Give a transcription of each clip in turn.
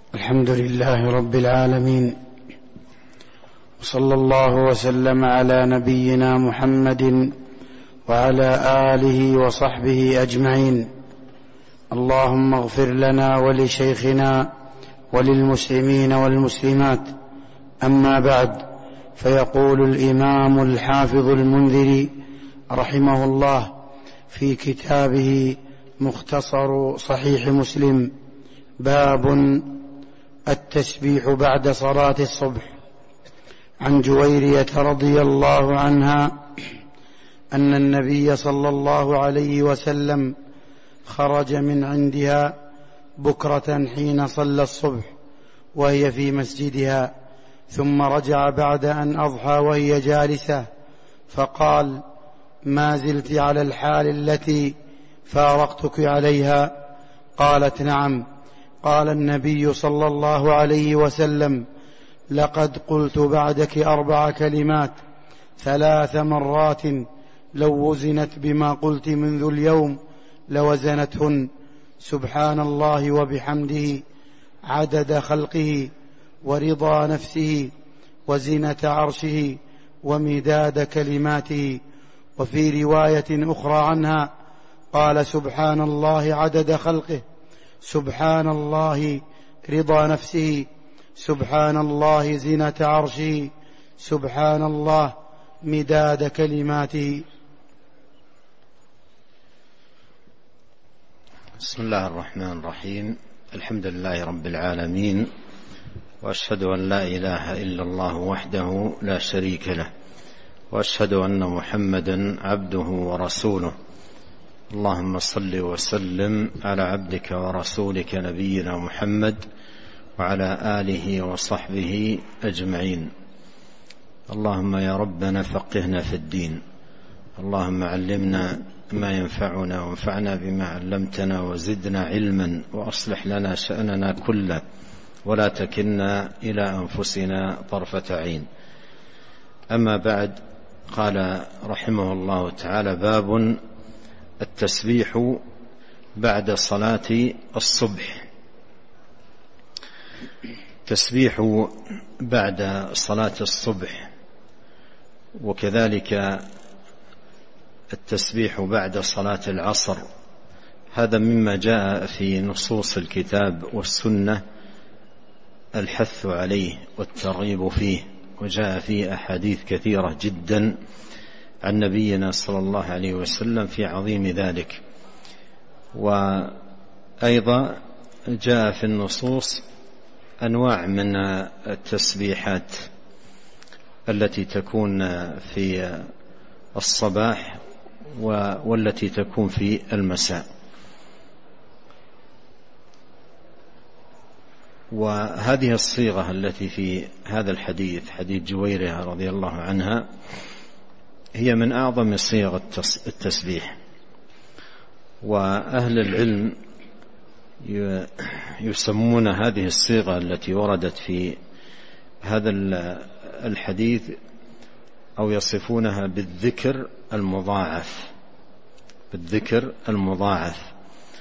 الحمد لله رب العالمين، وصلى الله وسلم على نبينا محمد وعلى آله وصحبه أجمعين. اللهم اغفر لنا ولشيخنا وللمسلمين والمسلمات. أما بعد، فيقول الإمام الحافظ المنذري رحمه الله في كتابه مختصر صحيح مسلم: باب التسبيح بعد صلاة الصبح. عن جويرية رضي الله عنها أن النبي صلى الله عليه وسلم خرج من عندها بكرة حين صلى الصبح وهي في مسجدها، ثم رجع بعد أن أضحى وهي جالسة، فقال: ما زلت على الحال التي فارقتك عليها؟ قالت: نعم. قال النبي صلى الله عليه وسلم: لقد قلت بعدك 4 كلمات 3 مرات، لو وزنت بما قلت منذ اليوم لوزنتهن: سبحان الله وبحمده، عدد خلقه، ورضا نفسه، وزنة عرشه، ومداد كلماته. وفي رواية أخرى عنها قال: سبحان الله عدد خلقه، سبحان الله رضا نفسه، سبحان الله زنة عرشه، سبحان الله مداد كلماته. بسم الله الرحمن الرحيم. الحمد لله رب العالمين، وأشهد أن لا إله إلا الله وحده لا شريك له، وأشهد أن محمدا عبده ورسوله. اللهم صل وسلم على عبدك ورسولك نبينا محمد وعلى آله وصحبه أجمعين. اللهم يا ربنا فقهنا في الدين، اللهم علمنا ما ينفعنا وانفعنا بما علمتنا وزدنا علما، وأصلح لنا شأننا كله ولا تكلنا إلى أنفسنا طرفة عين. أما بعد، قال رحمه الله تعالى: باب التسبيح بعد صلاة الصبح. تسبيح بعد صلاة الصبح، وكذلك التسبيح بعد صلاة العصر، هذا مما جاء في نصوص الكتاب والسنة الحث عليه والترغيب فيه، وجاء فيه أحاديث كثيرة جدا عن نبينا صلى الله عليه وسلم في عظيم ذلك. وأيضا جاء في النصوص أنواع من التسبيحات التي تكون في الصباح والتي تكون في المساء. وهذه الصيغة التي في هذا الحديث، حديث جويرية رضي الله عنها، هي من أعظم صيغ التسبيح. وأهل العلم يسمون هذه الصيغة التي وردت في هذا الحديث أو يصفونها بالذكر المضاعف. بالذكر المضاعف.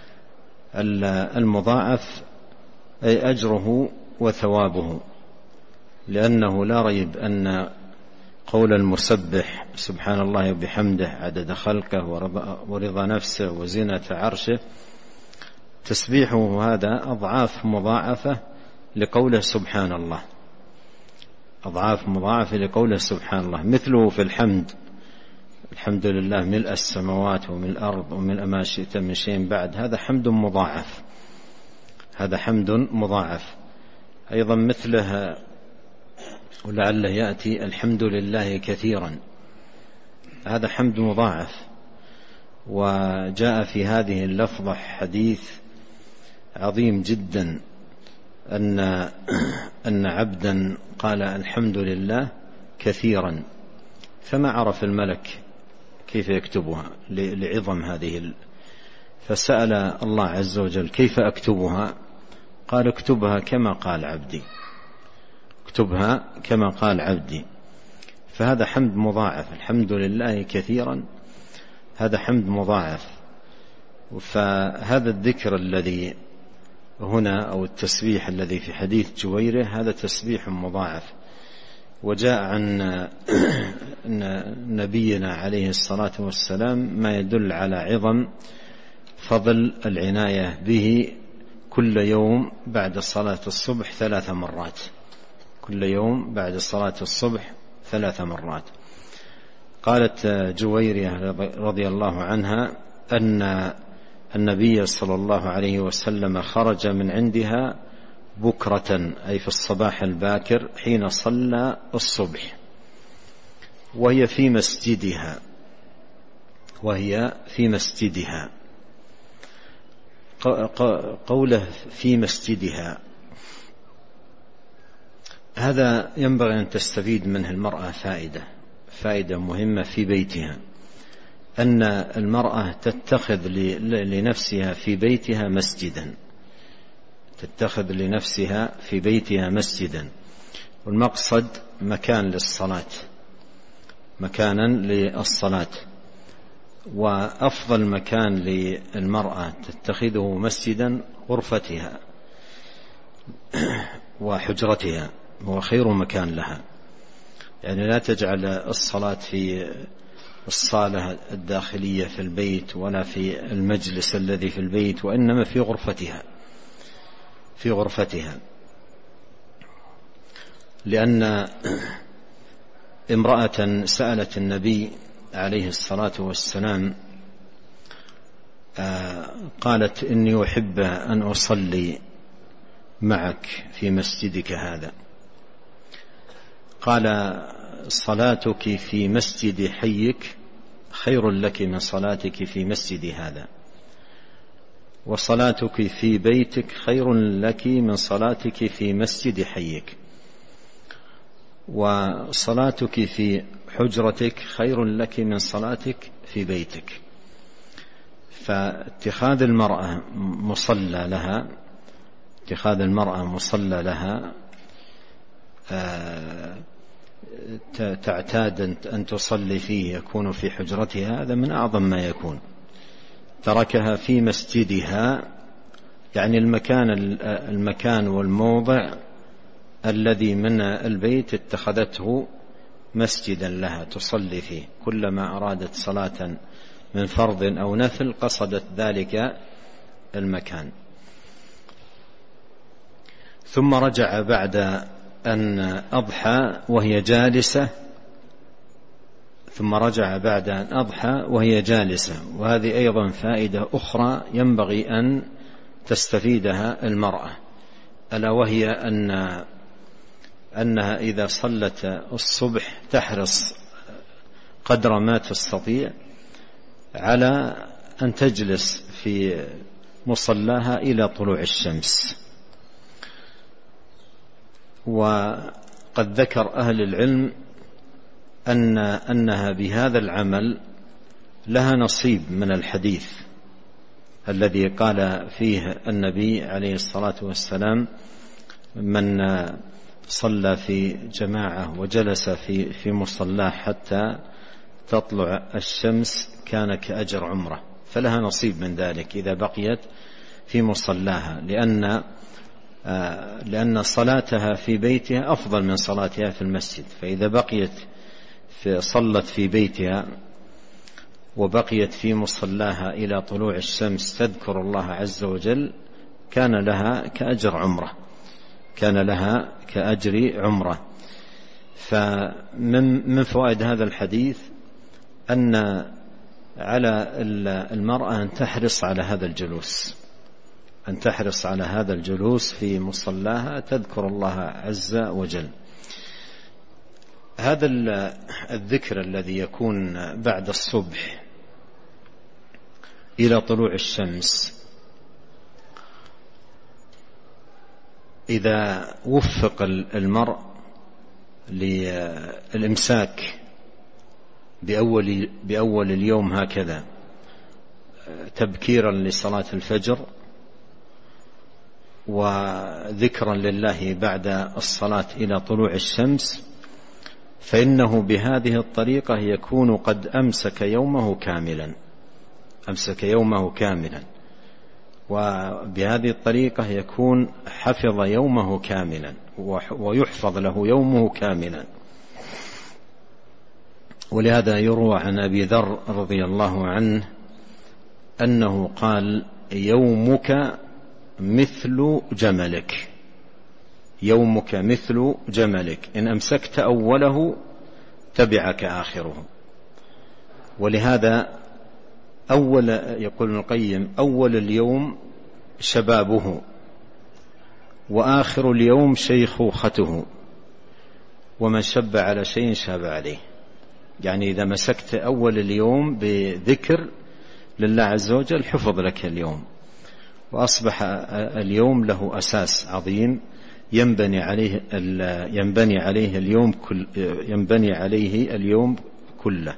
المضاعف أي أجره وثوابه، لأنه لا ريب أن قول المسبح سبحان الله وبحمده عدد خلقه ورضا نفسه وزنة عرشه، تسبيحه هذا أضعاف مضاعفة لقوله سبحان الله، أضعاف مضاعفة لقوله سبحان الله. مثله في الحمد: الحمد لله ملء السماوات وملء الأرض وملء ما شئت من شيء بعد. هذا حمد مضاعف، هذا حمد مضاعف. أيضا مثله ولعله يأتي الحمد لله كثيرا، هذا حمد مضاعف. وجاء في هذه اللفظة حديث عظيم جدا أن عبدا قال الحمد لله كثيرا، فما عرف الملك كيف يكتبها لعظم هذه، فسأل الله عز وجل: كيف أكتبها؟ قال: اكتبها كما قال عبدي، اكتبها كما قال عبدي. فهذا حمد مضاعف، الحمد لله كثيرا، هذا حمد مضاعف. فهذا الذكر الذي هنا أو التسبيح الذي في حديث جويرية هذا تسبيح مضاعف. وجاء عن نبينا عليه الصلاة والسلام ما يدل على عظم فضل العناية به كل يوم بعد صلاة الصبح 3 مرات، كل يوم بعد صلاة الصبح 3 مرات. قالت جويرية رضي الله عنها أن النبي صلى الله عليه وسلم خرج من عندها بكرة أي في الصباح الباكر حين صلى الصبح وهي في مسجدها. قوله في مسجدها هذا ينبغي أن تستفيد منه المرأة فائدة مهمة في بيتها، أن المرأة تتخذ لنفسها في بيتها مسجدا، تتخذ لنفسها في بيتها مسجدا، والمقصد مكان للصلاة، مكانا للصلاة. وأفضل مكان للمرأة تتخذه مسجدا غرفتها وحجرتها، هو خير مكان لها. يعني لا تجعل الصلاة في الصالة الداخلية في البيت ولا في المجلس الذي في البيت، وإنما في غرفتها. لأن امرأة سألت النبي عليه الصلاة والسلام قالت إني أحب أن أصلي معك في مسجدك هذا. قال صلاتك في مسجد حيك خير لك من صلاتك في مسجد هذا، وصلاتك في بيتك خير لك من صلاتك في مسجد حيك، وصلاتك في حجرتك خير لك من صلاتك في بيتك. فاتخاذ المرأة مصلى لها تعتاد أن تصلي فيه يكون في حجرتها، هذا من أعظم ما يكون. تركها في مسجدها يعني المكان والموضع الذي من البيت اتخذته مسجدا لها تصلي فيه، كلما أرادت صلاة من فرض أو نفل قصدت ذلك المكان. ثم رجع بعد أن أضحى وهي جالسة، وهذه أيضا فائدة أخرى ينبغي أن تستفيدها المرأة، ألا وهي أنها إذا صلت الصبح تحرص قدر ما تستطيع على أن تجلس في مصلاها إلى طلوع الشمس. وقد ذكر أهل العلم أنها بهذا العمل لها نصيب من الحديث الذي قال فيه النبي عليه الصلاة والسلام من صلى في جماعة وجلس في مصلاه حتى تطلع الشمس كان كأجر عمره، فلها نصيب من ذلك إذا بقيت في مصلاها، لأن صلاتها في بيتها أفضل من صلاتها في المسجد. فإذا بقيت صلت في بيتها وبقيت في مصلاها إلى طلوع الشمس تذكر الله عز وجل كان لها كأجر عمره. فمن فوائد هذا الحديث أن على المرأة أن تحرص على هذا الجلوس في مصلاها تذكر الله عز وجل. هذا الذكر الذي يكون بعد الصبح إلى طلوع الشمس إذا وفق المرء للإمساك بأول اليوم هكذا تبكيرا لصلاة الفجر وذكرا لله بعد الصلاة إلى طلوع الشمس، فإنه بهذه الطريقة يكون قد أمسك يومه كاملا، وبهذه الطريقة يكون حفظ يومه كاملا ويحفظ له يومه كاملا. ولهذا يروى عن أبي ذر رضي الله عنه أنه قال: يومك مثل جملك، يومك مثل جملك، إن أمسكت أوله تبعك آخره. ولهذا يقول ابن القيم: أول اليوم شبابه، وآخر اليوم شيخوخته، ومن شب على شيء شاب عليه. يعني إذا مسكت أول اليوم بذكر لله عز وجل حفظ لك اليوم، وأصبح اليوم له أساس عظيم ينبني عليه اليوم كله.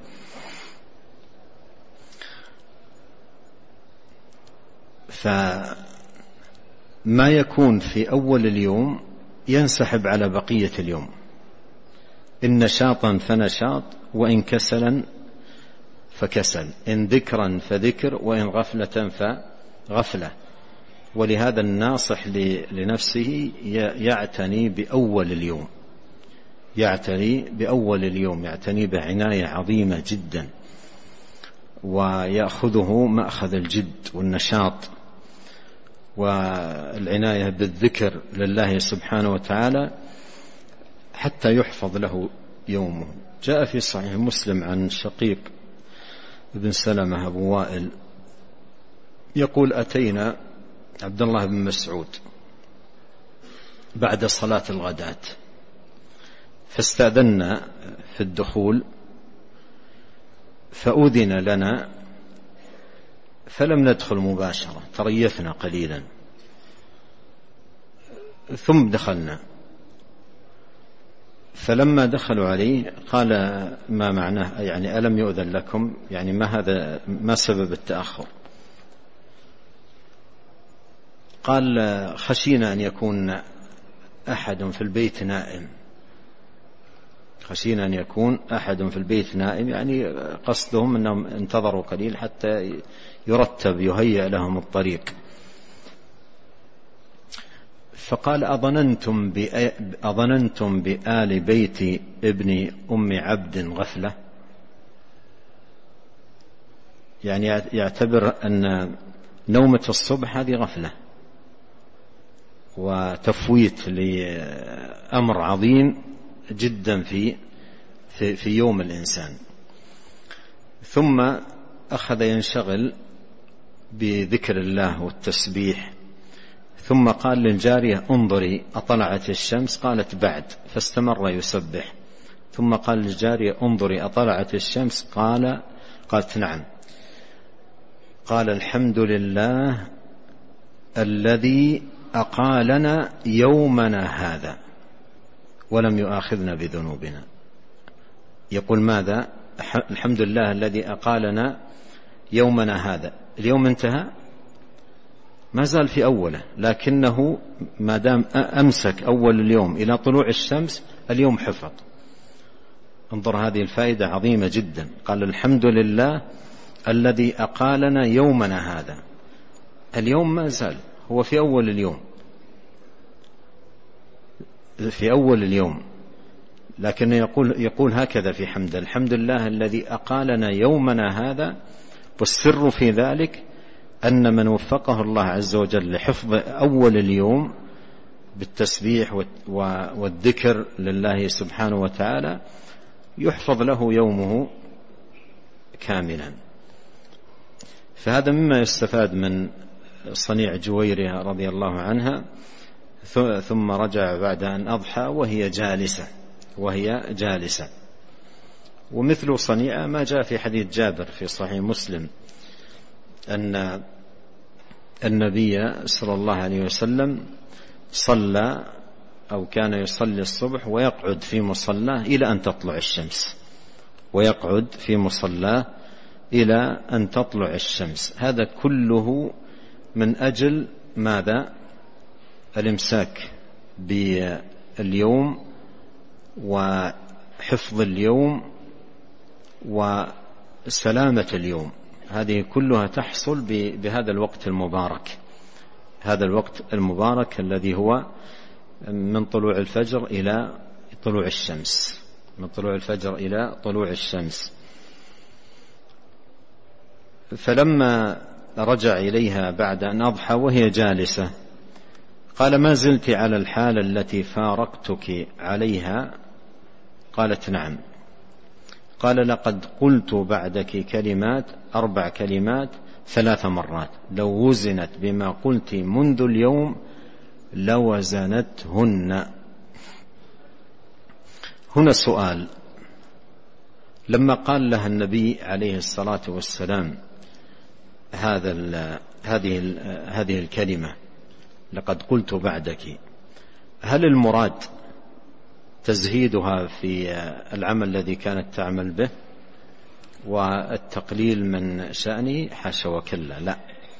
فما يكون في أول اليوم ينسحب على بقية اليوم، إن نشاطا فنشاط، وإن كسلا فكسل، إن ذكرا فذكر، وإن غفلة فغفلة. ولهذا الناصح لنفسه يعتني بأول اليوم، يعتني بعناية عظيمة جدا، ويأخذه مأخذ الجد والنشاط والعناية بالذكر لله سبحانه وتعالى حتى يحفظ له يومه. جاء في صحيح مسلم عن شقيق بن سلمة أبو وائل يقول: أتينا عبد الله بن مسعود بعد صلاة الغداة فاستأذنا في الدخول، فأذن لنا فلم ندخل مباشرة، تريثنا قليلا ثم دخلنا. فلما دخلوا عليه قال: ما معناه؟ يعني ألم يؤذن لكم؟ يعني ما سبب التأخر؟ قال: خشينا أن يكون أحد في البيت نائم، خشينا أن يكون أحد في البيت نائم، يعني قصدهم أنهم انتظروا قليل حتى يهيأ لهم الطريق. فقال: أظننتم بآل بيت ابن أم عبد غفلة؟ يعني يعتبر أن نومة الصبح هذه غفلة وتفويت لأمر عظيم جدا في يوم الإنسان. ثم أخذ ينشغل بذكر الله والتسبيح، ثم قال للجارية: انظري أطلعت الشمس؟ قالت: بعد. فاستمر يسبح. ثم قال للجارية: انظري أطلعت الشمس؟ قالت: نعم. قال: الحمد لله الذي أقالنا يومنا هذا ولم يؤاخذنا بذنوبنا. يقول ماذا؟ الحمد لله الذي أقالنا يومنا هذا. اليوم انتهى؟ ما زال في أوله، لكنه ما دام أمسك أول اليوم إلى طلوع الشمس اليوم حفظ. انظر، هذه الفائدة عظيمة جدا. قال: الحمد لله الذي أقالنا يومنا هذا. اليوم ما زال هو في أول اليوم، لكن يقول هكذا في حمد: الحمد لله الذي أقالنا يومنا هذا. والسر في ذلك أن من وفقه الله عز وجل لحفظ أول اليوم بالتسبيح والذكر لله سبحانه وتعالى يحفظ له يومه كاملا. فهذا مما يستفاد من صنيع جويرية رضي الله عنها. ثم رجع بعد أن أضحى وهي جالسة. ومثل صنيعة ما جاء في حديث جابر في صحيح مسلم أن النبي صلى الله عليه وسلم صلى أو كان يصلي الصبح ويقعد في مصلاه إلى أن تطلع الشمس، هذا كله من أجل ماذا؟ الإمساك باليوم وحفظ اليوم وسلامة اليوم. هذه كلها تحصل بهذا الوقت المبارك هذا الوقت المبارك الذي هو من طلوع الفجر إلى طلوع الشمس، من طلوع الفجر إلى طلوع الشمس. فلما رجع إليها بعد أن أضحى وهي جالسة قال: ما زلت على الحال التي فارقتك عليها؟ قالت: نعم. قال: لقد قلت بعدك كلمات 4 كلمات 3 مرات، لو وزنت بما قلت منذ اليوم لوزنتهن. هنا سؤال: لما قال لها النبي عليه الصلاة والسلام هذه الكلمة لقد قلت بعدك، هل المراد تزهيدها في العمل الذي كانت تعمل به والتقليل من شأنه؟ حاشا وكلا، لا.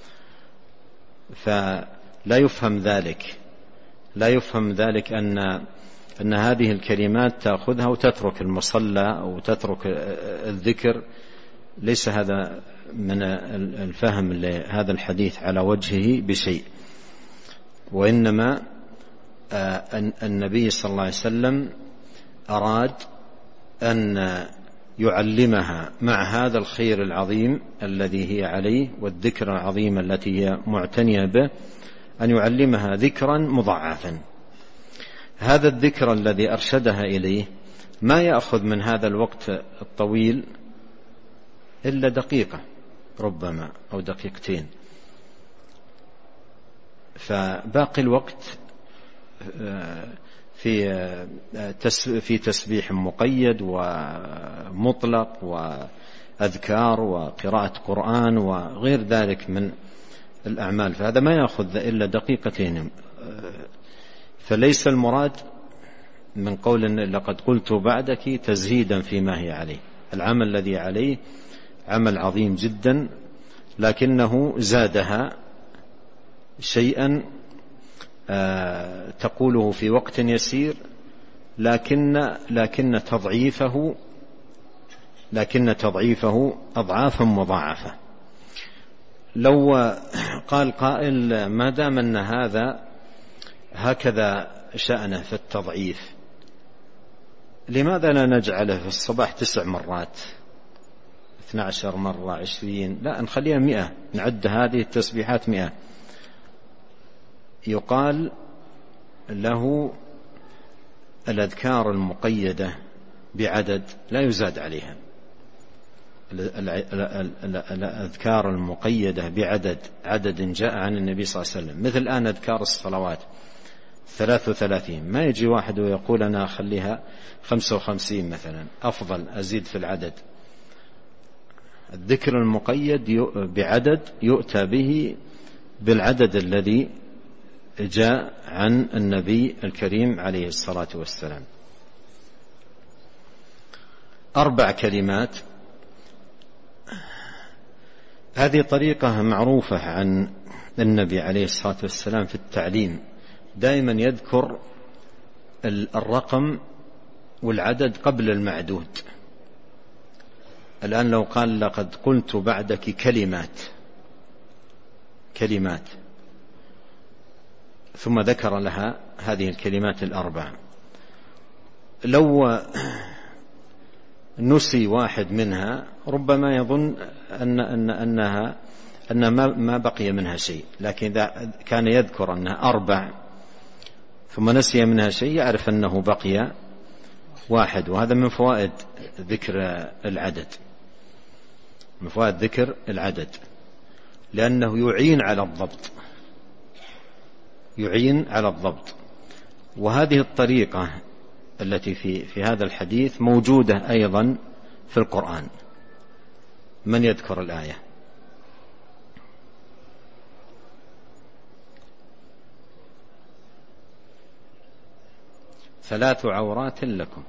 فلا يفهم ذلك، لا يفهم ذلك أن هذه الكلمات تأخذها وتترك المصلى أو تترك الذكر. ليس هذا من الفهم لهذا الحديث على وجهه بشيء، وإنما النبي صلى الله عليه وسلم أراد أن يعلمها مع هذا الخير العظيم الذي هي عليه والذكر العظيم التي هي معتنية به، أن يعلمها ذكرا مضاعفا. هذا الذكر الذي أرشدها إليه ما يأخذ من هذا الوقت الطويل إلا دقيقة ربما أو دقيقتين، فباقي الوقت في تسبيح مقيد ومطلق وأذكار وقراءة قرآن وغير ذلك من الأعمال، فهذا ما يأخذ إلا دقيقتين. فليس المراد من قول لقد قلت بعدك تزهيدا فيما هي عليه. العمل الذي عليه عمل عظيم جدا، لكنه زادها شيئا تقوله في وقت يسير، لكن تضعيفه أضعافا مضاعفة. لو قال قائل: ما دام أن هذا هكذا شأنه في التضعيف، لماذا لا نجعله في الصباح 9 مرات 12 مرة 20؟ لا، نخليها 100، نعد هذه التسبيحات 100. يقال له الأذكار المقيدة بعدد لا يزاد عليها، الأذكار المقيدة بعدد جاء عن النبي صلى الله عليه وسلم، مثل الآن أذكار الصلوات 33، ما يجي واحد ويقول أنا أخليها 55 مثلا، أفضل أزيد في العدد. الذكر المقيد بعدد يؤتى به بالعدد الذي جاء عن النبي الكريم عليه الصلاة والسلام. 4 كلمات، هذه طريقة معروفة عن النبي عليه الصلاة والسلام في التعليم، دائما يذكر الرقم والعدد قبل المعدود. الآن لو قال لقد قلت بعدك كلمات ثم ذكر لها هذه الكلمات 4، لو نسي واحد منها ربما يظن أن ما بقي منها شيء، لكن إذا كان يذكر أنها 4 ثم نسي منها شيء يعرف أنه بقي 1. وهذا من فوائد ذكر العدد، لأنه يعين على الضبط. وهذه الطريقة التي في هذا الحديث موجودة أيضا في القرآن. من يذكر الآية؟ ثلاث عورات لكم.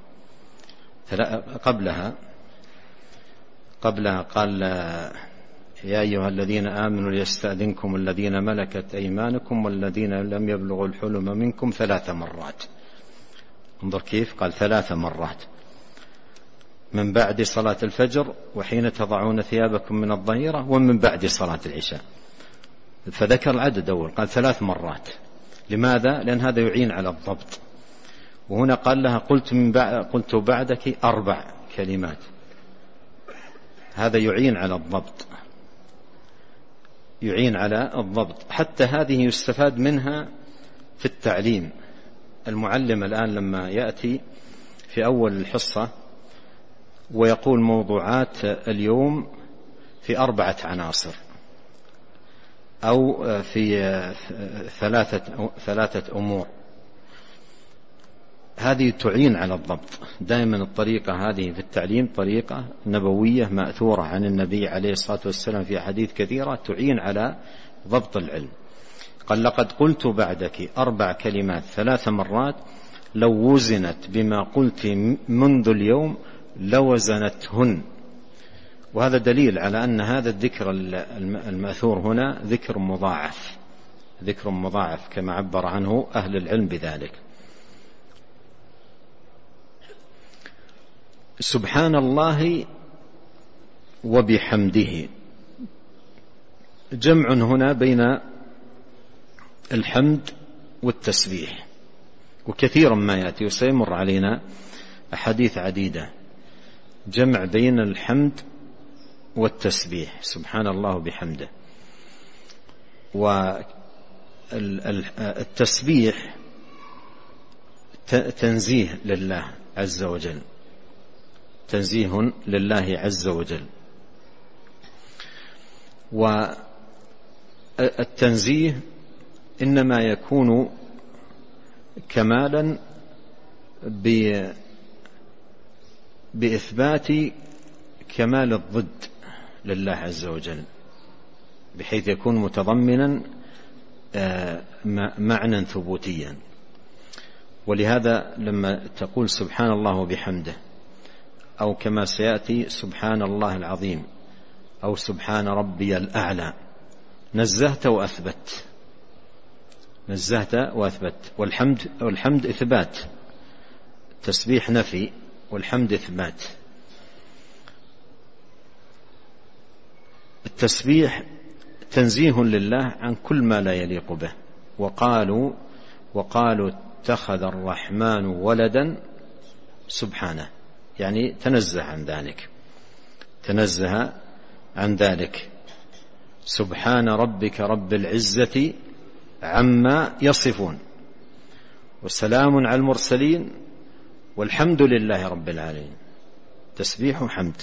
قبلها قال يا أيها الذين آمنوا ليستأذنكم الذين ملكت أيمانكم والذين لم يبلغوا الحلم منكم 3 مرات. انظر كيف قال 3 مرات، من بعد صلاة الفجر وحين تضعون ثيابكم من الظهيرة ومن بعد صلاة العشاء. فذكر العدد أول، قال 3 مرات. لماذا؟ لأن هذا يعين على الضبط. وهنا قال لها قلت بعدك 4 كلمات، هذا يعين على الضبط، يعين على الضبط. حتى هذه يستفاد منها في التعليم. المعلم الآن لما يأتي في أول الحصة ويقول موضوعات اليوم في 4 عناصر أو في 3 أمور، هذه تعين على الضبط. دائما الطريقة هذه في التعليم طريقة نبوية مأثورة عن النبي عليه الصلاة والسلام في أحاديث كثيرة تعين على ضبط العلم. قال لقد قلت بعدك 4 كلمات 3 مرات لو وزنت بما قلت منذ اليوم لوزنتهن. وهذا دليل على أن هذا الذكر المأثور هنا ذكر مضاعف، ذكر مضاعف كما عبر عنه أهل العلم بذلك. سبحان الله وبحمده جمع هنا بين الحمد والتسبيح، وكثيرا ما يأتي وسيمر علينا أحاديث عديدة جمع بين الحمد والتسبيح، سبحان الله بحمده. والتسبيح تنزيه لله عز وجل، تنزيه لله عز وجل. والتنزيه إنما يكون كمالا بإثبات كمال الضد لله عز وجل، بحيث يكون متضمنا معنى ثبوتيا. ولهذا لما تقول سبحان الله وبحمده، أو كما سيأتي سبحان الله العظيم، أو سبحان ربي الأعلى، نزهت وأثبت، نزهت وأثبت. والحمد إثبات، تسبيح نفي والحمد إثبات. التسبيح تنزيه لله عن كل ما لا يليق به. وقالوا اتخذ الرحمن ولدا سبحانه، يعني تنزه عن ذلك، تنزه عن ذلك. سبحان ربك رب العزة عما يصفون، وسلام على المرسلين والحمد لله رب العالمين. تسبيح وحمد،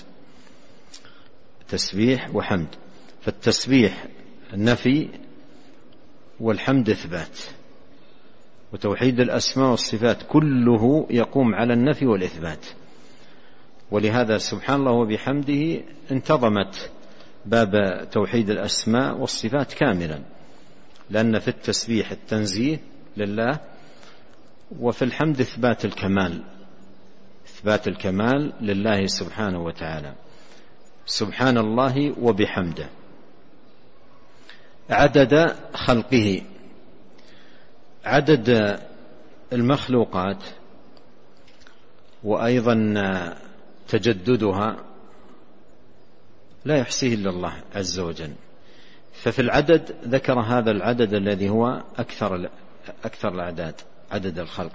تسبيح وحمد. فالتسبيح نفي والحمد إثبات. وتوحيد الأسماء والصفات كله يقوم على النفي والإثبات. ولهذا سبحان الله وبحمده انتظمت باب توحيد الأسماء والصفات كاملا، لأن في التسبيح التنزيه لله، وفي الحمد إثبات الكمال، إثبات الكمال لله سبحانه وتعالى. سبحان الله وبحمده عدد خلقه، عدد المخلوقات وأيضا تجددها لا يحصيه إلا الله عز وجل. ففي العدد ذكر هذا العدد الذي هو أكثر الأعداد، عدد الخلق.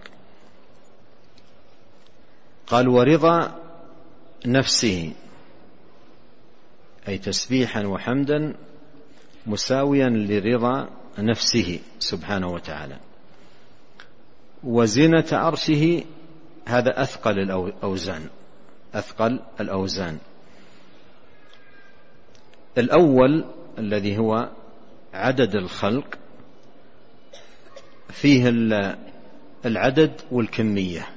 قال ورضا نفسه، أي تسبيحا وحمدا مساويا لرضا نفسه سبحانه وتعالى. وزنة عرشه، هذا أثقل الأوزان، أثقل الأوزان. الأول الذي هو عدد الخلق فيه العدد والكمية،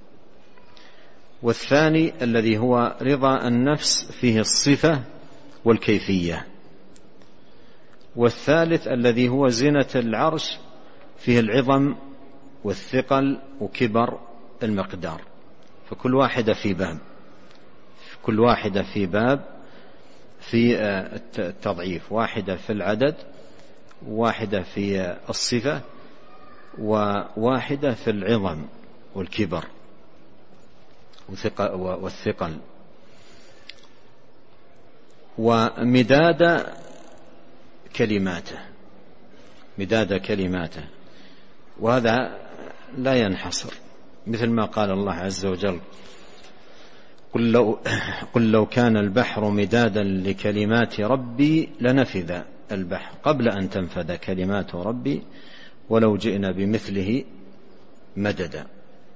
والثاني الذي هو رضا النفس فيه الصفة والكيفية، والثالث الذي هو زنة العرش فيه العظم والثقل وكبر المقدار. فكل واحدة في باب، كل واحدة في باب في التضعيف، واحدة في العدد، واحدة في الصفة، وواحدة في العظم والكبر والثقل. ومداد كلماته، مداد كلماته. وهذا لا ينحصر، مثل ما قال الله عز وجل: قل لو كان البحر مدادا لكلمات ربي لنفذ البحر قبل أن تنفذ كلمات ربي ولو جئنا بمثله مددا.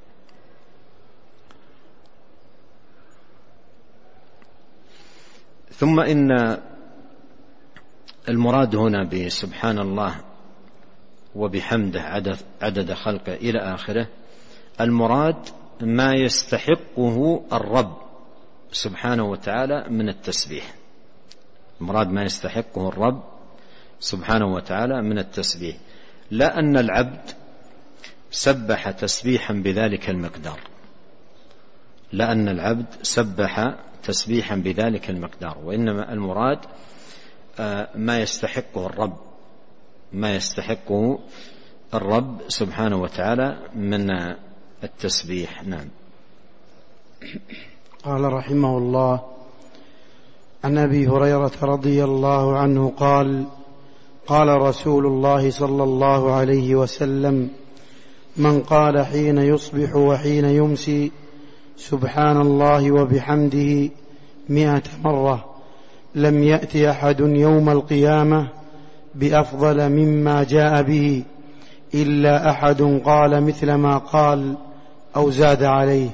ثم إن المراد هنا بسبحان الله وبحمده عدد خلقه إلى آخره، المراد ما يستحقه الرب سبحانه وتعالى من التسبيح. المراد ما يستحقه الرب سبحانه وتعالى من التسبيح، لا أن العبد سبح تسبيحا بذلك المقدار، لا أن العبد سبح تسبيحا بذلك المقدار، وإنما المراد ما يستحقه الرب، ما يستحقه الرب سبحانه وتعالى من التسبيح. نعم. قال رحمه الله: عن أبي هريرة رضي الله عنه قال: قال رسول الله صلى الله عليه وسلم: من قال حين يصبح وحين يمسي سبحان الله وبحمده 100 مرة لم يأت أحد يوم القيامة بأفضل مما جاء به إلا أحد قال مثل ما قال أو زاد عليه.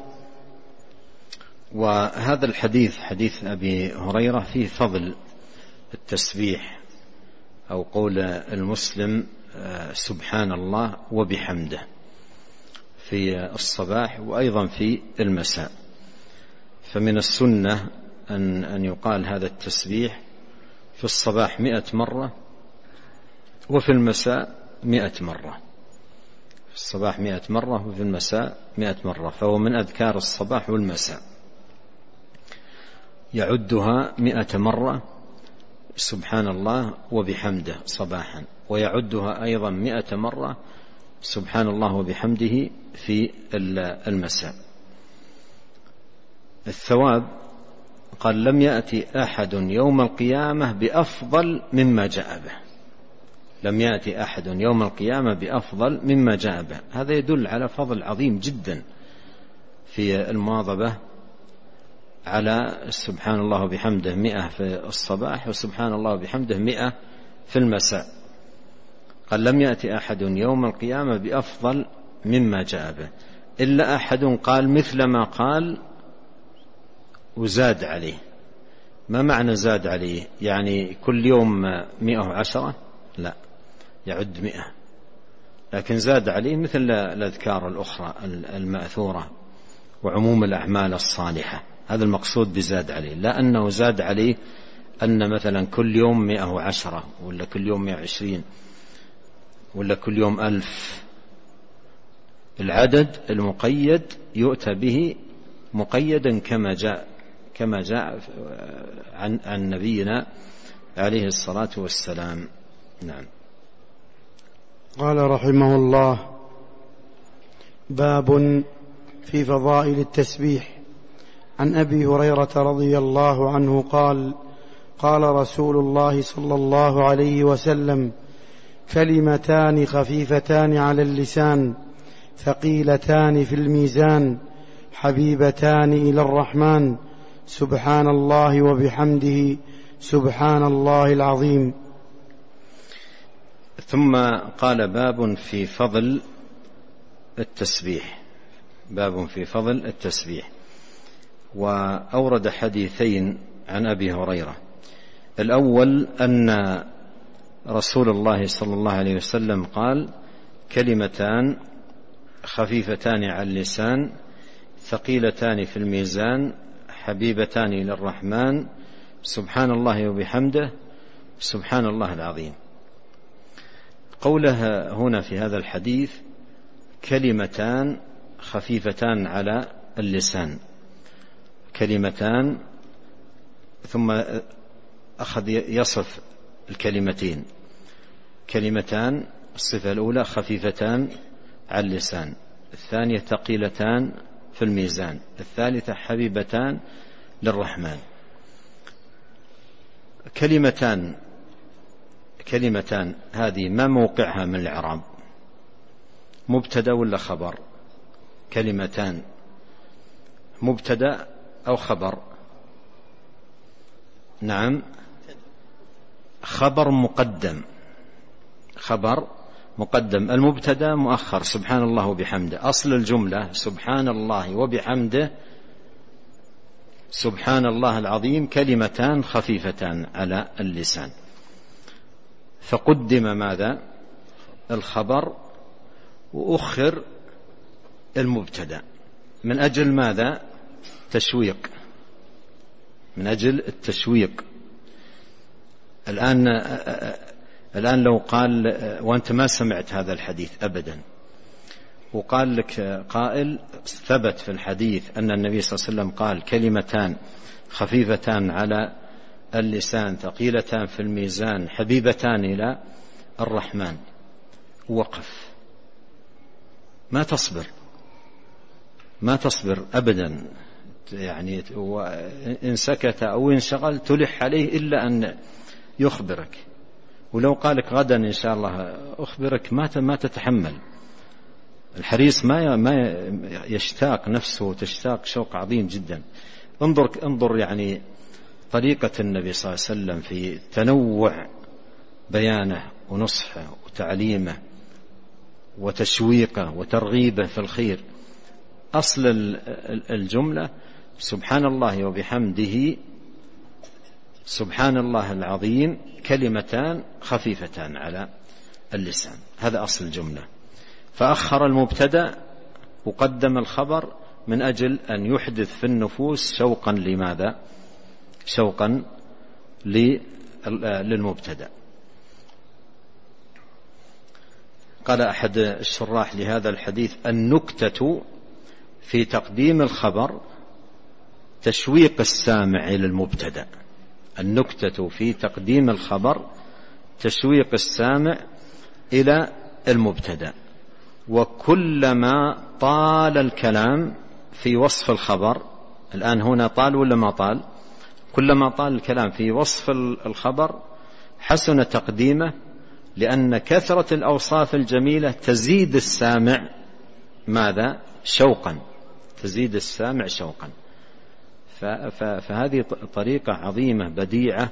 وهذا الحديث حديث أبي هريرة فيه فضل التسبيح، أو قول المسلم سبحان الله وبحمده في الصباح وأيضا في المساء. فمن السنة أن يقال هذا التسبيح في الصباح 100 مرة وفي المساء 100 مرة، في الصباح 100 مرة وفي المساء 100 مرة، فهو من أذكار الصباح والمساء، يعدها 100 مرة سبحان الله وبحمده صباحا، ويعدها أيضا 100 مرة سبحان الله وبحمده في المساء. الثواب قال: لم يأتي أحد يوم القيامة بأفضل مما جاء به، لم يأتي أحد يوم القيامة بأفضل مما جاء به. هذا يدل على فضل عظيم جدا في المواظبة على سبحان الله وبحمده 100 في الصباح وسبحان الله وبحمده 100 في المساء. قال: لم يأتي أحد يوم القيامة بأفضل مما جاء به إلا أحد قال مثل ما قال وزاد عليه. ما معنى زاد عليه؟ يعني كل يوم 110؟ لا، يعد 100، لكن زاد عليه مثل الأذكار الأخرى المأثورة وعموم الأعمال الصالحة. هذا المقصود بزاد عليه، لا أنه زاد عليه أن مثلا كل يوم 110 ولا كل يوم 120 ولا كل يوم 1000. العدد المقيد يؤتى به مقيدا كما جاء عن نبينا عليه الصلاة والسلام. نعم. قال رحمه الله: باب في فضائل التسبيح. عن أبي هريرة رضي الله عنه قال: قال رسول الله صلى الله عليه وسلم: كلمتان خفيفتان على اللسان ثقيلتان في الميزان حبيبتان إلى الرحمن سبحان الله وبحمده سبحان الله العظيم. ثم قال: باب في فضل التسبيح، باب في فضل التسبيح. وأورد حديثين عن أبي هريرة. الأول أن رسول الله صلى الله عليه وسلم قال: كلمتان خفيفتان على اللسان ثقيلتان في الميزان حبيبتان إلى الرحمن سبحان الله وبحمده سبحان الله العظيم. قولها هنا في هذا الحديث كلمتان خفيفتان على اللسان، كلمتان، ثم أخذ يصف الكلمتين. كلمتان الصفة الأولى خفيفتان على اللسان، الثانية ثقيلتان في الميزان، الثالثة حبيبتان للرحمن. كلمتان هذه ما موقعها من الإعراب؟ مبتدأ ولا خبر؟ كلمتان مبتدأ أو خبر؟ نعم، خبر مقدم. خبر مقدم، المبتدأ مؤخر. سبحان الله وبحمده، أصل الجملة سبحان الله وبحمده سبحان الله العظيم كلمتان خفيفتان على اللسان، فقدم ماذا؟ الخبر، وأخر المبتدأ من أجل ماذا؟ تشويق، من أجل التشويق. الآن لو قال وأنت ما سمعت هذا الحديث أبدا، وقال لك قائل ثبت في الحديث أن النبي صلى الله عليه وسلم قال كلمتان خفيفتان على اللسان ثقيلتان في الميزان حبيبتان إلى الرحمن، وقف، ما تصبر أبدا، يعني إن سكت أو انشغل تلح عليه إلا أن يخبرك، ولو قالك غدا إن شاء الله أخبرك ما تتحمل. الحريص ما يشتاق نفسه، تشتاق شوق عظيم جدا. انظر يعني طريقة النبي صلى الله عليه وسلم في تنوع بيانه ونصحه وتعليمه وتشويقه وترغيبه في الخير. أصل الجملة سبحان الله وبحمده سبحان الله العظيم كلمتان خفيفتان على اللسان، هذا أصل الجملة. فأخر المبتدأ وقدم الخبر من أجل أن يحدث في النفوس شوقا. لماذا؟ شوقا للمبتدأ. قال أحد الشراح لهذا الحديث: النكتة في تقديم الخبر تشويق السامع إلى المبتدأ. النكتة في تقديم الخبر تشويق السامع إلى المبتدأ. وكلما طال الكلام في وصف الخبر، الآن هنا طال ولا ما طال؟ كلما طال الكلام في وصف الخبر حسن تقديمه، لأن كثرة الأوصاف الجميلة تزيد السامع ماذا؟ شوقا، تزيد السامع شوقا. فهذه طريقة عظيمة بديعة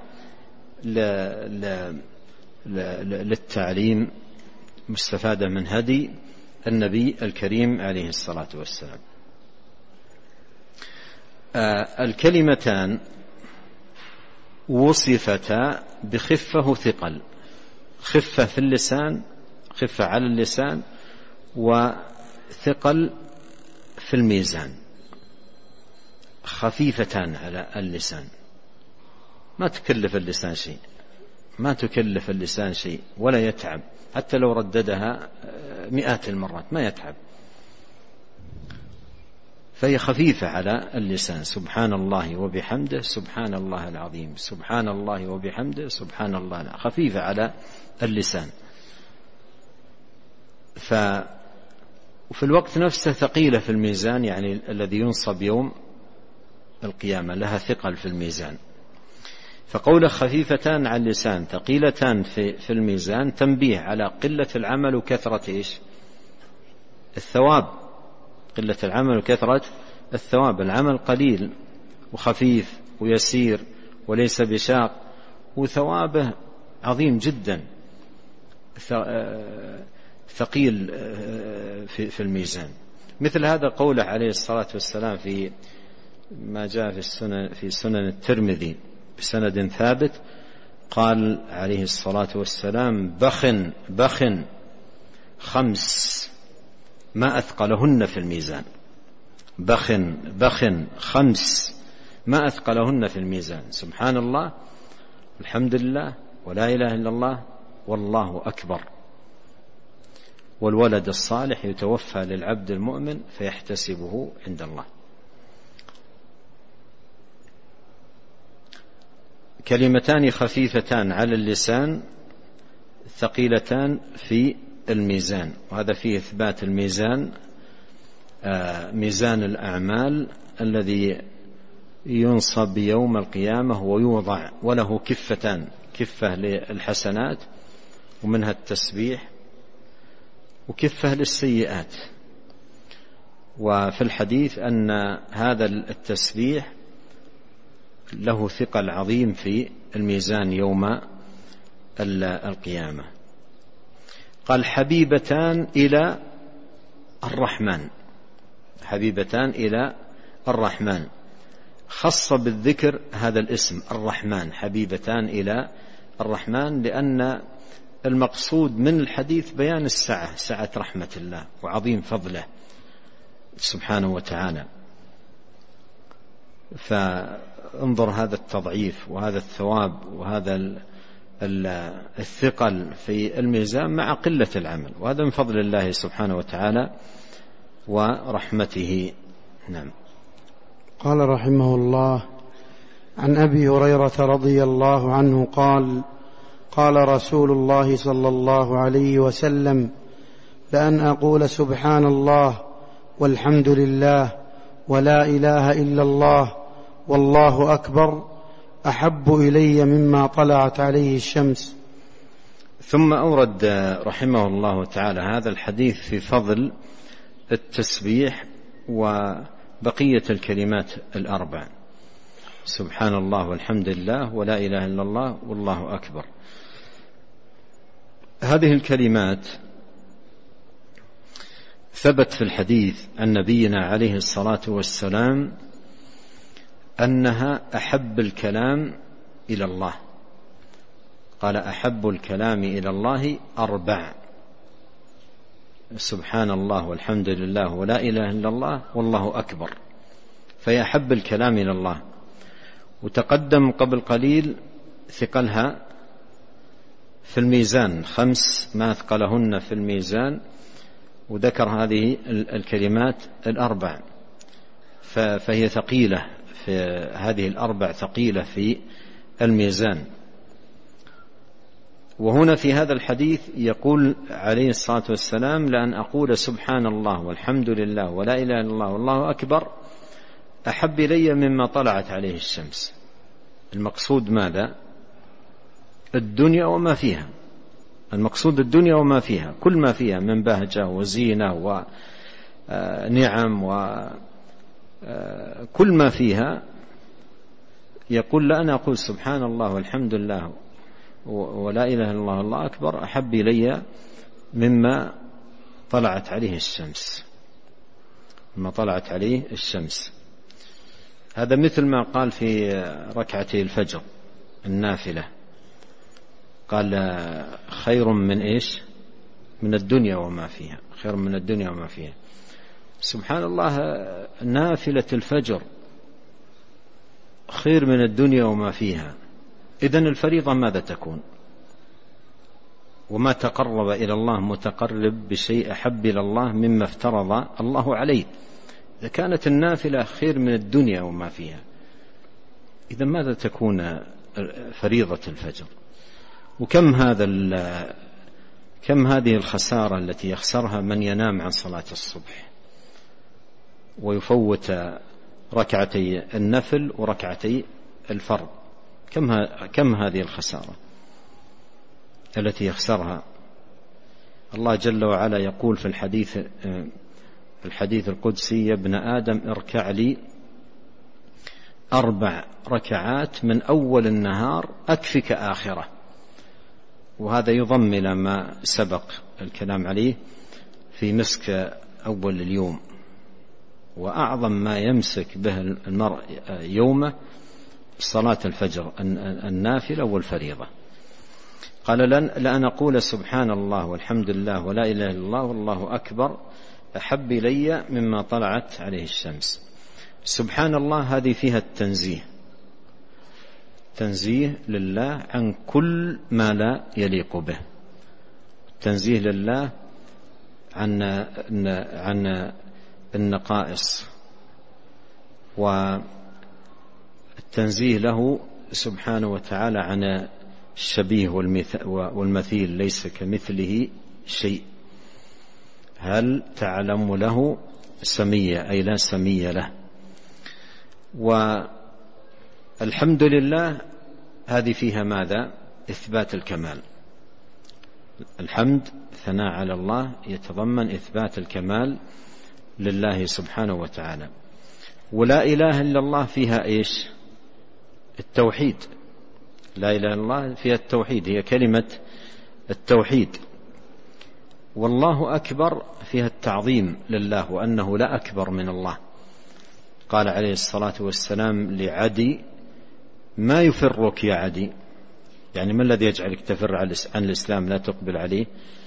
للتعليم، مستفادة من هدي النبي الكريم عليه الصلاة والسلام. الكلمتان وصفتا بخفة وثقل، خفة في اللسان، خفة على اللسان، وثقل في الميزان. خفيفتان على اللسان، ما تكلف اللسان شيء، ما تكلف اللسان شيء ولا يتعب، حتى لو رددها مئات المرات ما يتعب، فهي خفيفة على اللسان. سبحان الله وبحمده سبحان الله العظيم، سبحان الله وبحمده سبحان الله العظيم، خفيفة على اللسان. وفي الوقت نفسه ثقيلة في الميزان، يعني الذي ينصب يوم القيامة لها ثقل في الميزان. فقوله خفيفتان على اللسان ثقيلتان في الميزان تنبيه على قلة العمل وكثرة الثواب. قلة العمل وكثرة الثواب، العمل قليل وخفيف ويسير وليس بشاق، وثوابه عظيم جدا، ثقيل في الميزان. مثل هذا قوله عليه الصلاة والسلام في ما جاء في سنن الترمذي بسند ثابت، قال عليه الصلاة والسلام: بخ 5 ما أثقلهن في الميزان. بخ 5 ما أثقلهن في الميزان. سبحان الله، الحمد لله، ولا إله إلا الله، والله أكبر. والولد الصالح يتوفى للعبد المؤمن فيحتسبه عند الله. كلمتان خفيفتان على اللسان ثقيلتان في الميزان، وهذا فيه إثبات الميزان، ميزان الأعمال الذي ينصب يوم القيامة ويوضع، وله كفتان، كفة للحسنات ومنها التسبيح، وكفة للسيئات. وفي الحديث أن هذا التسبيح له ثقل عظيم في الميزان يوم القيامة. قال حبيبتان إلى الرحمن، حبيبتان إلى الرحمن، خص بالذكر هذا الاسم الرحمن، حبيبتان إلى الرحمن، لأن المقصود من الحديث بيان السعة، سعة رحمة الله وعظيم فضله سبحانه وتعالى. فانظر هذا التضعيف وهذا الثواب وهذا الثقل في الميزان مع قلة العمل، وهذا من فضل الله سبحانه وتعالى ورحمته. نعم. قال رحمه الله: عن أبي هريرة رضي الله عنه قال: قال رسول الله صلى الله عليه وسلم: لأن أقول سبحان الله والحمد لله ولا إله إلا الله والله أكبر أحب إلي مما طلعت عليه الشمس. ثم أورد رحمه الله تعالى هذا الحديث في فضل التسبيح وبقية الكلمات الأربع: سبحان الله والحمد لله ولا إله إلا الله والله أكبر. هذه الكلمات ثبت في الحديث عن نبينا عليه الصلاة والسلام أنها أحب الكلام إلى الله. قال: أحب الكلام إلى الله أربع: سبحان الله والحمد لله ولا إله إلا الله والله أكبر. فهي أحب الكلام إلى الله. وتقدم قبل قليل ثقلها في الميزان، 5 ما أثقلهن في الميزان، وذكر هذه الكلمات الأربع، فهي ثقيلة في هذه الأربع، ثقيلة في الميزان. وهنا في هذا الحديث يقول عليه الصلاة والسلام: لأن أقول سبحان الله والحمد لله ولا إله إلا الله والله أكبر أحب إلي مما طلعت عليه الشمس. المقصود ماذا؟ الدنيا وما فيها. المقصود الدنيا وما فيها، كل ما فيها من بهجة وزينة ونعم وكل ما فيها. يقول: لأن أقول سبحان الله والحمد لله ولا إله إلا الله والله أكبر أحب إلي مما طلعت عليه الشمس، مما طلعت عليه الشمس. هذا مثل ما قال في ركعتي الفجر النافلة، قال: خير من إيش؟ من الدنيا وما فيها، خير من الدنيا وما فيها. سبحان الله، نافلة الفجر خير من الدنيا وما فيها. إذن الفريضة ماذا تكون؟ وما تقرب إلى الله متقرب بشيء أحب إلى الله مما افترض الله عليه. إذا كانت النافلة خير من الدنيا وما فيها، إذن ماذا تكون فريضة الفجر؟ وكم كم هذه الخسارة التي يخسرها من ينام عن صلاة الصبح ويفوت ركعتي النفل وركعتي الفرض. كم هذه الخسارة التي يخسرها. الله جل وعلا يقول في الحديث القدسي: يا ابن آدم اركع لي 4 ركعات من أول النهار أكفك آخرة. وهذا يضم إلى ما سبق الكلام عليه في مسك أول اليوم. وأعظم ما يمسك به المرء يومه صلاة الفجر النافلة والفريضة. قال: لأن أقول سبحان الله والحمد لله ولا إله إلا الله والله أكبر أحب إلي مما طلعت عليه الشمس. سبحان الله هذه فيها التنزيه، تنزيه لله عن كل ما لا يليق به، تنزيه لله عن النقائص، والتنزيه له سبحانه وتعالى عن الشبيه والمثيل، ليس كمثله شيء. هل تعلم له سمية؟ أي لا سمية له. والحمد لله هذه فيها ماذا؟ إثبات الكمال. الحمد ثناء على الله يتضمن إثبات الكمال لله سبحانه وتعالى. ولا إله إلا الله فيها إيش؟ التوحيد. لا إله إلا الله فيها التوحيد، هي كلمة التوحيد. والله أكبر فيها التعظيم لله، وأنه لا أكبر من الله. قال عليه الصلاة والسلام لعدي: ما يفرك يا عدي؟ يعني ما الذي يجعلك تفر عن الإسلام لا تقبل عليه؟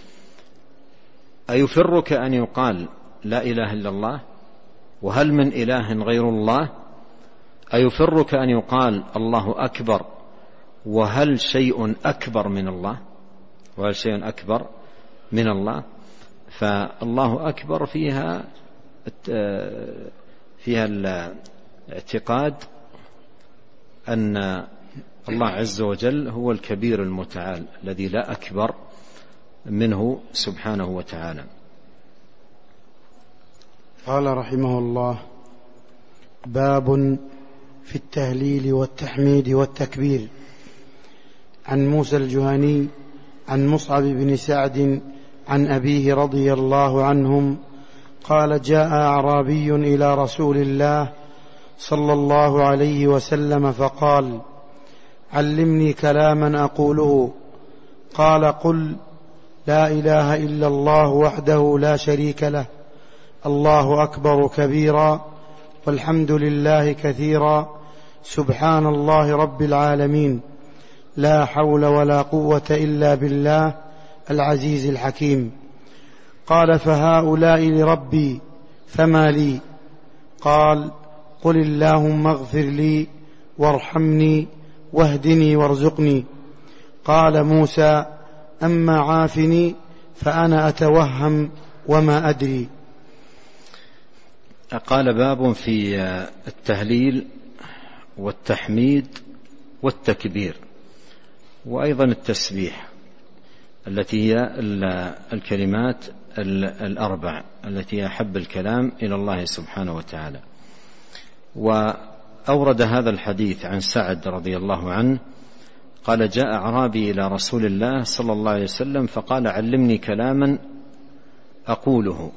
أيفرك أن يقال لا إله إلا الله؟ وهل من إله غير الله؟ أيفرك أن يقال الله أكبر؟ وهل شيء أكبر من الله؟ وهل شيء أكبر من الله؟ فالله أكبر فيها الاعتقاد أن الله عز وجل هو الكبير المتعال الذي لا أكبر منه سبحانه وتعالى. قال رحمه الله: باب في التهليل والتحميد والتكبير. عن موسى الجهني عن مصعب بن سعد عن أبيه رضي الله عنهم قال: جاء أعرابي إلى رسول الله صلى الله عليه وسلم فقال: علمني كلاما أقوله. قال: قل لا إله إلا الله وحده لا شريك له، الله أكبر كبيرا، والحمد لله كثيرا، سبحان الله رب العالمين، لا حول ولا قوة إلا بالله العزيز الحكيم. قال: فهؤلاء لربي فما لي؟ قال: قل اللهم اغفر لي وارحمني واهدني وارزقني. قال موسى: أما عافني فأنا أتوهم وما أدري. قال: باب في التهليل والتحميد والتكبير، وأيضا التسبيح، التي هي الكلمات الأربع التي هي أحب الكلام إلى الله سبحانه وتعالى. وأورد هذا الحديث عن سعد رضي الله عنه قال: جاء أعرابي إلى رسول الله صلى الله عليه وسلم فقال: علمني كلاما أقوله.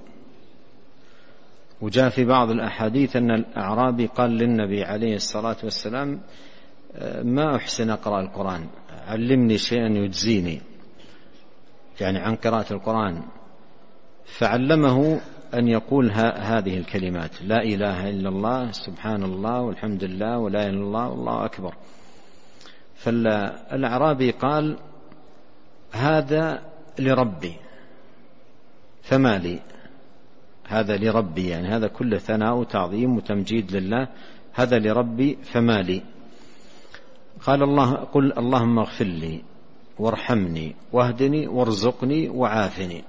وجاء في بعض الأحاديث أن الأعرابي قال للنبي عليه الصلاة والسلام: ما أحسن أقرأ القرآن، علمني شيئا يجزيني، يعني عن قراءة القرآن. فعلمه أن يقول هذه الكلمات: لا إله إلا الله، سبحان الله، والحمد لله، ولا إله إلا الله، والله أكبر. فالأعرابي قال: هذا لربي فما لي؟ هذا لربي، يعني هذا كله ثناء وتعظيم وتمجيد لله، هذا لربي فما لي؟ قال: قل اللهم اغفر لي وارحمني واهدني وارزقني وعافني.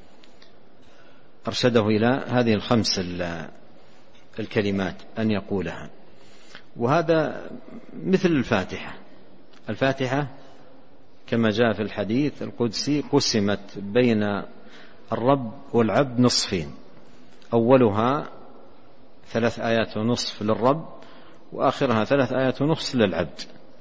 أرشده إلى هذه الخمس الكلمات أن يقولها. وهذا مثل الفاتحة. الفاتحة كما جاء في الحديث القدسي قسمت بين الرب والعبد نصفين، أولها 3 آيات ونصف للرب، وآخرها 3 آيات ونصف للعبد،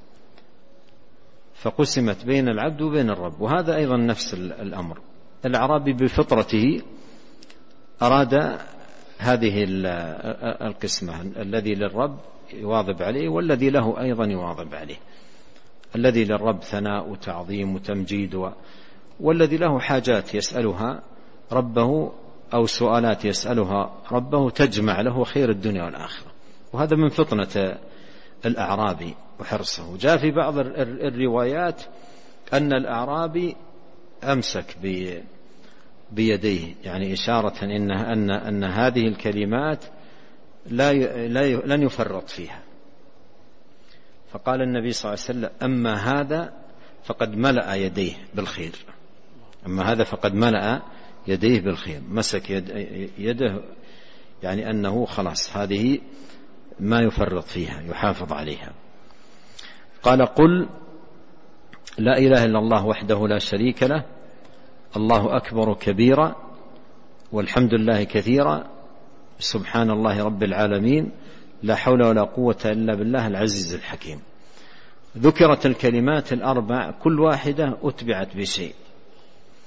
فقسمت بين العبد وبين الرب. وهذا أيضا نفس الأمر. الأعرابي بفطرته أراد هذه القسمة، الذي للرب يواظب عليه، والذي له أيضا يواظب عليه. الذي للرب ثناء وتعظيم وتمجيد، والذي له حاجات يسألها ربه أو سؤالات يسألها ربه تجمع له خير الدنيا والآخرة. وهذا من فطنة الأعرابي وحرصه. جاء في بعض الروايات أن الأعرابي أمسك بيديه، يعني إشارة أن هذه الكلمات لن يفرط فيها. فقال النبي صلى الله عليه وسلم: أما هذا فقد ملأ يديه بالخير. أما هذا فقد ملأ يديه بالخير. مسك يده، يعني أنه خلاص هذه ما يفرط فيها، يحافظ عليها. قال: قل لا إله إلا الله وحده لا شريك له، الله أكبر كبيرا، والحمد لله كثيرا، سبحان الله رب العالمين، لا حول ولا قوة إلا بالله العزيز الحكيم. ذكرت الكلمات الأربع كل واحدة أتبعت بشيء.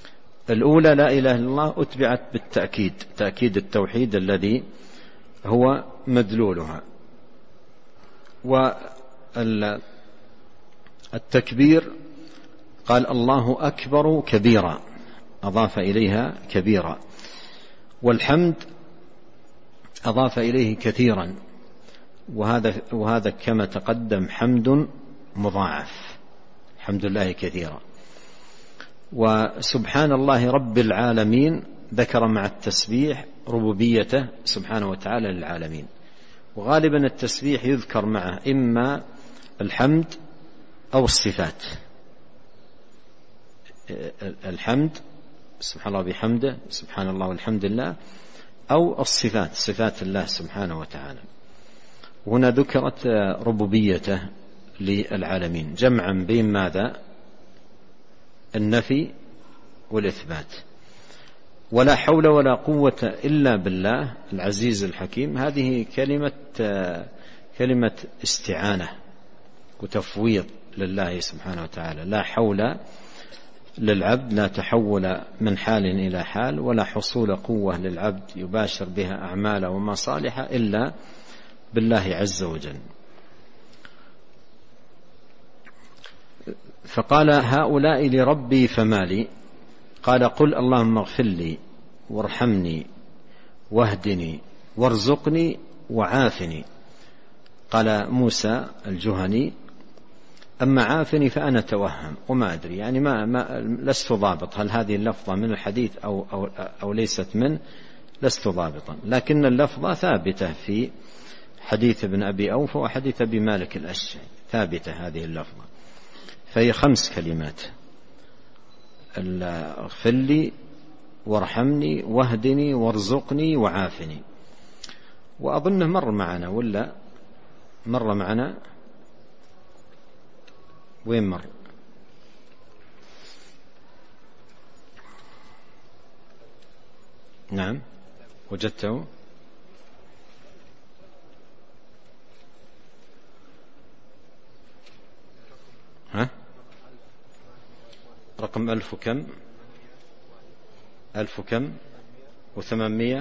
الأولى لا إله إلا الله أتبعت بالتأكيد، تأكيد التوحيد الذي هو مدلولها. والتكبير قال الله أكبر كبيرا، أضاف إليها كبيرا. والحمد أضاف إليه كثيرا، وهذا كما تقدم حمد مضاعف، الحمد لله كثيرا. وسبحان الله رب العالمين ذكر مع التسبيح ربوبيته سبحانه وتعالى للعالمين. وغالبا التسبيح يذكر معه إما الحمد أو الصفات، الحمد سبحان الله بحمده، سبحان الله والحمد لله، أو الصفات، صفات الله سبحانه وتعالى. هنا ذكرت ربوبيته للعالمين جمعا بين ماذا؟ النفي والإثبات. ولا حول ولا قوة إلا بالله العزيز الحكيم، هذه كلمة استعانة وتفويض لله سبحانه وتعالى. لا حول للعبد، لا تحول من حال إلى حال، ولا حصول قوة للعبد يباشر بها أعماله ومصالحه إلا بالله عز وجل. فقال هؤلاء لربي فما لي؟ قال قل اللهم اغفر لي وارحمني واهدني وارزقني وعافني. قال موسى الجهني أما عافني فأنا توهم وما أدري، يعني لست ضابط هل هذه اللفظة من الحديث أو ليست منه، لست ضابطا، لكن اللفظة ثابتة في حديث ابن أبي أوفى وحديث أبي مالك الأشعري، ثابتة هذه اللفظة. فهي 5 كلمات: اغفر لي وارحمني واهدني وارزقني وعافني. وأظنه مر معنا، ولا مر معنا؟ وين مر؟ نعم وجدته. ها؟ رقم 1000 وكم؟ 1000 وكم؟ و800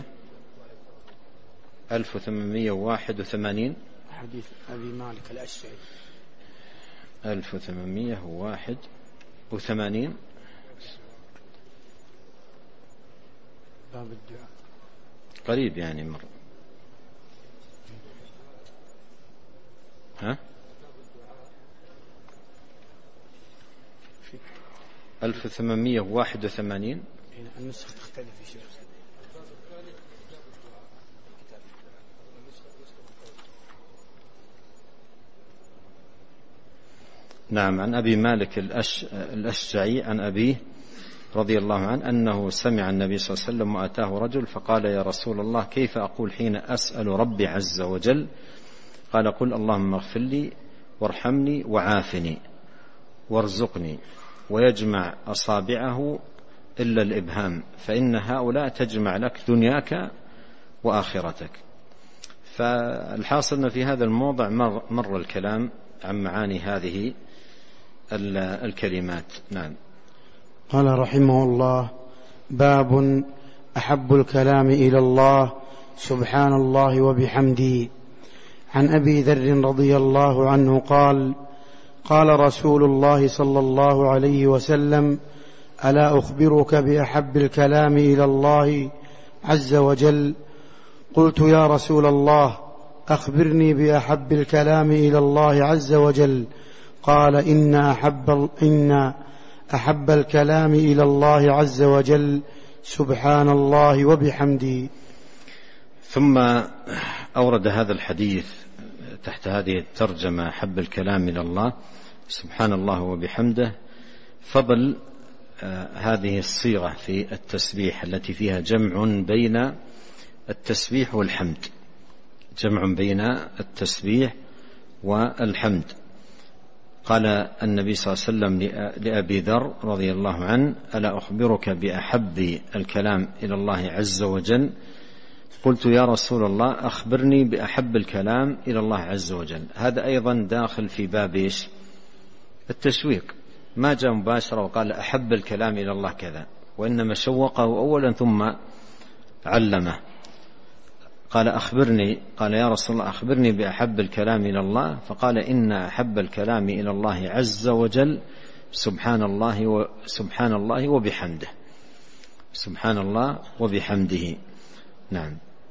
1881 حديث أبي مالك الأشعري 1881 باب الدعاء، قريب يعني مر. ها؟ 1881 النسخ تختلف في شيء. نعم، عن أبي مالك الأشجعي عن أبيه رضي الله عنه أنه سمع النبي صلى الله عليه وسلم وأتاه رجل فقال يا رسول الله كيف أقول حين أسأل ربي عز وجل؟ قال قل اللهم اغفر لي وارحمني وعافني وارزقني، ويجمع أصابعه إلا الإبهام، فإن هؤلاء تجمع لك دنياك وآخرتك. فالحاصل في هذا الموضع مر الكلام عن معاني هذه الكلمات. نعم. قال رحمه الله: باب أحب الكلام إلى الله سبحان الله وبحمده. عن أبي ذر رضي الله عنه قال: قال رسول الله صلى الله عليه وسلم: ألا أخبرك بأحب الكلام إلى الله عز وجل؟ قلت يا رسول الله أخبرني بأحب الكلام إلى الله عز وجل. قال إن أحب الكلام إلى الله عز وجل سبحان الله وبحمده. ثم أورد هذا الحديث تحت هذه الترجمة أحب الكلام إلى الله سبحان الله وبحمده، فضل هذه الصيغة في التسبيح التي فيها جمع بين التسبيح والحمد، جمع بين التسبيح والحمد. قال النبي صلى الله عليه وسلم لأبي ذر رضي الله عنه: ألا أخبرك بأحب الكلام إلى الله عز وجل؟ قلت يا رسول الله أخبرني بأحب الكلام إلى الله عز وجل. هذا أيضا داخل في باب التشويق، ما جاء مباشرة وقال أحب الكلام إلى الله كذا، وإنما شوقه أولا ثم علمه. قال أخبرني، قال يا رسول الله أخبرني بأحب الكلام إلى الله، فقال إن أحب الكلام إلى الله عز وجل سبحان الله وبحمده. سبحان الله وبحمده. نعم.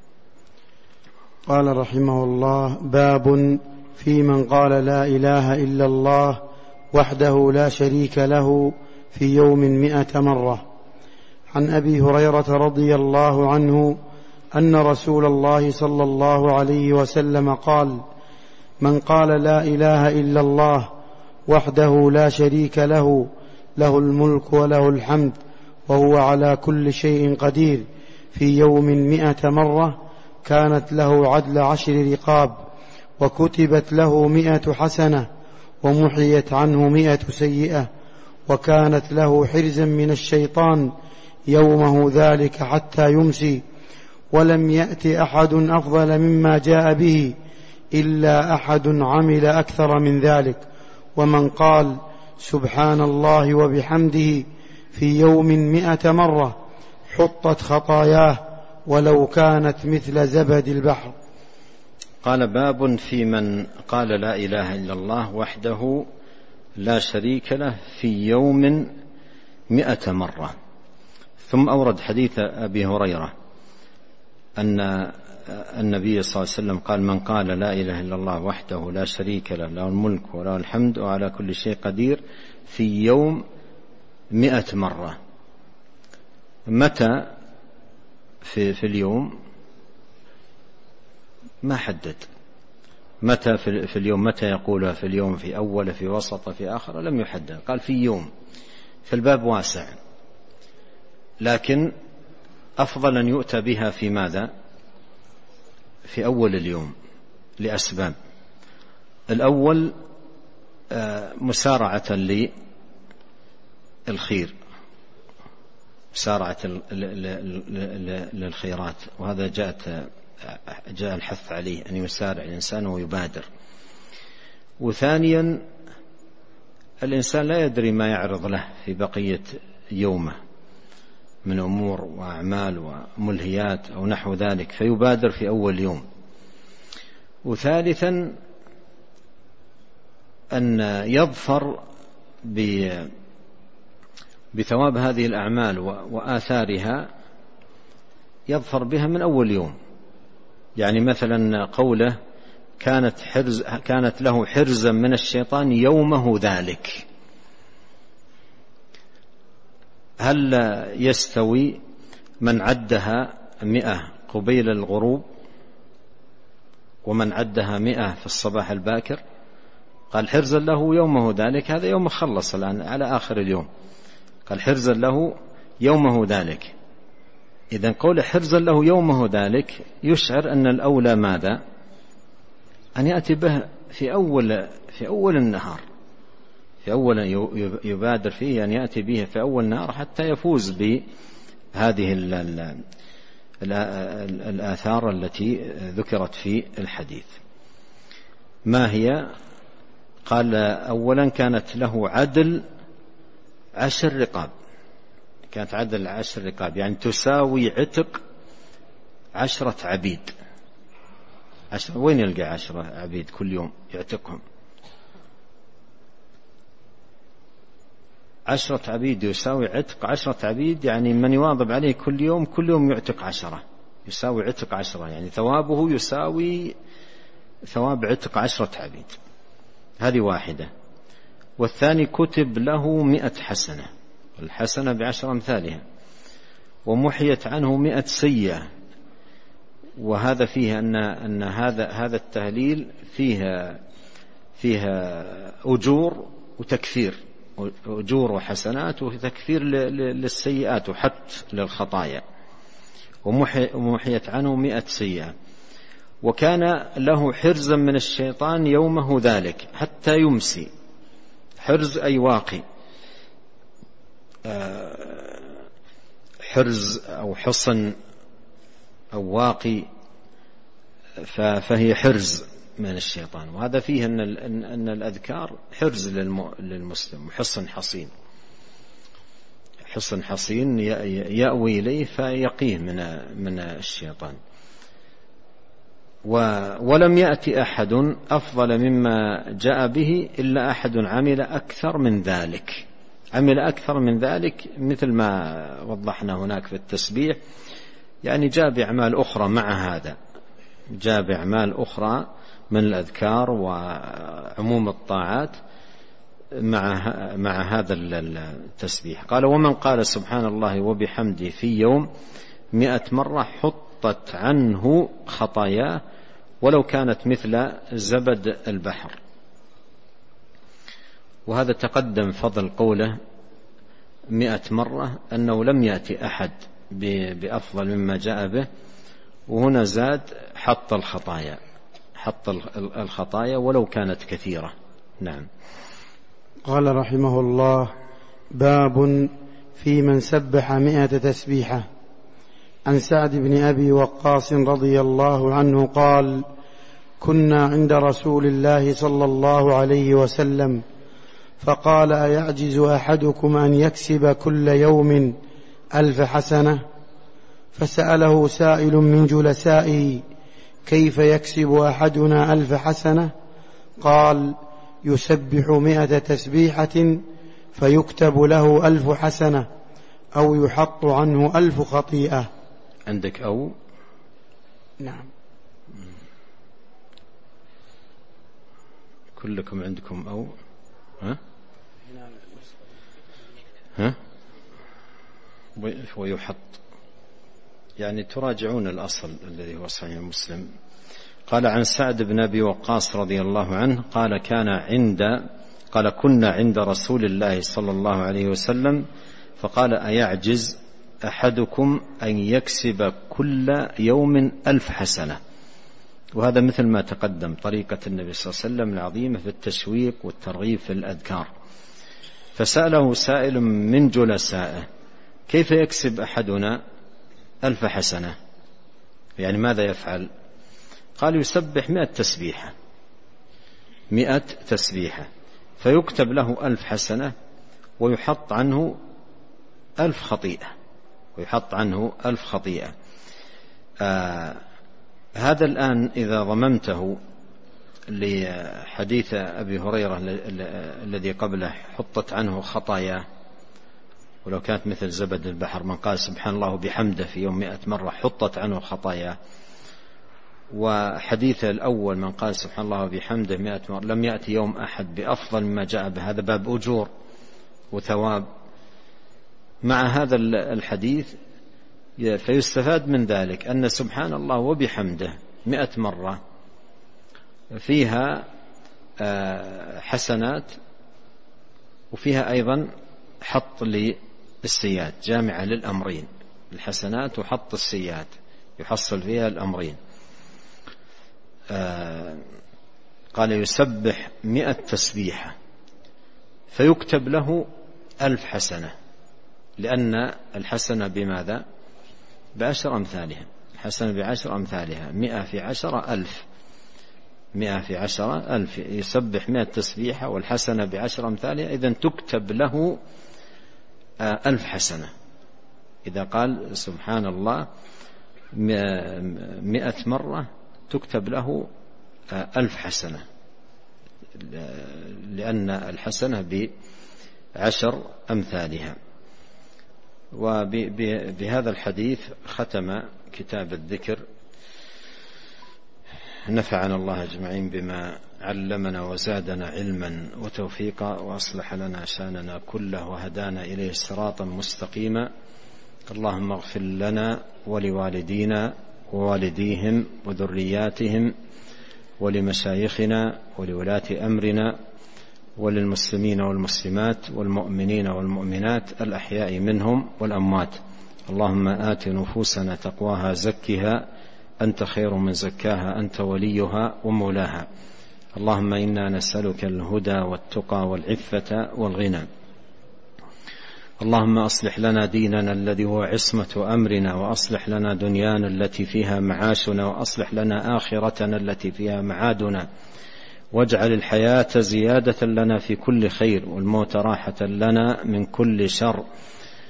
قال رحمه الله: باب في من قال لا إله إلا الله وحده لا شريك له في يوم 100 مرة. عن أبي هريرة رضي الله عنه أن رسول الله صلى الله عليه وسلم قال: من قال لا إله إلا الله وحده لا شريك له له الملك وله الحمد وهو على كل شيء قدير في يوم 100 مرة كانت له عدل 10 رقاب، وكتبت له 100 حسنة، ومحيت عنه 100 سيئة، وكانت له حرزا من الشيطان يومه ذلك حتى يمسي، ولم يأت أحد أفضل مما جاء به إلا أحد عمل أكثر من ذلك. ومن قال سبحان الله وبحمده في يوم 100 مرة حطت خطاياه ولو كانت مثل زبد البحر. قال: باب في من قال لا إله إلا الله وحده لا شريك له في يوم 100 مرة. ثم أورد حديث أبي هريرة أن النبي صلى الله عليه وسلم قال: من قال لا إله إلا الله وحده لا شريك له له الملك وله الحمد وعلى كل شيء قدير في يوم 100 مرة. متى في اليوم؟ ما حدد متى في اليوم، متى يقولها في اليوم، في أول، في وسط، في آخر، لم يحدد. قال في يوم. فالباب واسع، لكن أفضل أن يؤتى بها في ماذا؟ في أول اليوم لأسباب. الأول مسارعة للخير، مسارعة للخيرات، وهذا جاء الحث عليه أن يسارع الإنسان ويبادر. وثانيا الإنسان لا يدري ما يعرض له في بقية يومه من أمور وأعمال وملهيات أو نحو ذلك، فيبادر في أول يوم. وثالثا أن يظفر بثواب هذه الأعمال وآثارها، يظفر بها من أول يوم. يعني مثلا قوله كانت له حرزا من الشيطان يومه ذلك. هل يستوي من عدها 100 قبيل الغروب ومن عدها 100 في الصباح الباكر؟ قال حرزا له يومه ذلك، هذا يوم خلص الآن على آخر اليوم. قال حرزا له يومه ذلك. إذن قول حرزا له يومه ذلك يشعر أن الأولى ماذا؟ أن يأتي به في أول النهار، في أول يبادر فيه أن يأتي به في أول النهار حتى يفوز بهذه الآثار التي ذكرت في الحديث. ما هي؟ قال أولا كانت له عدل 10 رقاب. كانت عدل 10 رقاب، يعني تساوي عتق 10 عبيد. وين يلقى 10 عبيد كل يوم يعتقهم؟ 10 عبيد يساوي عتق 10 عبيد، يعني من يواظب عليه كل يوم يعتق 10، يساوي عتق 10، يعني ثوابه يساوي ثواب عتق 10 عبيد. هذه واحدة. والثاني كتب له 100 حسنة، الحسنة ب10 أمثالها، ومحيت عنه 100 سيئة. وهذا فيه أن هذا التهليل فيها أجور وتكفير، أجور وحسنات وتكفير للسيئات وحط للخطايا. ومحيت عنه 100 سيئة. وكان له حرزا من الشيطان يومه ذلك حتى يمسي. حرز أي واقي، حرز أو حصن أو واقي، فهي حرز من الشيطان. وهذا فيه أن الأذكار حرز للمسلم، وحصن حصين. حصن حصين يأوي إليه فيقيه من الشيطان. ولم يأتي أحد أفضل مما جاء به إلا أحد عمل أكثر من ذلك. عمل أكثر من ذلك مثل ما وضحنا هناك في التسبيح، يعني جاء بأعمال أخرى مع هذا، جاء بأعمال أخرى من الأذكار وعموم الطاعات مع هذا التسبيح. قال: ومن قال سبحان الله وبحمده في يوم 100 مرة حطت عنه خطاياه ولو كانت مثل زبد البحر. وهذا تقدم فضل قوله 100 مرة أنه لم يأتي أحد بأفضل مما جاء به، وهنا زاد حط الخطايا ولو كانت كثيرة. نعم. قال رحمه الله: باب في من سبح 100 تسبيحة. عن سعد بن أبي وقاص رضي الله عنه قال: كنا عند رسول الله صلى الله عليه وسلم فقال: أيعجز أحدكم أن يكسب كل يوم 1000 حسنة؟ فسأله سائل من جلسائه: كيف يكسب أحدنا 1000 حسنة؟ قال: يسبح 100 تسبيحة فيكتب له 1000 حسنة أو يحط عنه 1000 خطيئة. عندك أو؟ نعم. كلكم عندكم أو؟ ها؟ ويحط، يعني تراجعون الأصل الذي هو صحيح مسلم. قال: عن سعد بن أبي وقاص رضي الله عنه قال: كنا عند رسول الله صلى الله عليه وسلم فقال: أيعجز أحدكم أن يكسب كل يوم 1000 حسنة؟ وهذا مثل ما تقدم طريقة النبي صلى الله عليه وسلم العظيمة في التشويق والترغيب في الأذكار. فسأله سائل من جلسائه: كيف يكسب أحدنا 1000 حسنة؟ يعني ماذا يفعل؟ قال: يسبح 100 تسبيحة، 100 تسبيحة فيكتب له 1000 حسنة ويحط عنه 1000 خطيئة، ويحط عنه 1000 خطيئة. هذا الآن إذا ضممته لحديث أبي هريرة الذي قبله: حطت عنه خطاياه ولو كانت مثل زبد البحر. من قال سبحان الله بحمده في يوم 100 مرة حطت عنه خطاياه. وحديث الأول: من قال سبحان الله بحمده 100 مرة لم يأتي يوم أحد بأفضل مما جاء به. هذا باب أجور وثواب. مع هذا الحديث فيستفاد من ذلك أن سبحان الله وبحمده 100 مرة فيها حسنات، وفيها أيضا حط للسيئات، جامعة للأمرين، الحسنات وحط السيئات، يحصل فيها الأمرين. قال: يسبح 100 تسبيحة فيكتب له 1000 حسنة، لأن الحسنة بماذا؟ ب10 أمثالها. الحسنة ب10 أمثالها، 100 في 10 1000، 100 في 10 1000. يسبح 100 تسبيحة والحسنة ب10 أمثالها، إذن تكتب له 1000 حسنة. إذا قال سبحان الله 100 مرة تكتب له 1000 حسنة، لأن الحسنة ب10 أمثالها. وبهذا الحديث ختم كتاب الذكر. نفعنا الله أجمعين بما علمنا وزادنا علما وتوفيقا، وأصلح لنا شاننا كله وهدانا إليه صراطا مستقيما. اللهم اغفر لنا ولوالدينا ووالديهم وذرياتهم ولمشايخنا ولولاة أمرنا وللمسلمين والمسلمات والمؤمنين والمؤمنات الأحياء منهم والأموات. اللهم آت نفوسنا تقواها زكها أنت خير من زكاها أنت وليها ومولاها. اللهم إنا نسألك الهدى والتقى والعفة والغنى. اللهم أصلح لنا ديننا الذي هو عصمة أمرنا، وأصلح لنا دنيانا التي فيها معاشنا، وأصلح لنا آخرتنا التي فيها معادنا، واجعل الحياة زيادة لنا في كل خير والموت راحة لنا من كل شر.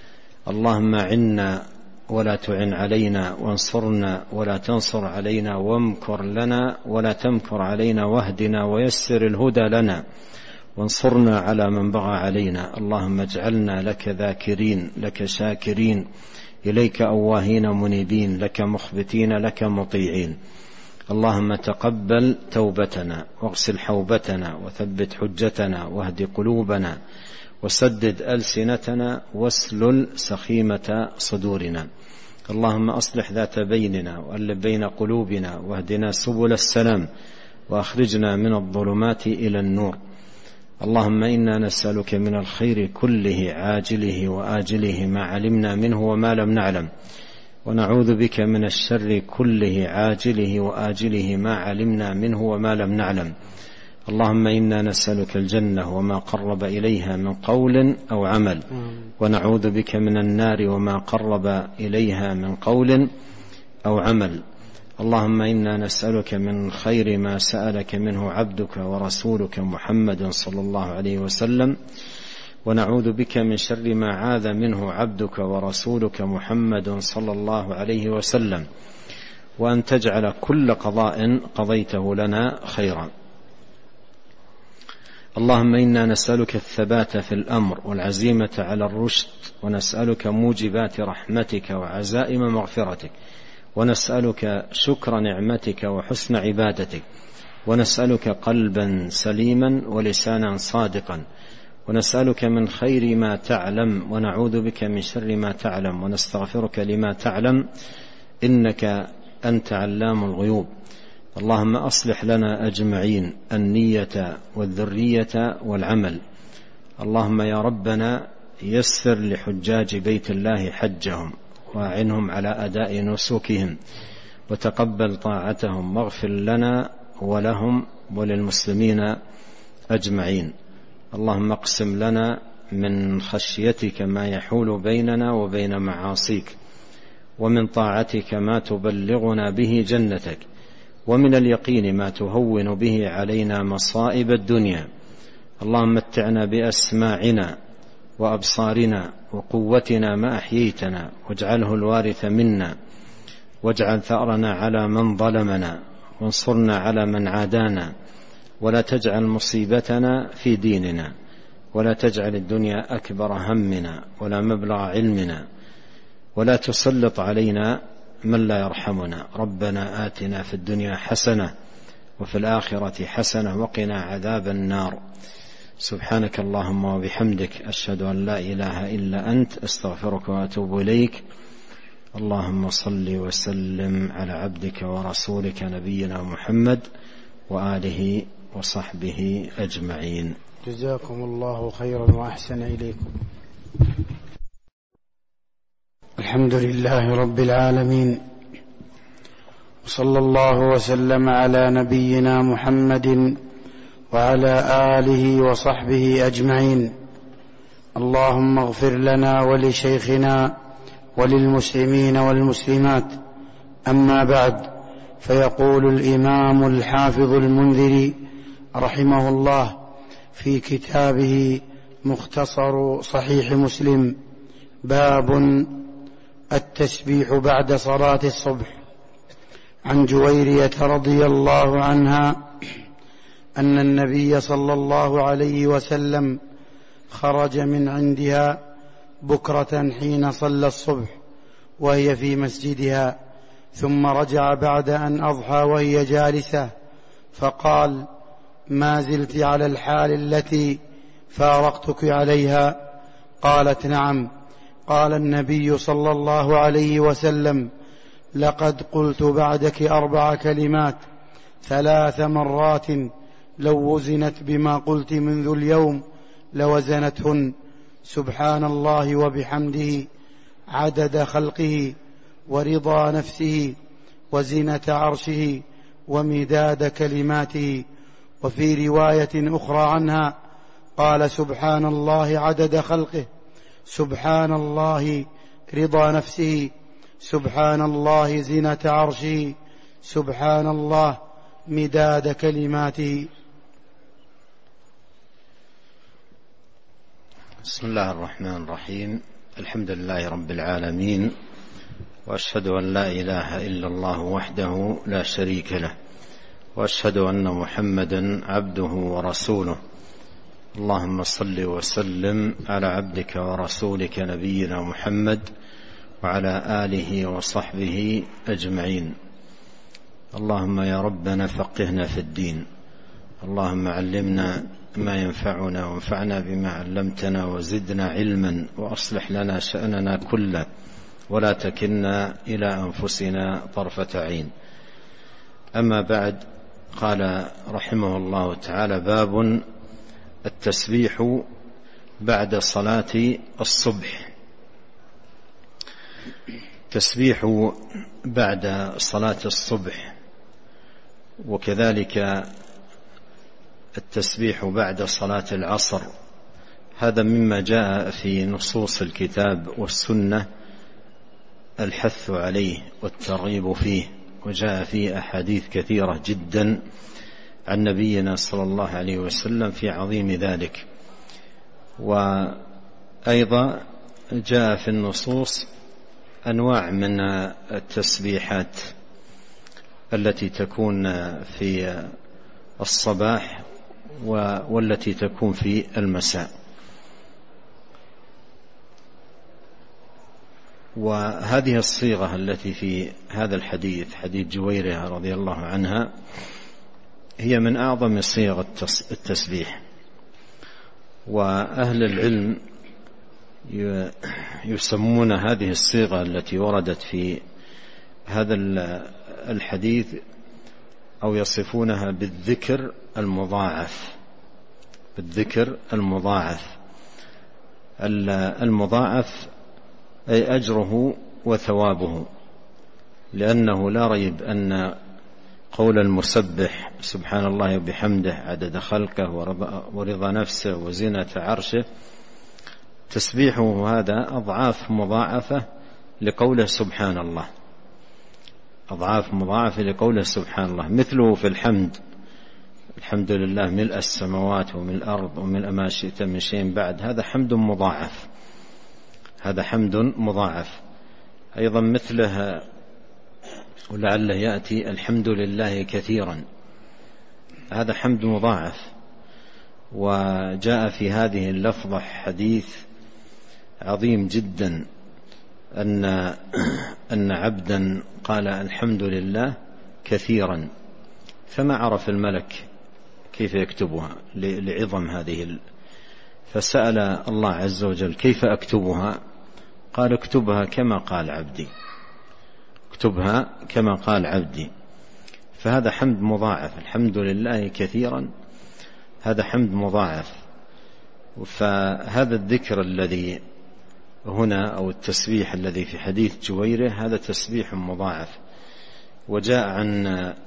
اللهم عنا ولا تعن علينا، وانصرنا ولا تنصر علينا، وامكر لنا ولا تمكر علينا، واهدنا ويسر الهدى لنا، وانصرنا على من بغى علينا. اللهم اجعلنا لك ذاكرين، لك شاكرين، إليك أواهين منيبين، لك مخبتين، لك مطيعين. اللهم تقبل توبتنا، واغسل حوبتنا، وثبت حجتنا، واهد قلوبنا، وسدد ألسنتنا، واسلل سخيمة صدورنا. اللهم أصلح ذات بيننا، وألف بين قلوبنا، واهدنا سبل السلام، وأخرجنا من الظلمات إلى النور. اللهم إنا نسألك من الخير كله عاجله وآجله ما علمنا منه وما لم نعلم، ونعوذ بك من الشر كله عاجله وآجله ما علمنا منه وما لم نعلم. اللهم إنا نسألك الجنة وما قرب إليها من قول أو عمل، ونعوذ بك من النار وما قرب إليها من قول أو عمل. اللهم إنا نسألك من خير ما سألك منه عبدك ورسولك محمد صلى الله عليه وسلم، ونعوذ بك من شر ما عاذ منه عبدك ورسولك محمد صلى الله عليه وسلم، وأن تجعل كل قضاء قضيته لنا خيرا. اللهم إنا نسألك الثبات في الأمر والعزيمة على الرشد، ونسألك موجبات رحمتك وعزائم مغفرتك، ونسألك شكر نعمتك وحسن عبادتك، ونسألك قلبا سليما ولسانا صادقا، ونسألك من خير ما تعلم، ونعوذ بك من شر ما تعلم، ونستغفرك لما تعلم، إنك أنت علام الغيوب. اللهم أصلح لنا أجمعين النية والذرية والعمل. اللهم يا ربنا يسر لحجاج بيت الله حجهم، وأعنهم على أداء نسكهم، وتقبل طاعتهم، واغفر لنا ولهم وللمسلمين أجمعين. اللهم اقسم لنا من خشيتك ما يحول بيننا وبين معاصيك، ومن طاعتك ما تبلغنا به جنتك، ومن اليقين ما تهون به علينا مصائب الدنيا. اللهم متعنا بأسماعنا وأبصارنا وقوتنا ما أحييتنا، واجعله الوارث منا، واجعل ثأرنا على من ظلمنا، وانصرنا على من عادانا، ولا تجعل مصيبتنا في ديننا، ولا تجعل الدنيا أكبر همنا ولا مبلغ علمنا، ولا تسلط علينا من لا يرحمنا. ربنا آتنا في الدنيا حسنة وفي الآخرة حسنة وقنا عذاب النار. سبحانك اللهم وبحمدك، أشهد أن لا إله إلا أنت، أستغفرك وأتوب إليك. اللهم صل وسلم على عبدك ورسولك نبينا محمد وآله وصحبه أجمعين. جزاكم الله خيرا وأحسن إليكم. الحمد لله رب العالمين، وصلى الله وسلم على نبينا محمد وعلى آله وصحبه أجمعين. اللهم اغفر لنا ولشيخنا وللمسلمين والمسلمات. أما بعد، فيقول الإمام الحافظ المنذري رحمه الله في كتابه مختصر صحيح مسلم: باب التسبيح بعد صلاة الصبح. عن جويرية رضي الله عنها أن النبي صلى الله عليه وسلم خرج من عندها بكرة حين صلى الصبح وهي في مسجدها، ثم رجع بعد أن أضحى وهي جالسة، فقال: ما زلت على الحال التي فارقتك عليها؟ قالت: نعم. قال النبي صلى الله عليه وسلم: لقد قلت بعدك 4 كلمات 3 مرات، لو وزنت بما قلت منذ اليوم لوزنتهن: سبحان الله وبحمده، عدد خلقه، ورضا نفسه، وزنة عرشه، ومداد كلماته. وفي رواية أخرى عنها قال: سبحان الله عدد خلقه، سبحان الله رضا نفسه، سبحان الله زنة عرشه، سبحان الله مداد كلماته. بسم الله الرحمن الرحيم. الحمد لله رب العالمين، وأشهد أن لا إله إلا الله وحده لا شريك له، وأشهد أن محمدا عبده ورسوله. اللهم صل وسلم على عبدك ورسولك نبينا محمد وعلى آله وصحبه أجمعين. اللهم يا ربنا فقهنا في الدين، اللهم علمنا ما ينفعنا وانفعنا بما علمتنا وزدنا علما، وأصلح لنا شأننا كله ولا تكلنا إلى أنفسنا طرفة عين. أما بعد، قال رحمه الله تعالى: باب التسبيح بعد صلاة الصبح. تسبيح بعد صلاة الصبح، وكذلك التسبيح بعد صلاة العصر، هذا مما جاء في نصوص الكتاب والسنة الحث عليه والترغيب فيه، وجاء فيه أحاديث كثيرة جدا عن نبينا صلى الله عليه وسلم في عظيم ذلك. وأيضا جاء في النصوص أنواع من التسبيحات التي تكون في الصباح والتي تكون في المساء. وهذه الصيغة التي في هذا الحديث، حديث جويرية رضي الله عنها، هي من أعظم صيغ التسبيح. وأهل العلم يسمون هذه الصيغة التي وردت في هذا الحديث أو يصفونها بالذكر المضاعف. بالذكر المضاعف. المضاعف أي أجره وثوابه، لأنه لا ريب أن قول المسبح سبحان الله وبحمده عدد خلقه ورضا نفسه وزنة عرشه، تسبيحه هذا أضعاف مضاعفة لقوله سبحان الله، أضعاف مضاعفة لقوله سبحان الله. مثله في الحمد: الحمد لله ملء السماوات وملء الأرض وملء ما شئت من شيء بعد. هذا حمد مضاعف، هذا حمد مضاعف. أيضا مثله ولعله يأتي الحمد لله كثيرا، هذا حمد مضاعف. وجاء في هذه اللفظة حديث عظيم جدا أن عبدا قال الحمد لله كثيرا، فما عرف الملك كيف يكتبها لعظم هذه، فسأل الله عز وجل: كيف أكتبها؟ قال: اكتبها كما قال عبدي، اكتبها كما قال عبدي. فهذا حمد مضاعف، الحمد لله كثيرا، هذا حمد مضاعف. فهذا الذكر الذي هنا أو التسبيح الذي في حديث جويرة هذا تسبيح مضاعف. وجاء عن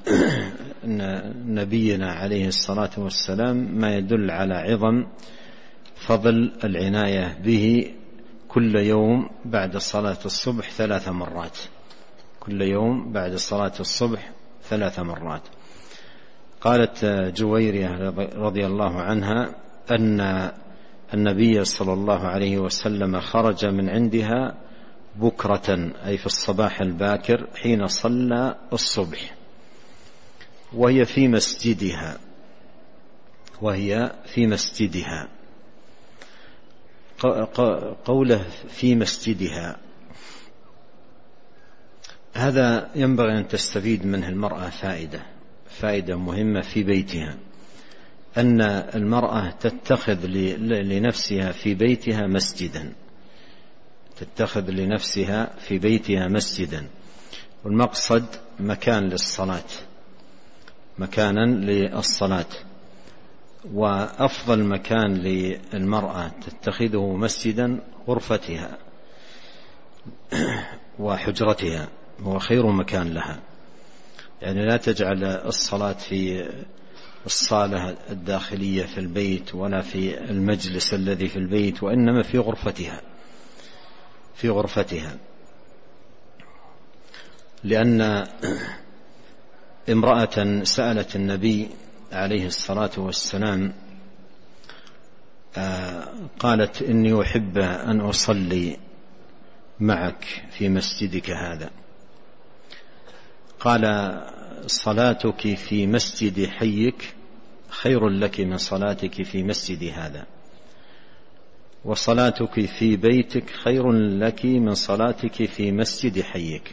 نبينا عليه الصلاة والسلام ما يدل على عظم فضل العناية به كل يوم بعد صلاة الصبح 3 مرات، كل يوم بعد صلاة الصبح 3 مرات. قالت جويرية رضي الله عنها أن النبي صلى الله عليه وسلم خرج من عندها بكرة، أي في الصباح الباكر حين صلى الصبح، وهي في مسجدها، وهي في مسجدها. قوله في مسجدها هذا ينبغي أن تستفيد منه المرأة فائدة مهمة في بيتها، أن المرأة تتخذ لنفسها في بيتها مسجدا، تتخذ لنفسها في بيتها مسجدا، والمقصد مكان للصلاة، مكانا للصلاة. وأفضل مكان للمرأة تتخذه مسجدا غرفتها وحجرتها، هو خير مكان لها. يعني لا تجعل الصلاة في الصالة الداخلية في البيت ولا في المجلس الذي في البيت، وإنما في غرفتها، في غرفتها. لأن امرأة سألت النبي عليه الصلاة والسلام قالت: إني أحب أن أصلي معك في مسجدك هذا. قال: صلاتك في مسجد حيك خير لك من صلاتك في مسجد هذا، وصلاتك في بيتك خير لك من صلاتك في مسجد حيك،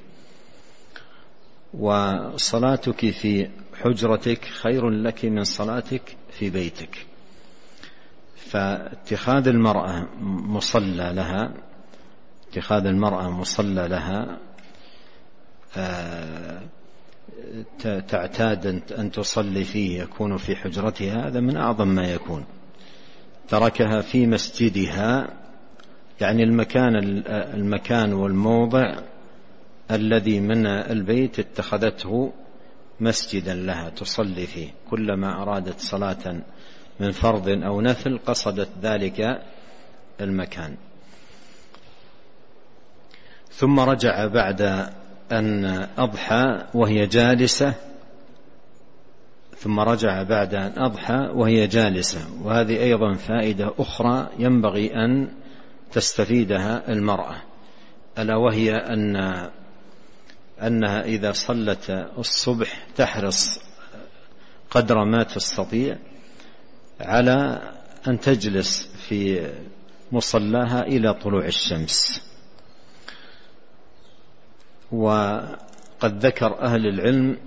وصلاتك في حجرتك خير لك من صلاتك في بيتك. فاتخاذ المرأة مصلى لها تعتاد أن تصلي فيه، يكون في حجرتها، هذا من أعظم ما يكون. تركها في مسجدها، يعني المكان والموضع الذي من البيت اتخذته مسجدا لها تصلي فيه، كلما أرادت صلاة من فرض أو نفل قصدت ذلك المكان. ثم رجع بعد أن أضحى وهي جالسة، وهذه أيضا فائدة أخرى ينبغي أن تستفيدها المرأة، ألا وهي أنها إذا صلت الصبح تحرص قدر ما تستطيع على أن تجلس في مصلاها إلى طلوع الشمس. وقد ذكر أهل العلم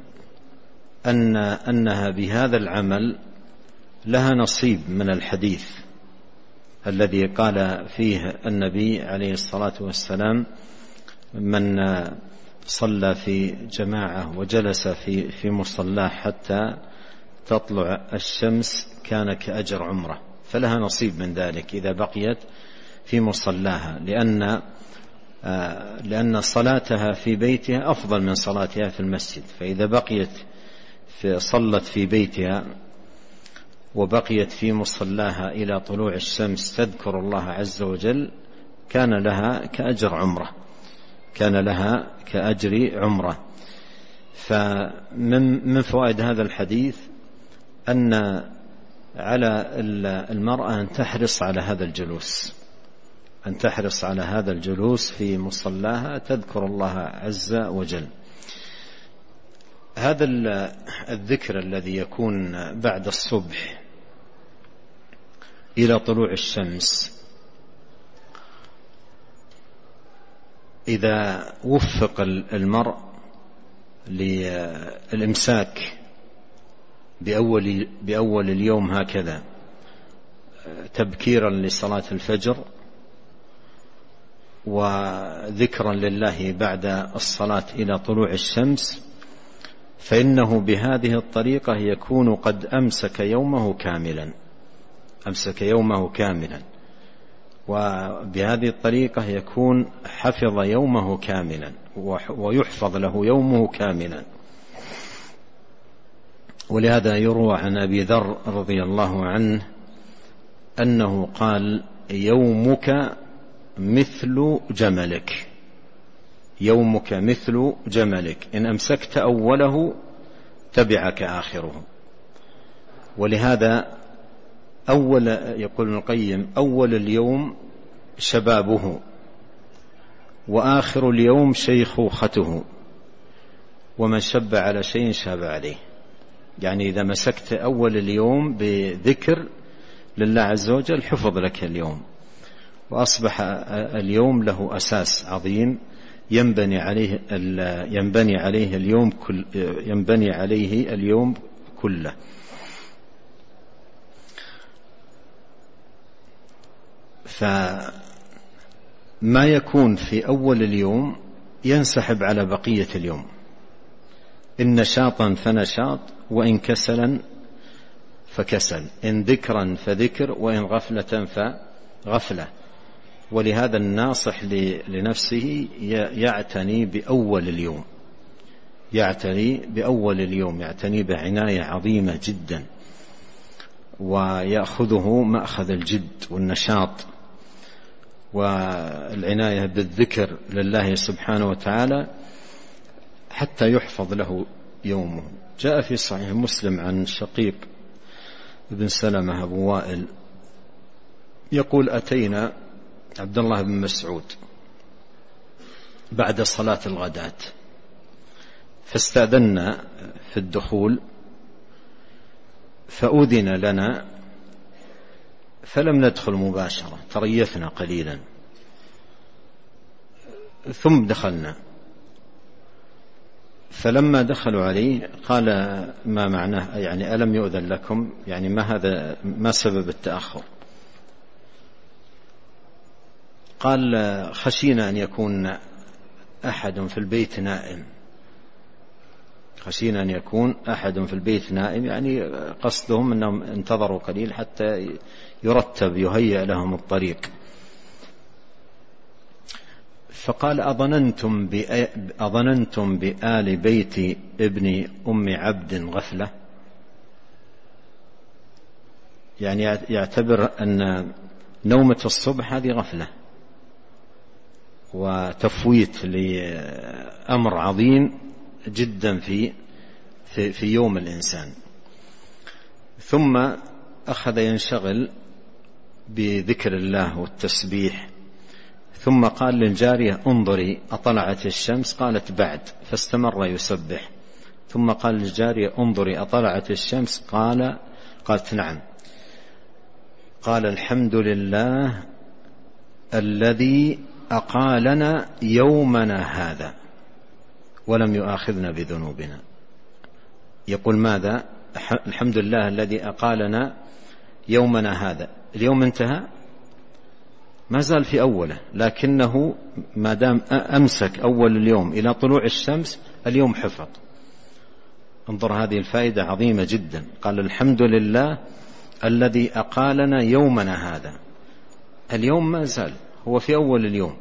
أنها بهذا العمل لها نصيب من الحديث الذي قال فيه النبي عليه الصلاة والسلام: من صلى في جماعة وجلس في مصلاه حتى تطلع الشمس كان كأجر عمره. فلها نصيب من ذلك إذا بقيت في مصلاها، لأن صلاتها في بيتها أفضل من صلاتها في المسجد. فإذا بقيت صلت في بيتها وبقيت في مصلاها إلى طلوع الشمس تذكر الله عز وجل كان لها كأجر عمره. فمن فوائد هذا الحديث أن على المرأة أن تحرص على هذا الجلوس في مصلاها تذكر الله عز وجل. هذا الذكر الذي يكون بعد الصبح إلى طلوع الشمس، إذا وفق المرء للإمساك بأول اليوم هكذا تبكيرا لصلاة الفجر وذكرا لله بعد الصلاة إلى طلوع الشمس، فإنه بهذه الطريقة يكون قد أمسك يومه كاملا، وبهذه الطريقة يكون حفظ يومه كاملا ويحفظ له يومه كاملا. ولهذا يروى عن أبي ذر رضي الله عنه أنه قال: يومك مثل جملك إن أمسكت أوله تبعك آخره. ولهذا يقول ابن القيم: أول اليوم شبابه وآخر اليوم شيخوخته، ومن شب على شيء شاب عليه. يعني إذا مسكت أول اليوم بذكر لله عز وجل حفظ لك اليوم، وأصبح اليوم له أساس عظيم ينبني عليه اليوم كله. فما يكون في أول اليوم ينسحب على بقية اليوم، إن نشاطا فنشاط، وإن كسلا فكسل، إن ذكرا فذكر، وإن غفلة فغفلة. ولهذا الناصح لنفسه يعتني بأول اليوم، يعتني بعناية عظيمة جدا، ويأخذه مأخذ الجد والنشاط والعناية بالذكر لله سبحانه وتعالى حتى يحفظ له يومه. جاء في صحيح مسلم عن شقيق بن سلمة أبو وائل يقول: أتينا عبد الله بن مسعود بعد صلاة الغداة، فاستأذنا في الدخول فأذن لنا فلم ندخل مباشرة، تريثنا قليلا ثم دخلنا. فلما دخلوا عليه قال: ما معناه؟ يعني ألم يؤذن لكم؟ يعني ما سبب التأخر؟ قال: خشينا أن يكون أحد في البيت نائم. خشينا أن يكون أحد في البيت نائم، يعني قصدهم أنهم انتظروا قليل حتى يهيأ لهم الطريق. فقال: أظننتم بآل بيت ابن أم عبد غفلة؟ يعني يعتبر أن نومة الصبح هذه غفلة وتفويت لأمر عظيم جدا في يوم الإنسان. ثم أخذ ينشغل بذكر الله والتسبيح، ثم قال للجارية: انظري أطلعت الشمس؟ قالت: بعد. فاستمر يسبح. ثم قال للجارية: انظري أطلعت الشمس؟ قالت: نعم. قال: الحمد لله الذي أقالنا يومنا هذا ولم يؤاخذنا بذنوبنا. يقول ماذا؟ الحمد لله الذي أقالنا يومنا هذا. اليوم انتهى؟ ما زال في أوله، لكنه ما دام أمسك أول اليوم إلى طلوع الشمس اليوم حفظ. انظر، هذه الفائدة عظيمة جدا. قال: الحمد لله الذي أقالنا يومنا هذا. اليوم ما زال هو في أول اليوم،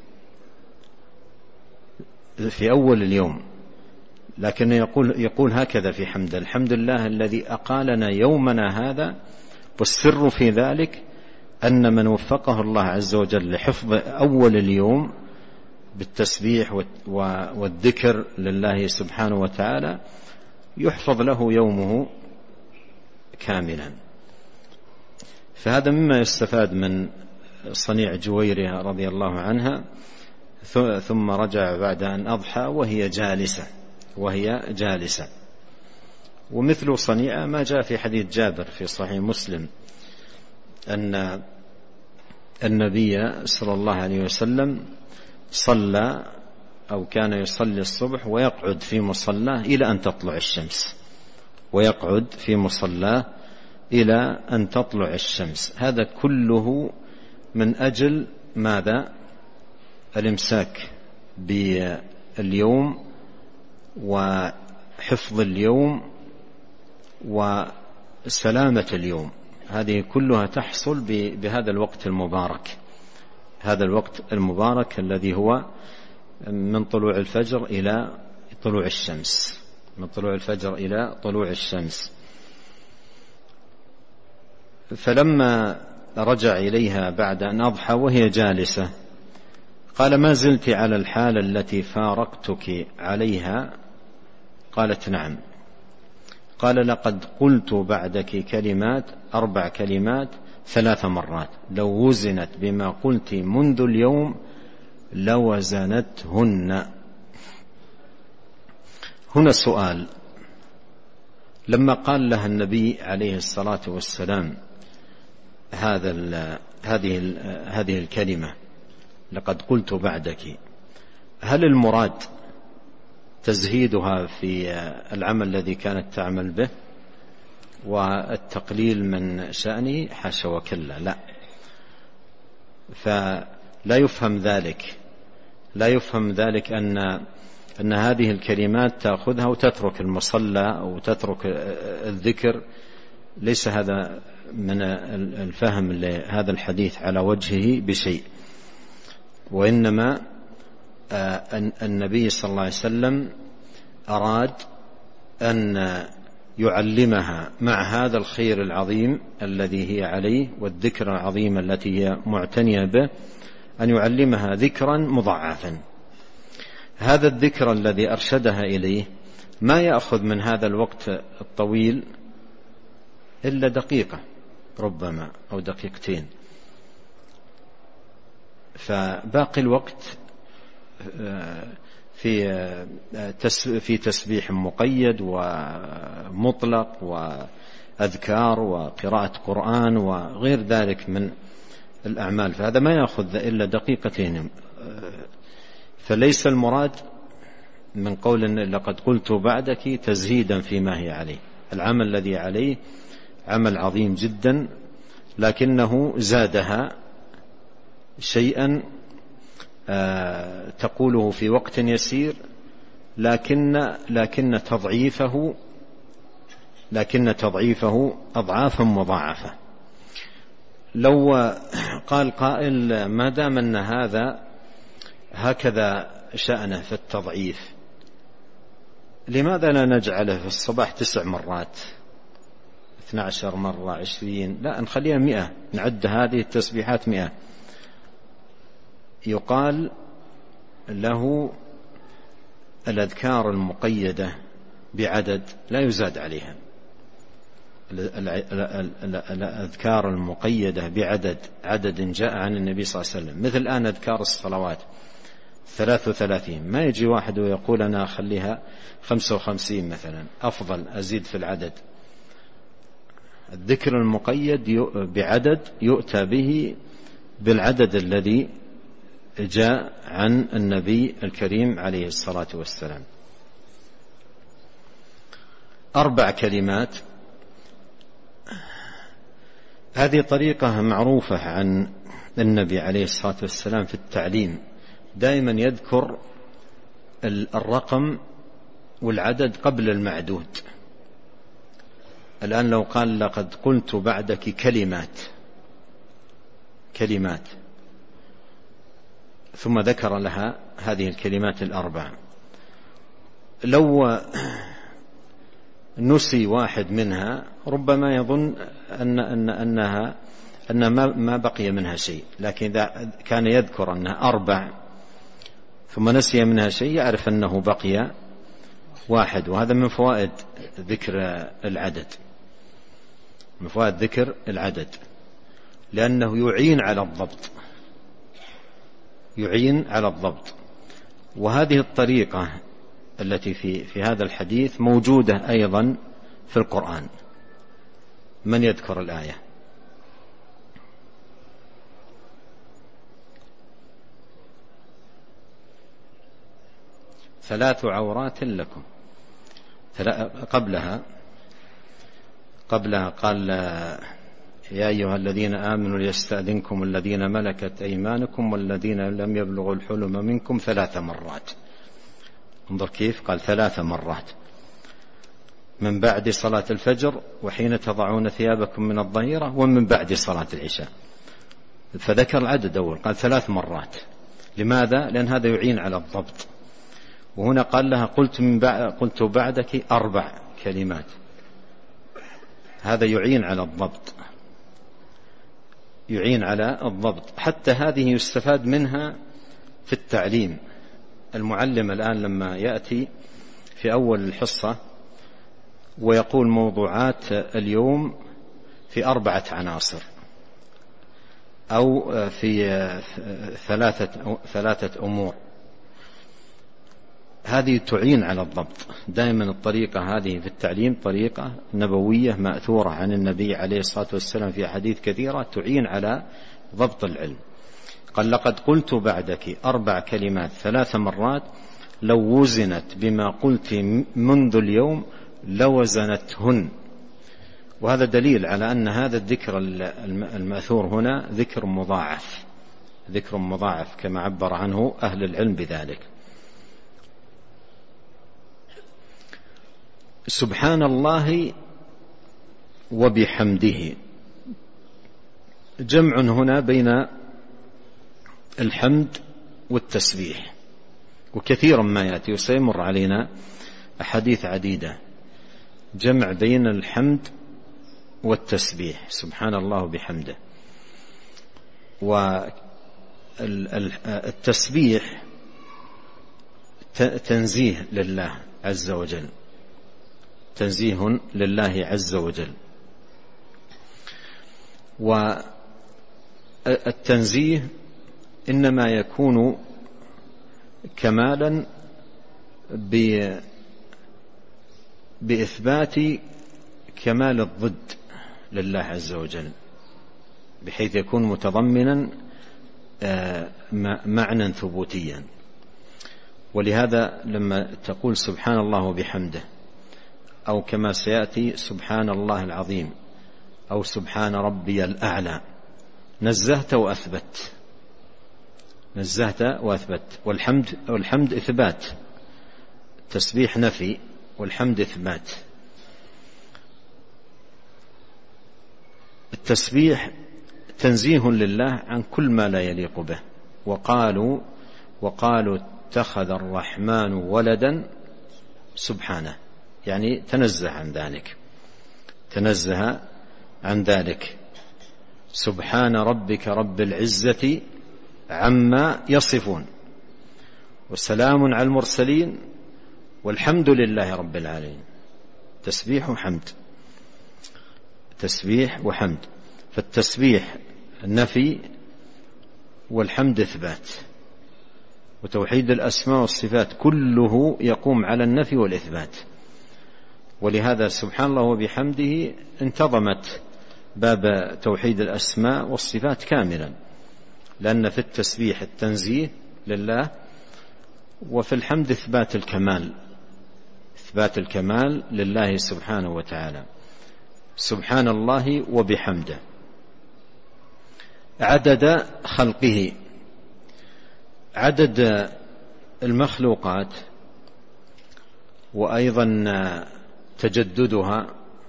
في أول اليوم، لكن يقول هكذا في حمد: الحمد لله الذي أقالنا يومنا هذا. والسر في ذلك أن من وفقه الله عز وجل لحفظ أول اليوم بالتسبيح والذكر لله سبحانه وتعالى يحفظ له يومه كاملا. فهذا مما يستفاد من صنيع جويرية رضي الله عنها. ثم رجع بعد أن أضحى وهي جالسة. ومثل صنيعة ما جاء في حديث جابر في صحيح مسلم أن النبي صلى الله عليه وسلم صلى أو كان يصلي الصبح ويقعد في مصلاه إلى أن تطلع الشمس، إلى أن تطلع الشمس. هذا كله من أجل ماذا؟ الإمساك باليوم وحفظ اليوم وسلامة اليوم. هذه كلها تحصل بهذا الوقت المبارك، هذا الوقت المبارك الذي هو من طلوع الفجر إلى طلوع الشمس، من طلوع الفجر إلى طلوع الشمس. فلما رجع إليها بعد أن أضحى وهي جالسة قال: ما زلت على الحالة التي فارقتك عليها؟ قالت: نعم. قال: لقد قلت بعدك كلمات 4 كلمات 3 مرات، لو وزنت بما قلت منذ اليوم لوزنتهن. هنا سؤال: لما قال لها النبي عليه الصلاة والسلام هذه الكلمة لقد قلت بعدك، هل المراد تزهيدها في العمل الذي كانت تعمل به والتقليل من شأنه؟ حاشا وكلا، لا. فلا يفهم ذلك أن هذه الكلمات تأخذها وتترك المصلى أو تترك الذكر. ليس هذا من الفهم لهذا الحديث على وجهه بشيء، وإنما النبي صلى الله عليه وسلم أراد أن يعلمها مع هذا الخير العظيم الذي هي عليه والذكر العظيم التي هي معتنية به، أن يعلمها ذكرا مضاعفا. هذا الذكر الذي أرشدها إليه ما يأخذ من هذا الوقت الطويل إلا دقيقة ربما أو دقيقتين، فباقي الوقت في تسبيح مقيد ومطلق وأذكار وقراءة قرآن وغير ذلك من الأعمال، فهذا ما يأخذ إلا دقيقتين. فليس المراد من قول لقد قلت بعدك تزهيدا فيما هي عليه. العمل الذي عليه عمل عظيم جدا، لكنه زادها شيئا تقوله في وقت يسير، لكن تضعيفه أضعافا مضاعفة. لو قال قائل ما دام أن هذا هكذا شأنه في التضعيف، لماذا لا نجعله في الصباح 9 مرات 12 مرة 20؟ لا، نخليها 100، نعد هذه التسبيحات 100. يقال له الأذكار المقيدة بعدد لا يزاد عليها، الأذكار المقيدة بعدد جاء عن النبي صلى الله عليه وسلم، مثل الآن أذكار الصلوات 33، ما يجي واحد ويقول أنا أخليها 55 مثلا، أفضل أزيد في العدد. الذكر المقيد بعدد يؤتى به بالعدد الذي جاء عن النبي الكريم عليه الصلاة والسلام. 4 كلمات، هذه طريقة معروفة عن النبي عليه الصلاة والسلام في التعليم، دائما يذكر الرقم والعدد قبل المعدود. الآن لو قال لقد قلت بعدك كلمات ثم ذكر لها هذه الكلمات 4، لو نسي واحد منها ربما يظن أن ما بقي منها شيء، لكن إذا كان يذكر أنها 4 ثم نسي منها شيء يعرف أنه بقي 1. وهذا من فوائد ذكر العدد، لأنه يعين على الضبط. وهذه الطريقة التي في هذا الحديث موجودة أيضا في القرآن. من يذكر الآية؟ ثلاث عورات لكم. قبلها قال يا أيها الذين آمنوا ليستأذنكم الذين ملكت أيمانكم والذين لم يبلغوا الحلم منكم 3 مرات. انظر كيف قال 3 مرات، من بعد صلاة الفجر وحين تضعون ثيابكم من الظهيرة ومن بعد صلاة العشاء. فذكر العدد أول، قال 3 مرات. لماذا؟ لأن هذا يعين على الضبط. وهنا قال لها قلت بعدك 4 كلمات، هذا يعين على الضبط. حتى هذه يستفاد منها في التعليم. المعلم الآن لما يأتي في أول الحصة ويقول موضوعات اليوم في 4 عناصر أو في 3 أمور، هذه تعين على الضبط. دائما الطريقة هذه في التعليم طريقة نبوية مأثورة عن النبي عليه الصلاة والسلام في أحاديث كثيرة تعين على ضبط العلم. قال لقد قلت بعدك 4 كلمات 3 مرات، لو وزنت بما قلت منذ اليوم لوزنتهن. وهذا دليل على أن هذا الذكر المأثور هنا ذكر مضاعف كما عبر عنه أهل العلم بذلك. سبحان الله وبحمده، جمع هنا بين الحمد والتسبيح، وكثيرا ما يأتي وسيمر علينا أحاديث عديدة جمع بين الحمد والتسبيح، سبحان الله وبحمده. والتسبيح تنزيه لله عز وجل، تنزيه لله عز وجل. والتنزيه إنما يكون كمالا بإثبات كمال الضد لله عز وجل، بحيث يكون متضمنا معنى ثبوتيا. ولهذا لما تقول سبحان الله وبحمده، أو كما سيأتي سبحان الله العظيم، أو سبحان ربي الأعلى، نزهت وأثبت، نزهت وأثبت. والحمد إثبات، التسبيح نفي والحمد إثبات. التسبيح تنزيه لله عن كل ما لا يليق به. وقالوا اتخذ الرحمن ولدا سبحانه، يعني تنزه عن ذلك، تنزه عن ذلك. سبحان ربك رب العزة عما يصفون، وسلام على المرسلين، والحمد لله رب العالمين. تسبيح وحمد، تسبيح وحمد. فالتسبيح نفي، والحمد إثبات. وتوحيد الأسماء والصفات كله يقوم على النفي والإثبات. ولهذا سبحان الله وبحمده انتظمت باب توحيد الأسماء والصفات كاملا، لأن في التسبيح التنزيه لله، وفي الحمد إثبات الكمال، إثبات الكمال لله سبحانه وتعالى. سبحان الله وبحمده عدد خلقه، عدد المخلوقات وأيضا تجددها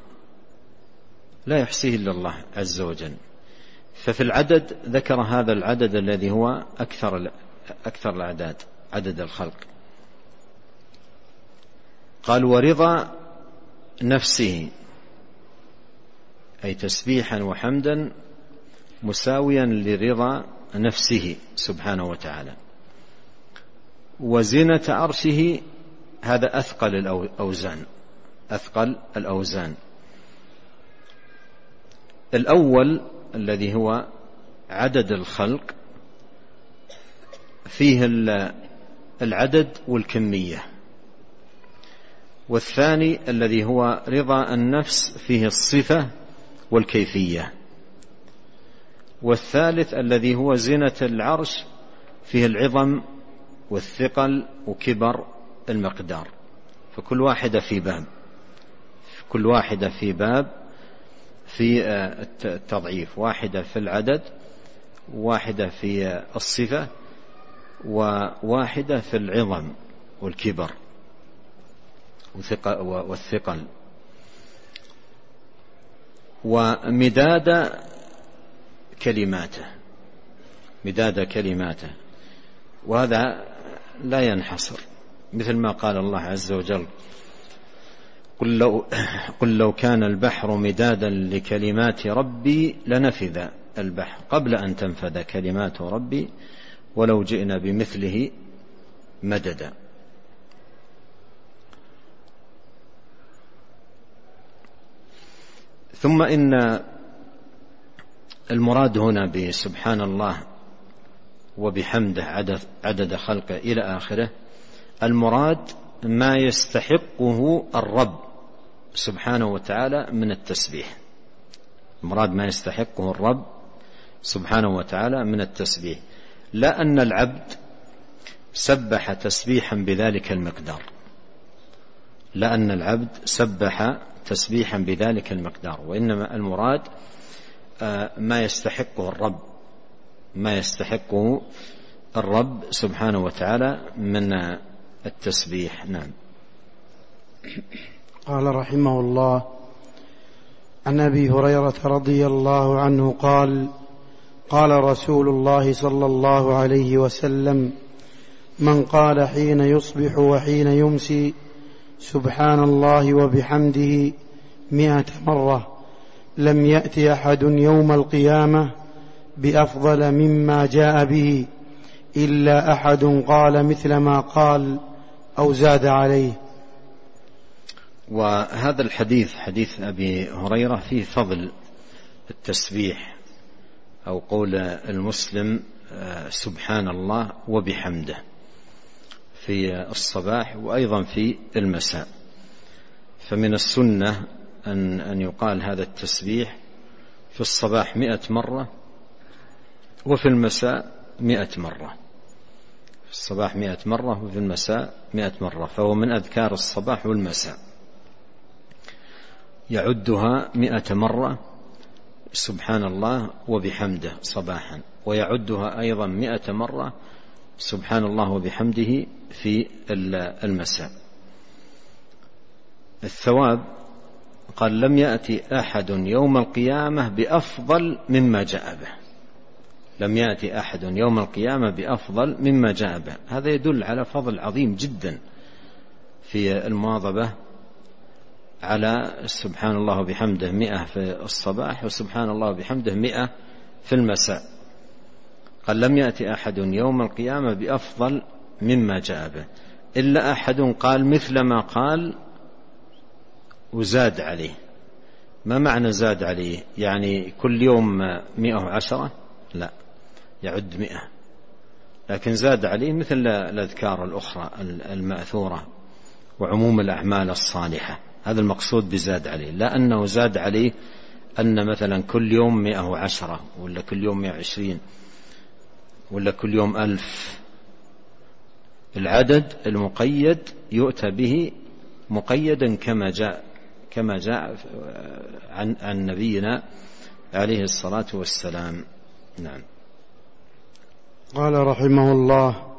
لا يحصيه إلا الله عز وجل. ففي العدد ذكر هذا العدد الذي هو أكثر الأعداد، عدد الخلق. قال ورضا نفسه، أي تسبيحا وحمدا مساويا لرضا نفسه سبحانه وتعالى. وزنة عرشه، هذا أثقل الأوزان، أثقل الأوزان. الأول الذي هو عدد الخلق فيه العدد والكمية، والثاني الذي هو رضا النفس فيه الصفة والكيفية، والثالث الذي هو زنة العرش فيه العظم والثقل وكبر المقدار. فكل واحدة في باب، كل واحدة في باب في التضعيف، واحدة في العدد، واحدة في الصفة، وواحدة في العظم والكبر والثقل. ومداد كلماته، مداد كلماته، وهذا لا ينحصر، مثل ما قال الله عز وجل قل لو كان البحر مدادا لكلمات ربي لنفذ البحر قبل أن تنفذ كلمات ربي ولو جئنا بمثله مددا. ثم إن المراد هنا بسبحان الله وبحمده عدد خلقه إلى آخره، المراد ما يستحقه الرب سبحانه وتعالى من التسبيح، المراد ما يستحقه الرب سبحانه وتعالى من التسبيح، لا أن العبد سبح تسبيحا بذلك المقدار، لا أن العبد سبح تسبيحا بذلك المقدار، وإنما المراد ما يستحقه الرب، ما يستحقه الرب سبحانه وتعالى من التسبيح. نعم. قال رحمه الله: عن أبي هريرة رضي الله عنه قال: قال رسول الله صلى الله عليه وسلم: من قال حين يصبح وحين يمسي سبحان الله وبحمده 100 مرة لم يأت أحد يوم القيامة بأفضل مما جاء به إلا أحد قال مثل ما قال أو زاد عليه. وهذا الحديث حديث أبي هريرة فيه فضل التسبيح، أو قول المسلم سبحان الله وبحمده. في الصباح وأيضا في المساء. فمن السنة أن يقال هذا التسبيح في الصباح 100 مرة، وفي المساء 100 مرة. في الصباح 100 مرة وفي المساء 100 مرة، فهو من أذكار الصباح والمساء. يعدها 100 مرة سبحان الله وبحمده صباحا، ويعدها أيضا 100 مرة سبحان الله وبحمده في المساء. الثواب قال لم يأتي أحد يوم القيامة بأفضل مما جاء به. لم يأتي أحد يوم القيامة بأفضل مما جاء به. هذا يدل على فضل عظيم جدا في المواظبة على سبحان الله وبحمده 100 في الصباح وسبحان الله وبحمده 100 في المساء. قال لم يأتي أحد يوم القيامة بأفضل مما جاء به إلا أحد قال مثل ما قال وزاد عليه. ما معنى زاد عليه؟ يعني كل يوم 110؟ لا، يعد 100، لكن زاد عليه مثل الأذكار الأخرى المأثورة وعموم الأعمال الصالحة. هذا المقصود بزاد عليه، لا أنه زاد عليه أن مثلا كل يوم 110 ولا كل يوم 120 ولا كل يوم 1000. العدد المقيد يؤتى به مقيدا كما جاء عن نبينا عليه الصلاة والسلام. نعم. قال رحمه الله: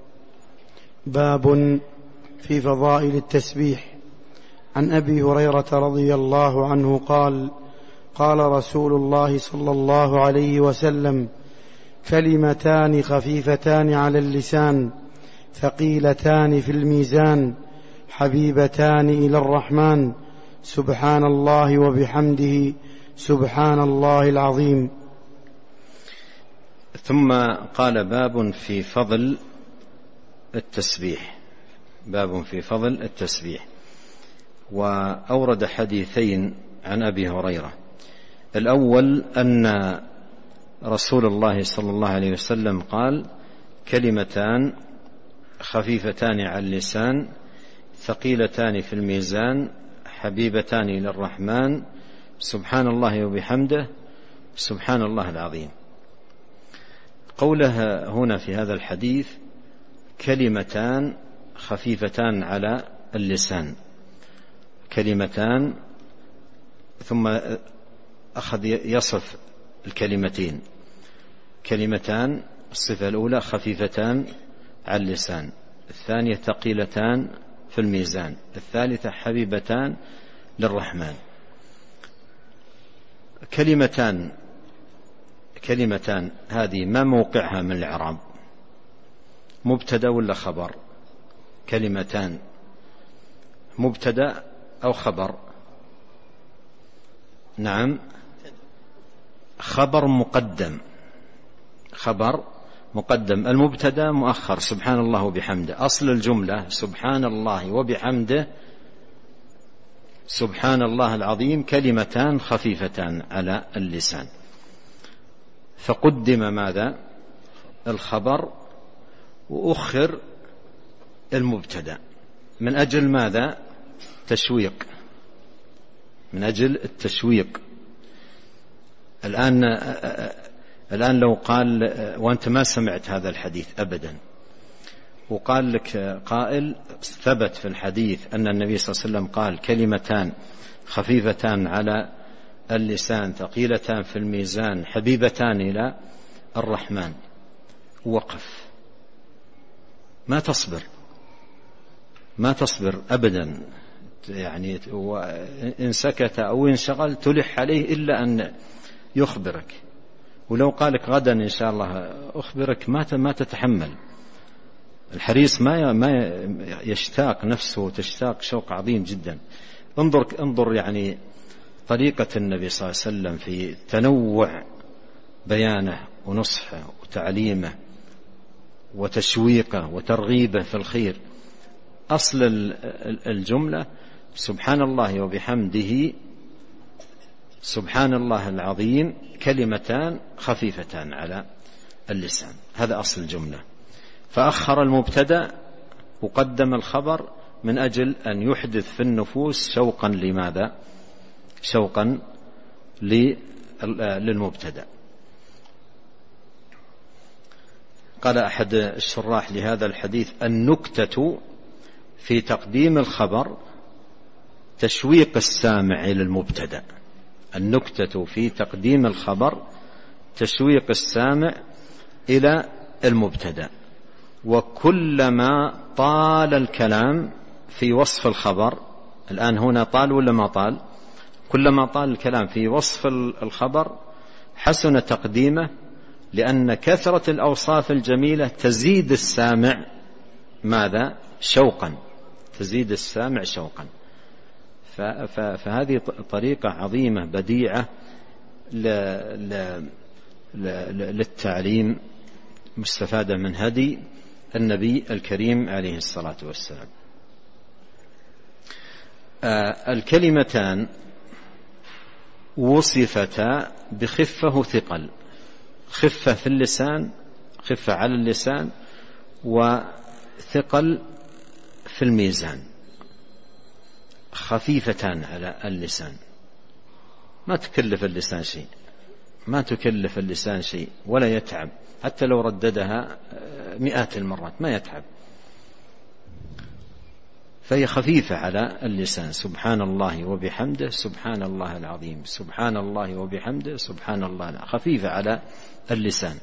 باب في فضائل التسبيح. عن أبي هريرة رضي الله عنه قال: قال رسول الله صلى الله عليه وسلم: كلمتان خفيفتان على اللسان ثقيلتان في الميزان حبيبتان إلى الرحمن سبحان الله وبحمده سبحان الله العظيم. ثم قال: باب في فضل التسبيح. باب في فضل التسبيح. وأورد حديثين عن أبي هريرة. الأول أن رسول الله صلى الله عليه وسلم قال: كلمتان خفيفتان على اللسان ثقيلتان في الميزان حبيبتان إلى الرحمن سبحان الله وبحمده سبحان الله العظيم. قوله هنا في هذا الحديث كلمتان خفيفتان على اللسان، كلمتان، ثم أخذ يصف الكلمتين. كلمتان الصفة الأولى خفيفتان على اللسان، الثانية ثقيلتان في الميزان، الثالثة حبيبتان للرحمن. كلمتان هذه ما موقعها من الإعراب؟ مبتدأ ولا خبر؟ كلمتان مبتدأ أو خبر؟ نعم، خبر مقدم. خبر مقدم، المبتدأ مؤخر. سبحان الله وبحمده، أصل الجملة سبحان الله وبحمده سبحان الله العظيم كلمتان خفيفتان على اللسان. فقدم ماذا؟ الخبر، وأخر المبتدأ. من أجل ماذا؟ تشويق، من أجل التشويق. الآن لو قال وأنت ما سمعت هذا الحديث أبدا، وقال لك قائل ثبت في الحديث أن النبي صلى الله عليه وسلم قال كلمتان خفيفتان على اللسان ثقيلتان في الميزان حبيبتان إلى الرحمن، وقف، ما تصبر أبدا. يعني إن سكت أو انشغل تلح عليه إلا أن يخبرك، ولو قالك غدا إن شاء الله أخبرك ما تتحمل. الحريص ما يشتاق نفسه، تشتاق شوق عظيم جدا. انظر يعني طريقة النبي صلى الله عليه وسلم في تنوع بيانه ونصحه وتعليمه وتشويقه وترغيبه في الخير. أصل الجملة سبحان الله وبحمده سبحان الله العظيم كلمتان خفيفتان على اللسان، هذا أصل الجملة. فأخر المبتدأ وقدم الخبر من أجل أن يحدث في النفوس شوقا. لماذا؟ شوقا للمبتدأ. قال أحد الشراح لهذا الحديث: النكتة في تقديم الخبر تشويق السامع إلى المبتدأ. النكتة في تقديم الخبر تشويق السامع إلى المبتدأ. وكلما طال الكلام في وصف الخبر، الآن هنا طال ولا ما طال؟ كلما طال الكلام في وصف الخبر حسن تقديمه، لأن كثرة الأوصاف الجميلة تزيد السامع ماذا؟ شوقا، تزيد السامع شوقا. فهذه طريقة عظيمة بديعة للتعليم، مستفادة من هدي النبي الكريم عليه الصلاة والسلام. الكلمتان وصفتا بخفة وثقل، خفة في اللسان، خفة على اللسان، وثقل في الميزان. خفيفتان على اللسان، ما تكلف اللسان شيء، ما تكلف اللسان شيء ولا يتعب، حتى لو رددها مئات المرات ما يتعب، فهي خفيفة على اللسان. سبحان الله وبحمده سبحان الله العظيم، سبحان الله وبحمده سبحان الله العظيم، خفيفة على اللسان.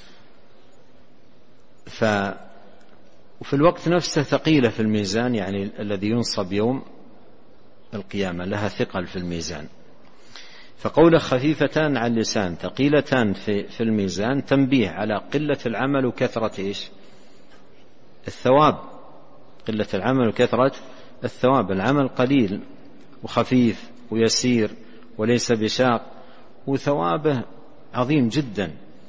وفي الوقت نفسه ثقيلة في الميزان، يعني الذي ينصب يوم القيامة لها ثقل في الميزان. فقوله خفيفتان على اللسان ثقيلتان في الميزان تنبيه على قلة العمل وكثرة الثواب. قلة العمل وكثرة الثواب، العمل قليل وخفيف ويسير وليس بشاق، وثوابه عظيم جدا،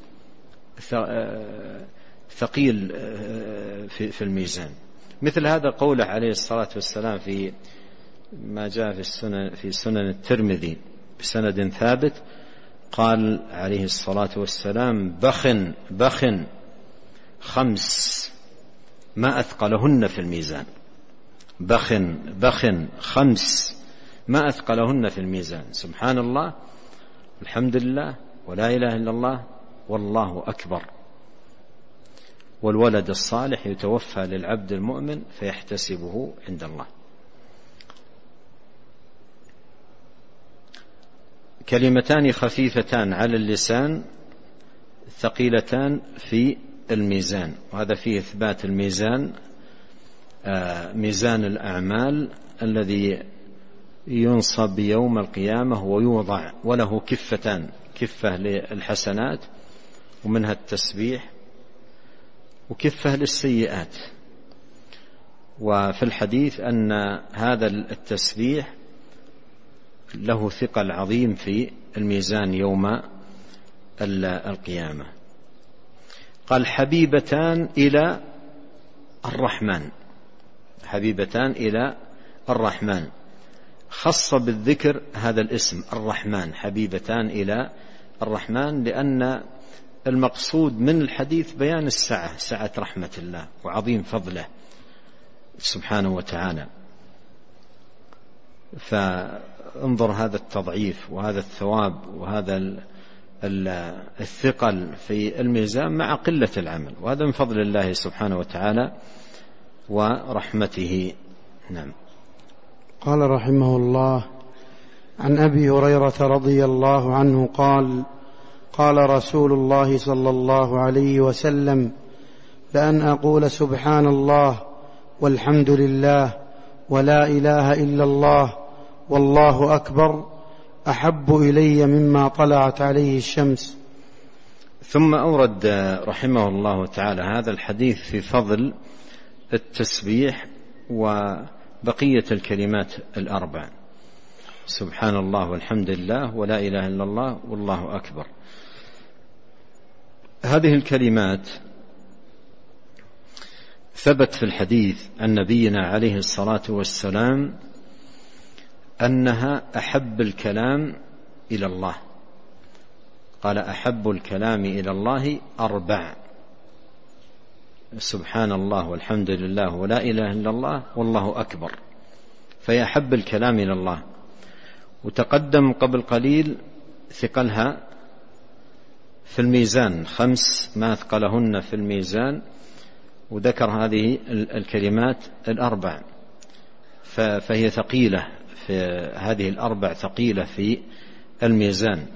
ثقيل في الميزان. مثل هذا قوله عليه الصلاة والسلام في ما جاء في سنن الترمذي بسند ثابت، قال عليه الصلاة والسلام: بخ 5 ما أثقلهن في الميزان. بخ 5 ما أثقلهن في الميزان. سبحان الله، الحمد لله، ولا إله إلا الله، والله أكبر. والولد الصالح يتوفى للعبد المؤمن فيحتسبه عند الله. كلمتان خفيفتان على اللسان ثقيلتان في الميزان. وهذا فيه إثبات الميزان، ميزان الأعمال الذي ينصب يوم القيامة ويوضع، وله كفتان، كفة للحسنات ومنها التسبيح، وكفة للسيئات. وفي الحديث أن هذا التسبيح له ثقل عظيم في الميزان يوم القيامة. قال: حبيبتان إلى الرحمن. حبيبتان إلى الرحمن، خص بالذكر هذا الاسم الرحمن، حبيبتان إلى الرحمن، لأن المقصود من الحديث بيان السعة، سعة رحمة الله وعظيم فضله سبحانه وتعالى. فانظر هذا التضعيف وهذا الثواب وهذا الثقل في الميزان مع قلة العمل، وهذا من فضل الله سبحانه وتعالى ورحمته. نعم. قال رحمه الله: عن أبي هريرة رضي الله عنه قال: قال رسول الله صلى الله عليه وسلم: لأن أقول سبحان الله والحمد لله ولا إله إلا الله والله أكبر أحب إلي مما طلعت عليه الشمس. ثم أورد رحمه الله تعالى هذا الحديث في فضل التسبيح وبقية الكلمات الأربع: سبحان الله والحمد لله ولا إله إلا الله والله أكبر. هذه الكلمات ثبت في الحديث عن نبينا عليه الصلاة والسلام أنها أحب الكلام إلى الله. قال: أحب الكلام إلى الله 4: سبحان الله والحمد لله ولا إله إلا الله والله أكبر، فيحب الكلام إلى الله. وتقدم قبل قليل ثقلها في الميزان، 5 ما أثقلهن في الميزان، وذكر هذه الكلمات ال4، فهي ثقيلة في هذه ال4 ثقيلة في الميزان.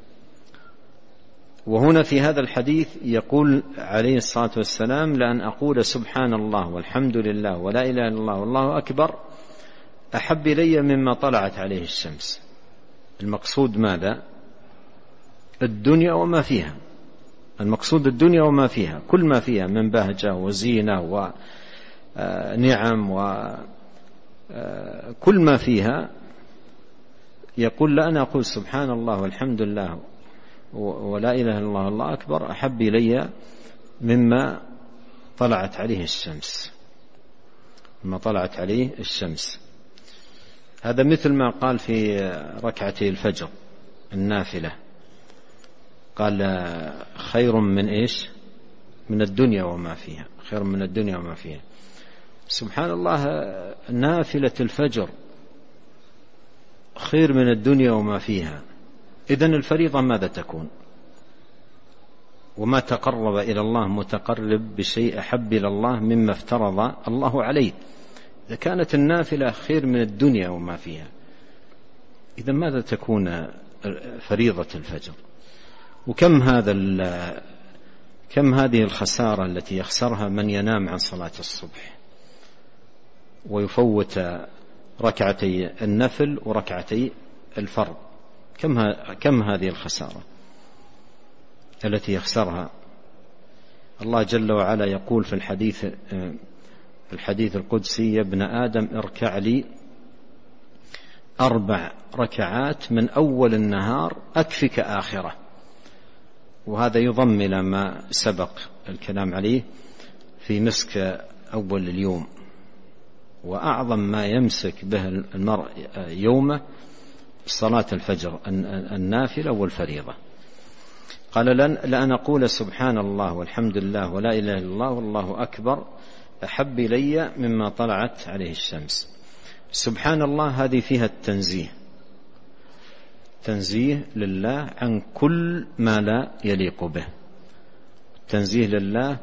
وهنا في هذا الحديث يقول عليه الصلاة والسلام: لأن أقول سبحان الله والحمد لله ولا إله إلا الله والله أكبر أحب إلي مما طلعت عليه الشمس. المقصود ماذا؟ الدنيا وما فيها. المقصود الدنيا وما فيها، كل ما فيها من بهجة وزينة ونعم وكل ما فيها. يقول: لأن أقول سبحان الله والحمد لله ولا إله إلا الله والله أكبر أحب إلي مما طلعت عليه الشمس، مما طلعت عليه الشمس. هذا مثل ما قال في ركعتي الفجر النافلة، قال: خير من إيش؟ من الدنيا وما فيها، خير من الدنيا وما فيها. سبحان الله، نافلة الفجر خير من الدنيا وما فيها. إذن الفريضة ماذا تكون؟ وما تقرب إلى الله متقرب بشيء أحب إلى الله مما افترض الله عليه. إذا كانت النافلة خير من الدنيا وما فيها، إذن ماذا تكون فريضة الفجر؟ وكم كم هذه الخسارة التي يخسرها من ينام عن صلاة الصبح ويفوت ركعتي النفل وركعتي الفرض. كم هذه الخسارة التي يخسرها. الله جل وعلا يقول في الحديث القدسي: يا ابن آدم اركع لي 4 ركعات من أول النهار أكفك آخرة. وهذا يضم إلى ما سبق الكلام عليه في مسك أول اليوم. وأعظم ما يمسك به المرء يومه صلاة الفجر النافلة والفريضة. قال: لأن أقول سبحان الله والحمد لله ولا إله إلا الله والله أكبر أحب إلي مما طلعت عليه الشمس. سبحان الله هذه فيها تنزيه لله عن كل ما لا يليق به، تنزيه لله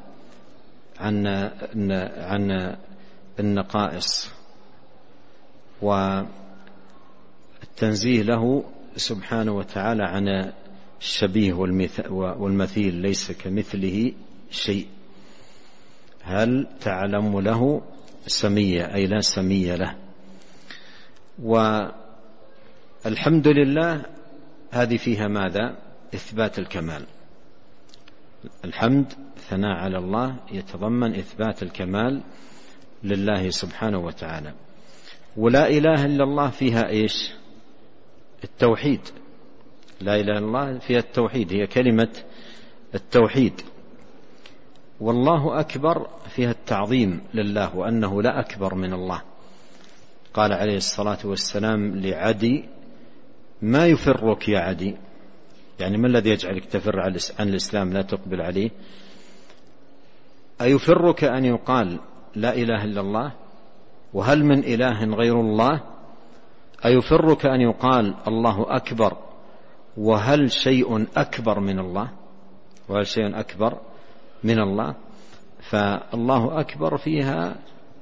عن النقائص، والتنزيه له سبحانه وتعالى عن الشبيه والمثيل، ليس كمثله شيء. هل تعلم له سمية؟ أي لا سمية له. والحمد لله هذه فيها ماذا؟ إثبات الكمال. الحمد ثناء على الله يتضمن إثبات الكمال لله سبحانه وتعالى. ولا إله إلا الله فيها إيش؟ التوحيد. لا إله إلا الله فيها التوحيد، هي كلمة التوحيد. والله أكبر فيها التعظيم لله، وأنه لا أكبر من الله. قال عليه الصلاة والسلام لعدي: ما يفرك يا عدي؟ يعني ما الذي يجعلك تفر عن الإسلام لا تقبل عليه؟ أيفرك أن يقال لا إله إلا الله؟ وهل من إله غير الله؟ أيفرك أن يقال الله أكبر؟ وهل شيء أكبر من الله؟ وهل شيء أكبر من الله؟ فالله أكبر فيها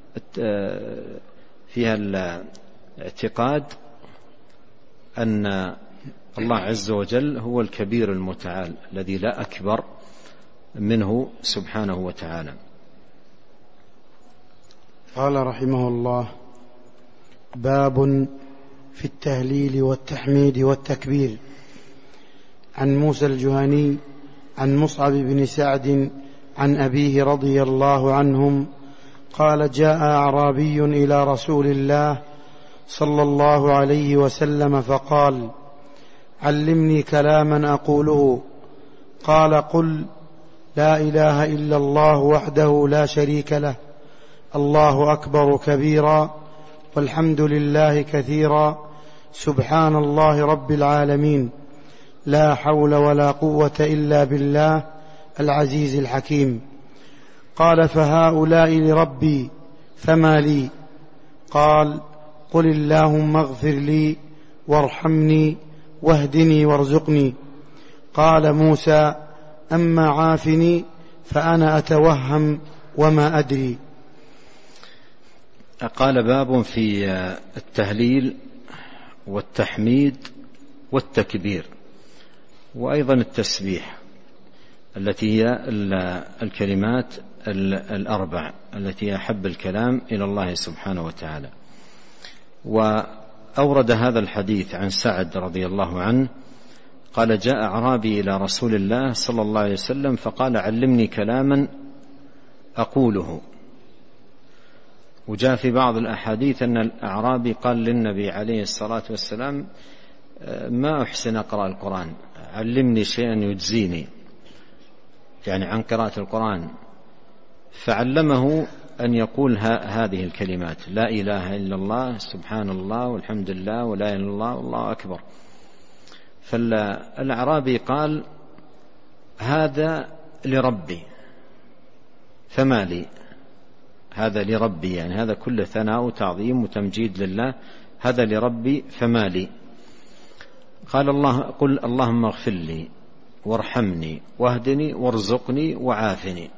الاعتقاد أن الله عز وجل هو الكبير المتعال الذي لا أكبر منه سبحانه وتعالى. قال رحمه الله: باب في التهليل والتحميد والتكبير. عن موسى الجهني عن مصعب بن سعد عن أبيه رضي الله عنهم قال: جاء أعرابي إلى رسول الله صلى الله عليه وسلم فقال: علمني كلاما أقوله. قال: قل لا إله إلا الله وحده لا شريك له، الله أكبر كبيرا، والحمد لله كثيرا، سبحان الله رب العالمين، لا حول ولا قوة إلا بالله العزيز الحكيم. قال: فهؤلاء لربي فما لي؟ قال: قل اللهم اغفر لي وارحمني واهدني وارزقني. قال موسى: أما عافني فأنا أتوهم وما أدري. قال: باب في التهليل والتحميد والتكبير، وأيضا التسبيح، التي هي الكلمات الأربع التي أحب الكلام إلى الله سبحانه وتعالى. وأورد هذا الحديث عن سعد رضي الله عنه قال: جاء أعرابي إلى رسول الله صلى الله عليه وسلم فقال: علمني كلاما أقوله. وجاء في بعض الأحاديث أن الأعرابي قال للنبي عليه الصلاة والسلام: ما أحسن أقرأ القرآن، علمني شيئا يجزيني، يعني عن قراءة القرآن. فعلمه أن يقول هذه الكلمات: لا إله إلا الله، سبحان الله، والحمد لله، ولا إله إلا الله، والله أكبر. فالأعرابي قال: هذا لربي فما لي. هذا لربي، يعني هذا كله ثناء وتعظيم وتمجيد لله، هذا لربي فما لي. قال: قل اللهم اغفر لي وارحمني واهدني وارزقني وعافني.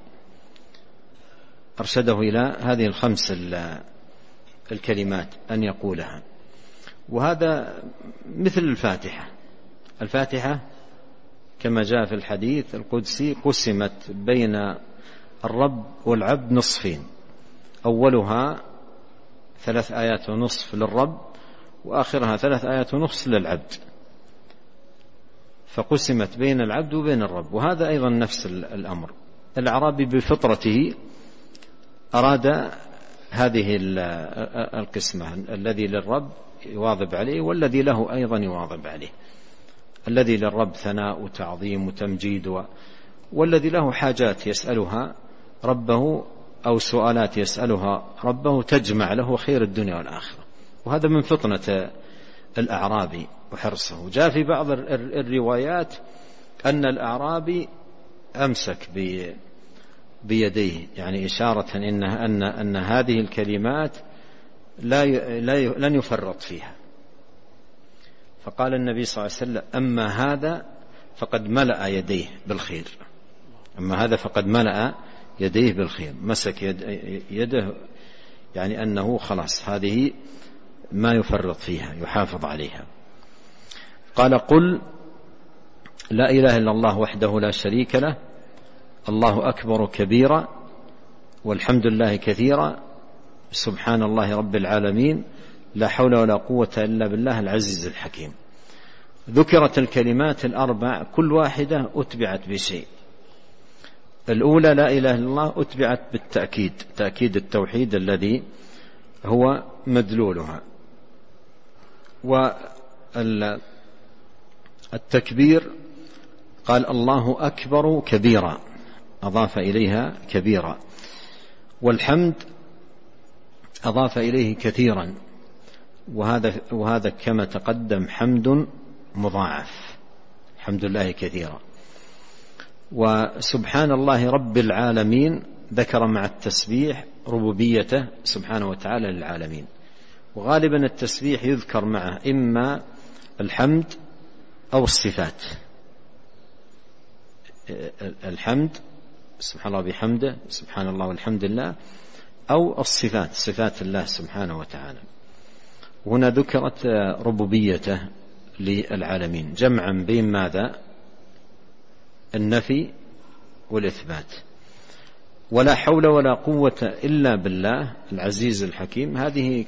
أرشده إلى هذه الخمس الكلمات أن يقولها. وهذا مثل الفاتحة كما جاء في الحديث القدسي: قسمت بين الرب والعبد نصفين، أولها 3 آيات ونصف للرب، وآخرها 3 آيات ونصف للعبد، فقسمت بين العبد وبين الرب. وهذا أيضا نفس الأمر. الأعرابي بفطرته أراد هذه القسمة، الذي للرب يواظب عليه والذي له أيضا يواظب عليه. الذي للرب ثناء وتعظيم وتمجيد، والذي له حاجات يسألها ربه أو سؤالات يسألها ربه تجمع له خير الدنيا والآخرة. وهذا من فطنة الأعرابي وحرصه. جاء في بعض الروايات أن الأعرابي أمسك بيديه، يعني إشارة أن هذه الكلمات لن يفرط فيها. فقال النبي صلى الله عليه وسلم: أما هذا فقد ملأ يديه بالخير. أما هذا فقد ملأ يديه بالخير. مسك يده، يعني أنه خلاص هذه ما يفرط فيها، يحافظ عليها. قال: قل لا إله إلا الله وحده لا شريك له، الله أكبر كبيرا، والحمد لله كثيرا، سبحان الله رب العالمين، لا حول ولا قوة إلا بالله العزيز الحكيم. ذكرت الكلمات الأربع كل واحدة أتبعت بشيء. الأولى لا إله إلا الله أتبعت بالتأكيد، تأكيد التوحيد الذي هو مدلولها. والتكبير قال: الله أكبر كبيرا، أضاف إليها كبيرا. والحمد أضاف إليه كثيرا، وهذا كما تقدم حمد مضاعف، الحمد لله كثيرا. وسبحان الله رب العالمين ذكر مع التسبيح ربوبيته سبحانه وتعالى للعالمين. وغالبا التسبيح يذكر معه إما الحمد أو الصفات. الحمد سبحان الله بحمده، سبحان الله والحمد لله، أو الصفات، صفات الله سبحانه وتعالى. هنا ذكرت ربوبيته للعالمين جمعا بين ماذا؟ النفي والإثبات. ولا حول ولا قوة إلا بالله العزيز الحكيم، هذه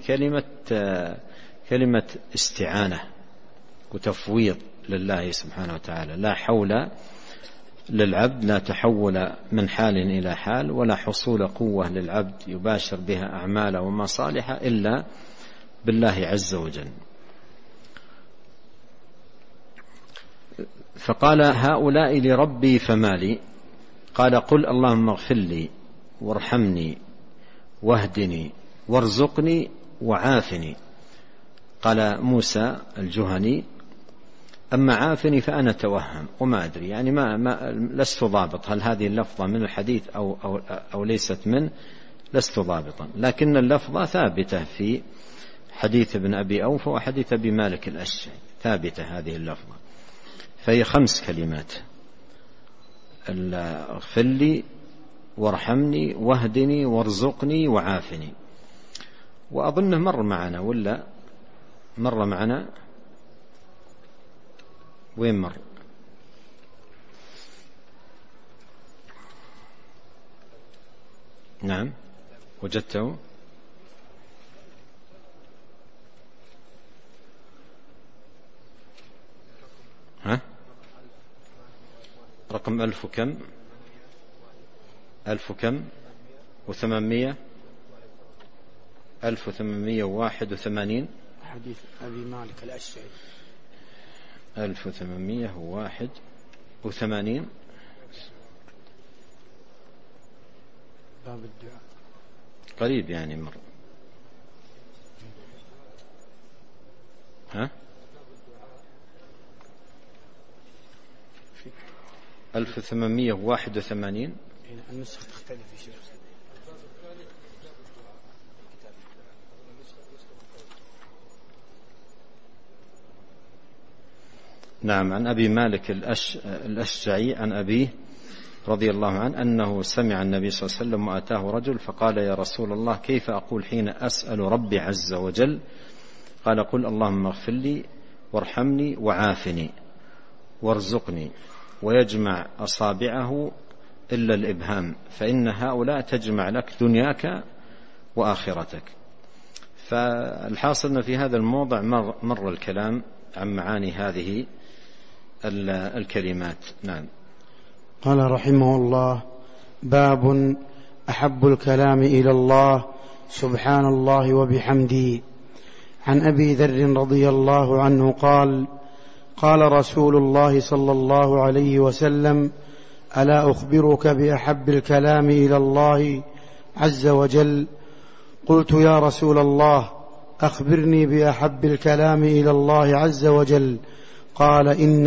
كلمة استعانة وتفويض لله سبحانه وتعالى. لا حول للعبد، لا تحول من حال إلى حال، ولا حصول قوة للعبد يباشر بها أعماله ومصالحه إلا بالله عز وجل. فقال: هؤلاء لربي فما لي؟ قال: قل اللهم اغفر لي وارحمني واهدني وارزقني وعافني. قال موسى الجهني: أما عافني فأنا أتوهم وما أدري، يعني لست ضابط هل هذه اللفظة من الحديث أو ليست منه، لست ضابطا، لكن اللفظة ثابتة في حديث ابن أبي أوفى وحديث أبي مالك الأشجعي، ثابتة هذه اللفظة، فهي 5 كلمات: اغفر لي وارحمني واهدني وارزقني وعافني. وأظنه مر معنا، ولا مر معنا؟ وين مر؟ نعم وجدته. ها؟ رقم 1000 وكم؟ 1000 وكم؟ و800 1881 حديث أبي مالك الأشجعي 1881 باب الدعاء، قريب يعني مر. ها؟ 1881 النسخ تختلف يا شيخ. نعم، عن أبي مالك الأشجعي عن أبيه رضي الله عنه أنه سمع النبي صلى الله عليه وسلم وأتاه رجل فقال: يا رسول الله، كيف أقول حين أسأل ربي عز وجل؟ قال: قل اللهم اغفر لي وارحمني وعافني وارزقني. ويجمع أصابعه إلا الإبهام، فإن هؤلاء تجمع لك دنياك وآخرتك. فالحاصل أن في هذا الموضع مر الكلام عن معاني هذه الكلمات. نعم. قال رحمه الله: باب أحب الكلام إلى الله سبحان الله وبحمده. عن أبي ذر رضي الله عنه قال: قال رسول الله صلى الله عليه وسلم: ألا أخبرك بأحب الكلام إلى الله عز وجل؟ قلت: يا رسول الله، أخبرني بأحب الكلام إلى الله عز وجل. قال: إن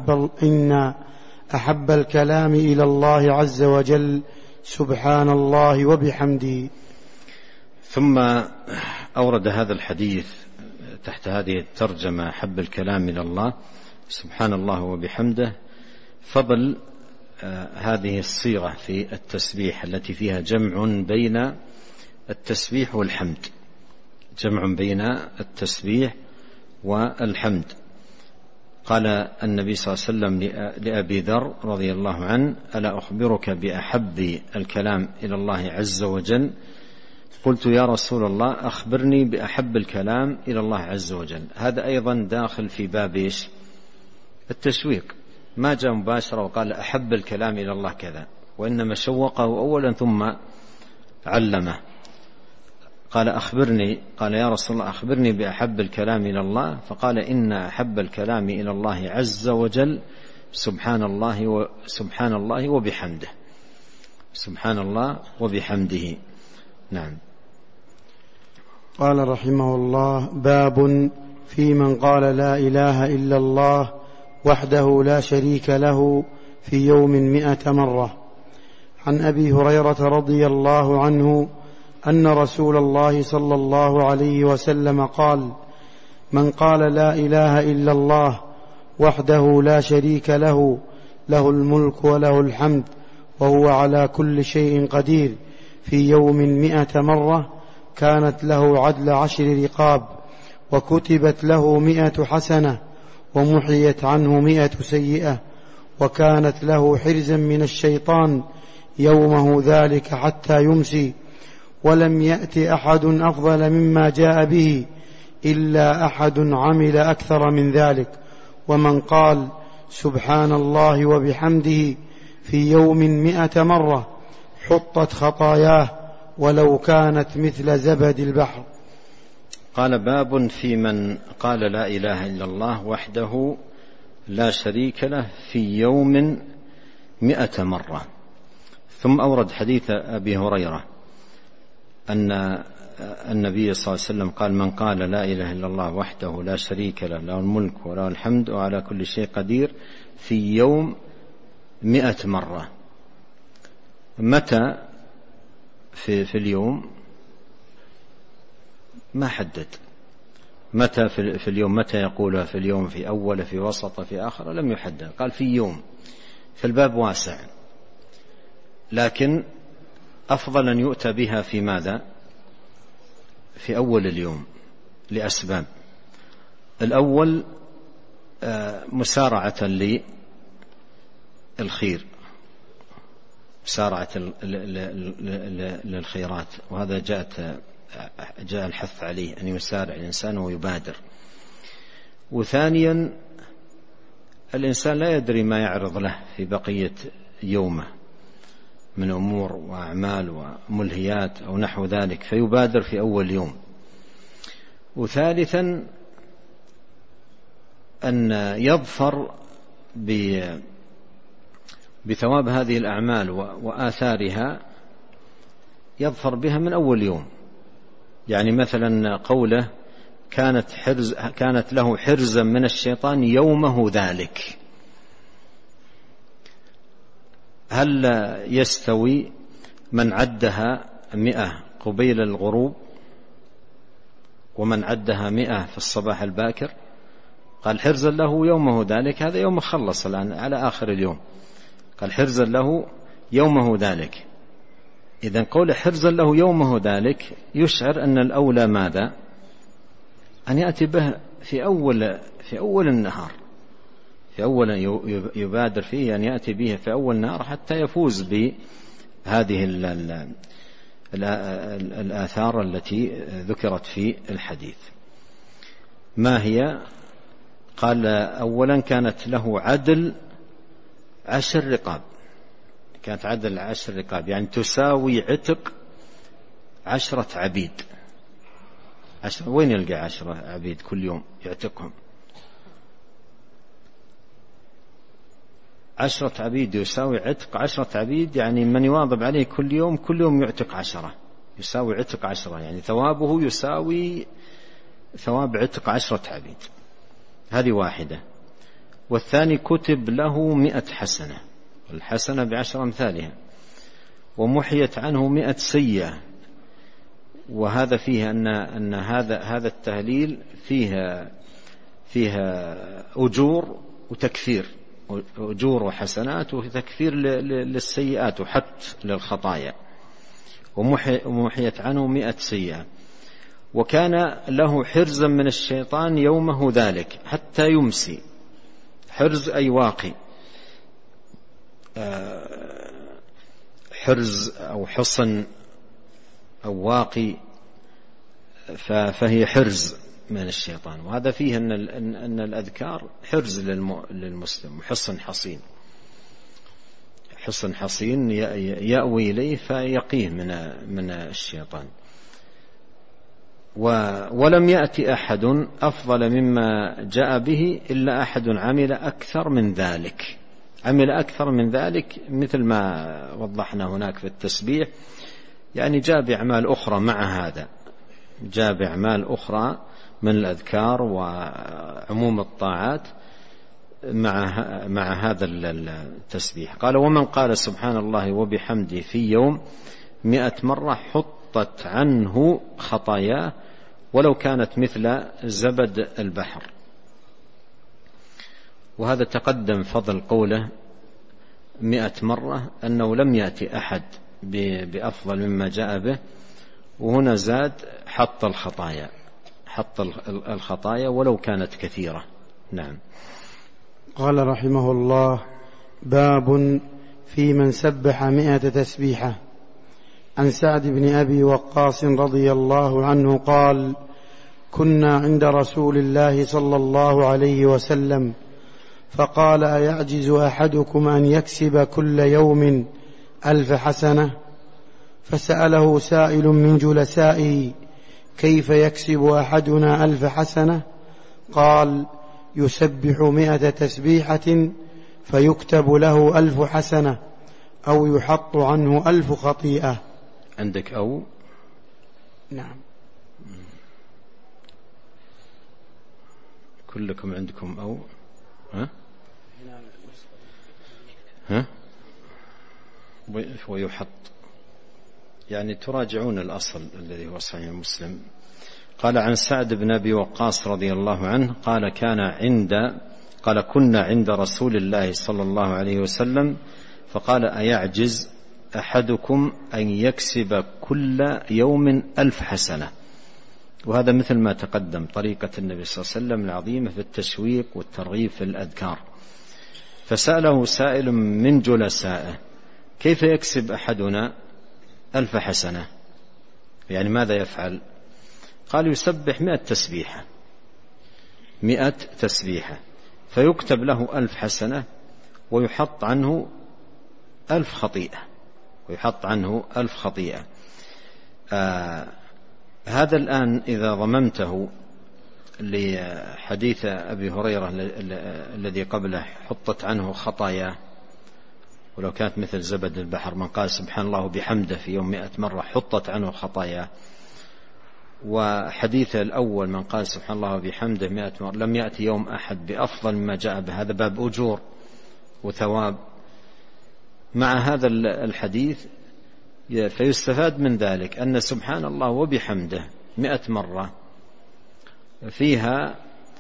أحب الكلام إلى الله عز وجل سبحان الله وبحمده. ثم أورد هذا الحديث تحت هذه الترجمة: أحب الكلام إلى الله سبحان الله وبحمده، فضل هذه الصيغة في التسبيح التي فيها جمع بين التسبيح والحمد، جمع بين التسبيح والحمد. قال النبي صلى الله عليه وسلم لأبي ذر رضي الله عنه: ألا أخبرك بأحب الكلام إلى الله عز وجل؟ قلت: يا رسول الله، أخبرني بأحب الكلام إلى الله عز وجل. هذا أيضا داخل في باب التشويق، ما جاء مباشرة وقال أحب الكلام إلى الله كذا، وإنما شوقه أولا ثم علمه. قال: أخبرني. قال: يا رسول الله، أخبرني بأحب الكلام إلى الله. فقال: إن أحب الكلام إلى الله عز وجل سبحان الله وبحمده. سبحان الله وبحمده. نعم. قال رحمه الله: باب في من قال لا إله إلا الله وحده لا شريك له في يوم 100 مرة. عن أبي هريرة رضي الله عنه أن رسول الله صلى الله عليه وسلم قال: من قال لا إله إلا الله وحده لا شريك له، له الملك وله الحمد وهو على كل شيء قدير، في يوم 100 مرة، كانت له عدل 10 رقاب، وكتبت له 100 حسنة، ومحيت عنه 100 سيئة، وكانت له حرزا من الشيطان يومه ذلك حتى يمسي. ولم يأت أحد أفضل مما جاء به إلا أحد عمل أكثر من ذلك. ومن قال سبحان الله وبحمده في يوم 100 مرة حطت خطاياه ولو كانت مثل زبد البحر. قال: باب في من قال لا إله إلا الله وحده لا شريك له في يوم 100 مرة. ثم أورد حديث أبي هريرة أن النبي صلى الله عليه وسلم قال: من قال لا إله إلا الله وحده لا شريك له، له الملك وله الحمد وعلى كل شيء قدير، في يوم 100 مرة. متى في اليوم؟ ما حدد متى في اليوم، متى يقولها في اليوم، في أول، في وسط، في آخر، لم يحدد، قال في يوم. فالباب واسع، لكن أفضل أن يؤتى بها في ماذا؟ في أول اليوم، لأسباب. الأول مسارعة للخير، مسارعة للخيرات، وهذا جاء الحث عليه أن يسارع الإنسان ويبادر. وثانيا الإنسان لا يدري ما يعرض له في بقية يومه من أمور وأعمال وملهيات أو نحو ذلك، فيبادر في أول يوم. وثالثا أن يظفر بثواب هذه الأعمال وآثارها، يظفر بها من أول يوم. يعني مثلا قوله: كانت له حرزا من الشيطان يومه ذلك. هل يستوي من عدها 100 قبيل الغروب ومن عدها 100 في الصباح الباكر؟ قال: حرزا له يومه ذلك، هذا يوم خلص الآن على آخر اليوم، قال: حرزا له يومه ذلك. إذن قول حرزا له يومه ذلك يشعر أن الأولى ماذا؟ أن يأتي به في أول النهار، في أول يبادر فيه أن يأتي به في أول النهار، حتى يفوز بهذه الآثار التي ذكرت في الحديث. ما هي؟ قال: أولا كانت له عدل 10 رقاب، كانت عدل 10 رقاب، يعني تساوي عتق 10 عبيد. وين يلقى 10 عبيد كل يوم يعتقهم؟ 10 عبيد يساوي عتق 10 عبيد، يعني من يواظب عليه كل يوم يعتق 10، يساوي عتق 10، يعني ثوابه يساوي ثواب عتق 10 عبيد. هذه واحدة. والثاني كتب له 100 حسنة، الحسنة ب10 أمثالها، ومحيت عنه 100 سيئة. وهذا فيه أن هذا التهليل فيها أجور وتكفير، أجور وحسنات وتكفير للسيئات وحت للخطايا. ومحيت عنه 100 سيئة. وكان له حرزا من الشيطان يومه ذلك حتى يمسي. حرز أي واقي، حرز أو حصن أو واقي، فهي حرز من الشيطان. وهذا فيه أن الأذكار حرز للمسلم، وحصن حصين، حصن حصين يأوي إليه فيقيه من الشيطان. ولم يأتي أحد أفضل مما جاء به إلا أحد عمل أكثر من ذلك. عمل أكثر من ذلك مثل ما وضحنا هناك في التسبيح، يعني جاء بأعمال أخرى مع هذا، جاء بأعمال أخرى من الأذكار وعموم الطاعات مع هذا التسبيح. قال: ومن قال سبحان الله وبحمده في يوم 100 مرة حطت عنه خطاياه ولو كانت مثل زبد البحر. وهذا تقدم فضل قوله 100 مرة أنه لم يأتي أحد بأفضل مما جاء به، وهنا زاد حط الخطايا ولو كانت كثيرة. نعم. قال رحمه الله: باب في من سبح 100 تسبيحة. عن سعد بن أبي وقاص رضي الله عنه قال: كنا عند رسول الله صلى الله عليه وسلم فقال: أيعجز أحدكم أن يكسب كل يوم 1000 حسنة؟ فسأله سائل من جلسائه: كيف يكسب أحدنا 1000 حسنة؟ قال: يسبح 100 تسبيحة فيكتب له 1000 حسنة، أو يحط عنه 1000 خطيئة. عندك أو؟ نعم. كلكم عندكم أو ويحط، يعني تراجعون الأصل الذي هو صحيح مسلم. قال عن سعد بن أبي وقاص رضي الله عنه قال كنا عند رسول الله صلى الله عليه وسلم فقال أيعجز أحدكم أن يكسب كل يوم 1000 حسنة. وهذا مثل ما تقدم طريقة النبي صلى الله عليه وسلم العظيمة في التشويق والترغيب في الأذكار. فسأله سائل من جلسائه كيف يكسب أحدنا 1000 حسنة، يعني ماذا يفعل؟ قال يسبح 100 تسبيحة، 100 تسبيحة فيكتب له 1000 حسنة ويحط عنه 1000 خطيئة، ويحط عنه 1000 خطيئة. هذا الآن إذا ضممته لحديث أبي هريرة الذي قبله حطت عنه خطاياه، ولو كانت مثل زبد البحر من قال سبحان الله بحمده في يوم 100 مرة حطت عنه خطاياه، وحديث الأول من قال سبحان الله بحمده 100 مرة لم يأتي يوم أحد بأفضل مما جاء به. هذا باب أجور وثواب. مع هذا الحديث فيستفاد من ذلك أن سبحان الله وبحمده 100 مرة فيها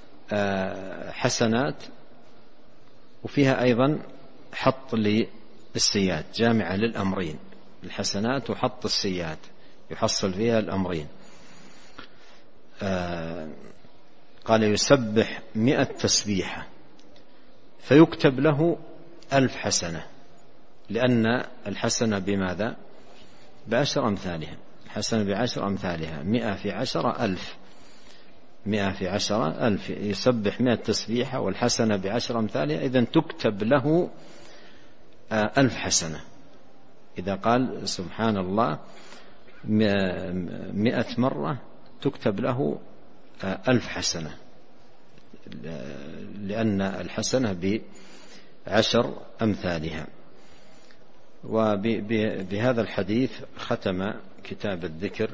حسنات وفيها أيضا حط للسيئات، جامعة للأمرين، الحسنات وحط السيئات يحصل فيها الأمرين. قال يسبح 100 تسبيحة فيكتب له 1000 حسنة، لأن الحسنة بماذا؟ ب10 أمثالها، الحسنة ب10 أمثالها، 100 في 10 ألف، 100 في 10 ألف. يسبح 100 تسبيحة والحسنة ب10 أمثالها، إذن تكتب له 1000 حسنة. إذا قال سبحان الله 100 مرة تكتب له 1000 حسنة، لأن الحسنة ب10 أمثالها. وبهذا الحديث ختم كتاب الذكر.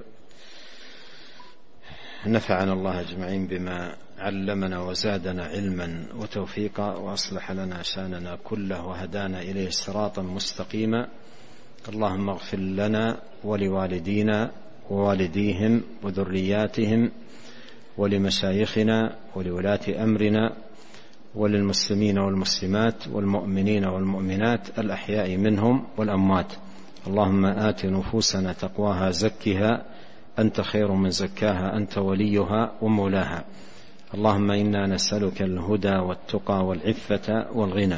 نفعنا الله أجمعين بما علمنا وزادنا علما وتوفيقا، وأصلح لنا شأننا كله وهدانا إليه صراطا مستقيما. اللهم اغفر لنا ولوالدينا ووالديهم وذرياتهم ولمشايخنا ولولاة أمرنا وللمسلمين والمسلمات والمؤمنين والمؤمنات الأحياء منهم والأموات. اللهم آت نفوسنا تقواها زكها أنت خير من زكاها أنت وليها ومولاها. اللهم إنا نسألك الهدى والتقى والعفة والغنى.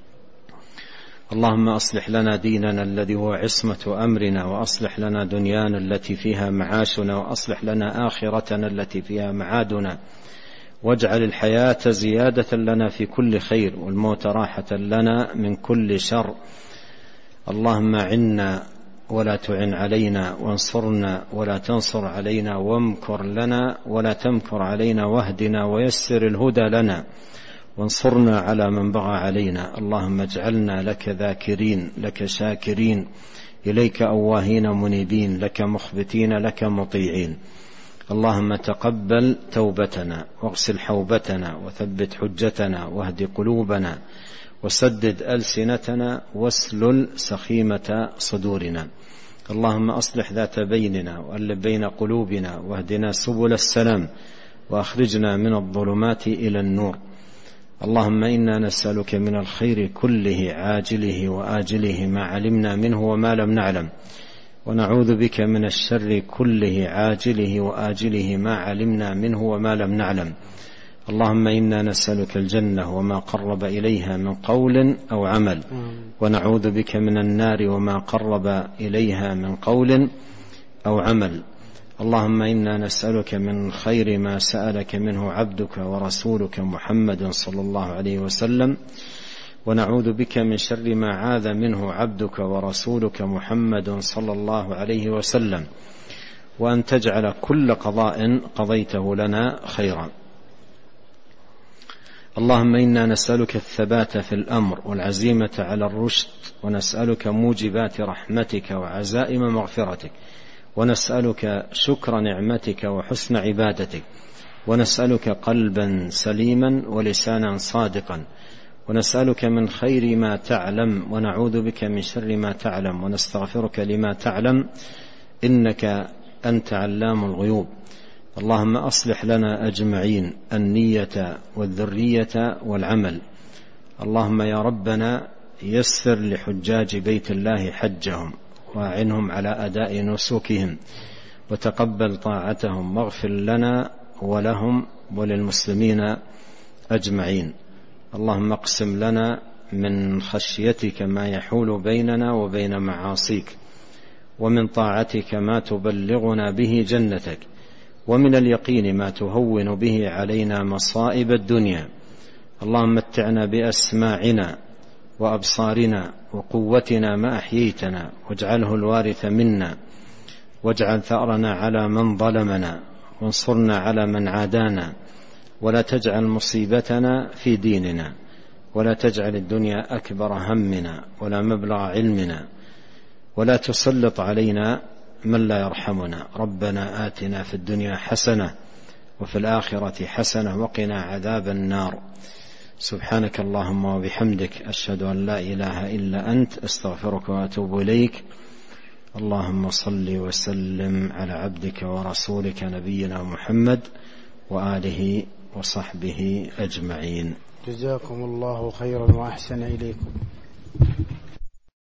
اللهم أصلح لنا ديننا الذي هو عصمة أمرنا، وأصلح لنا دنيانا التي فيها معاشنا، وأصلح لنا آخرتنا التي فيها معادنا، واجعل الحياة زيادة لنا في كل خير والموت راحة لنا من كل شر. اللهم عنا ولا تعن علينا، وانصرنا ولا تنصر علينا، وامكر لنا ولا تمكر علينا، واهدنا ويسر الهدى لنا، وانصرنا على من بغى علينا. اللهم اجعلنا لك ذاكرين، لك شاكرين، إليك أواهين منيبين، لك مخبتين، لك مطيعين. اللهم تقبل توبتنا واغسل حوبتنا وثبت حجتنا واهد قلوبنا وسدد ألسنتنا واسلل سخيمة صدورنا. اللهم أصلح ذات بيننا وألف بين قلوبنا واهدنا سبل السلام وأخرجنا من الظلمات إلى النور. اللهم إنا نسألك من الخير كله عاجله وآجله ما علمنا منه وما لم نعلم، ونعوذ بك من الشر كله عاجله وآجله ما علمنا منه وما لم نعلم. اللهم إنا نسألك الجنة وما قرب إليها من قول أو عمل، ونعوذ بك من النار وما قرب إليها من قول أو عمل. اللهم إنا نسألك من خير ما سألك منه عبدك ورسولك محمد صلى الله عليه وسلم، ونعوذ بك من شر ما عاذ منه عبدك ورسولك محمد صلى الله عليه وسلم، وأن تجعل كل قضاء قضيته لنا خيرا. اللهم إنا نسألك الثبات في الأمر والعزيمة على الرشد، ونسألك موجبات رحمتك وعزائم مغفرتك، ونسألك شكر نعمتك وحسن عبادتك، ونسألك قلبا سليما ولسانا صادقا، ونسألك من خير ما تعلم ونعوذ بك من شر ما تعلم، ونستغفرك لما تعلم إنك أنت علام الغيوب. اللهم أصلح لنا أجمعين النية والذرية والعمل. اللهم يا ربنا يسر لحجاج بيت الله حجهم، وأعنهم على أداء نسكهم، وتقبل طاعتهم، واغفر لنا ولهم وللمسلمين أجمعين. اللهم اقسم لنا من خشيتك ما يحول بيننا وبين معاصيك، ومن طاعتك ما تبلغنا به جنتك، ومن اليقين ما تهون به علينا مصائب الدنيا. اللهم متعنا بأسماعنا وأبصارنا وقوتنا ما أحييتنا، واجعله الوارث منا، واجعل ثأرنا على من ظلمنا، وانصرنا على من عادانا، ولا تجعل مصيبتنا في ديننا، ولا تجعل الدنيا أكبر همنا ولا مبلغ علمنا، ولا تسلط علينا من لا يرحمنا. ربنا آتنا في الدنيا حسنة وفي الآخرة حسنة وقنا عذاب النار. سبحانك اللهم وبحمدك، أشهد أن لا إله إلا أنت، أستغفرك وأتوب إليك. اللهم صل وسلم على عبدك ورسولك نبينا محمد وآله وصحبه أجمعين. جزاكم الله خيرا وأحسن إليكم.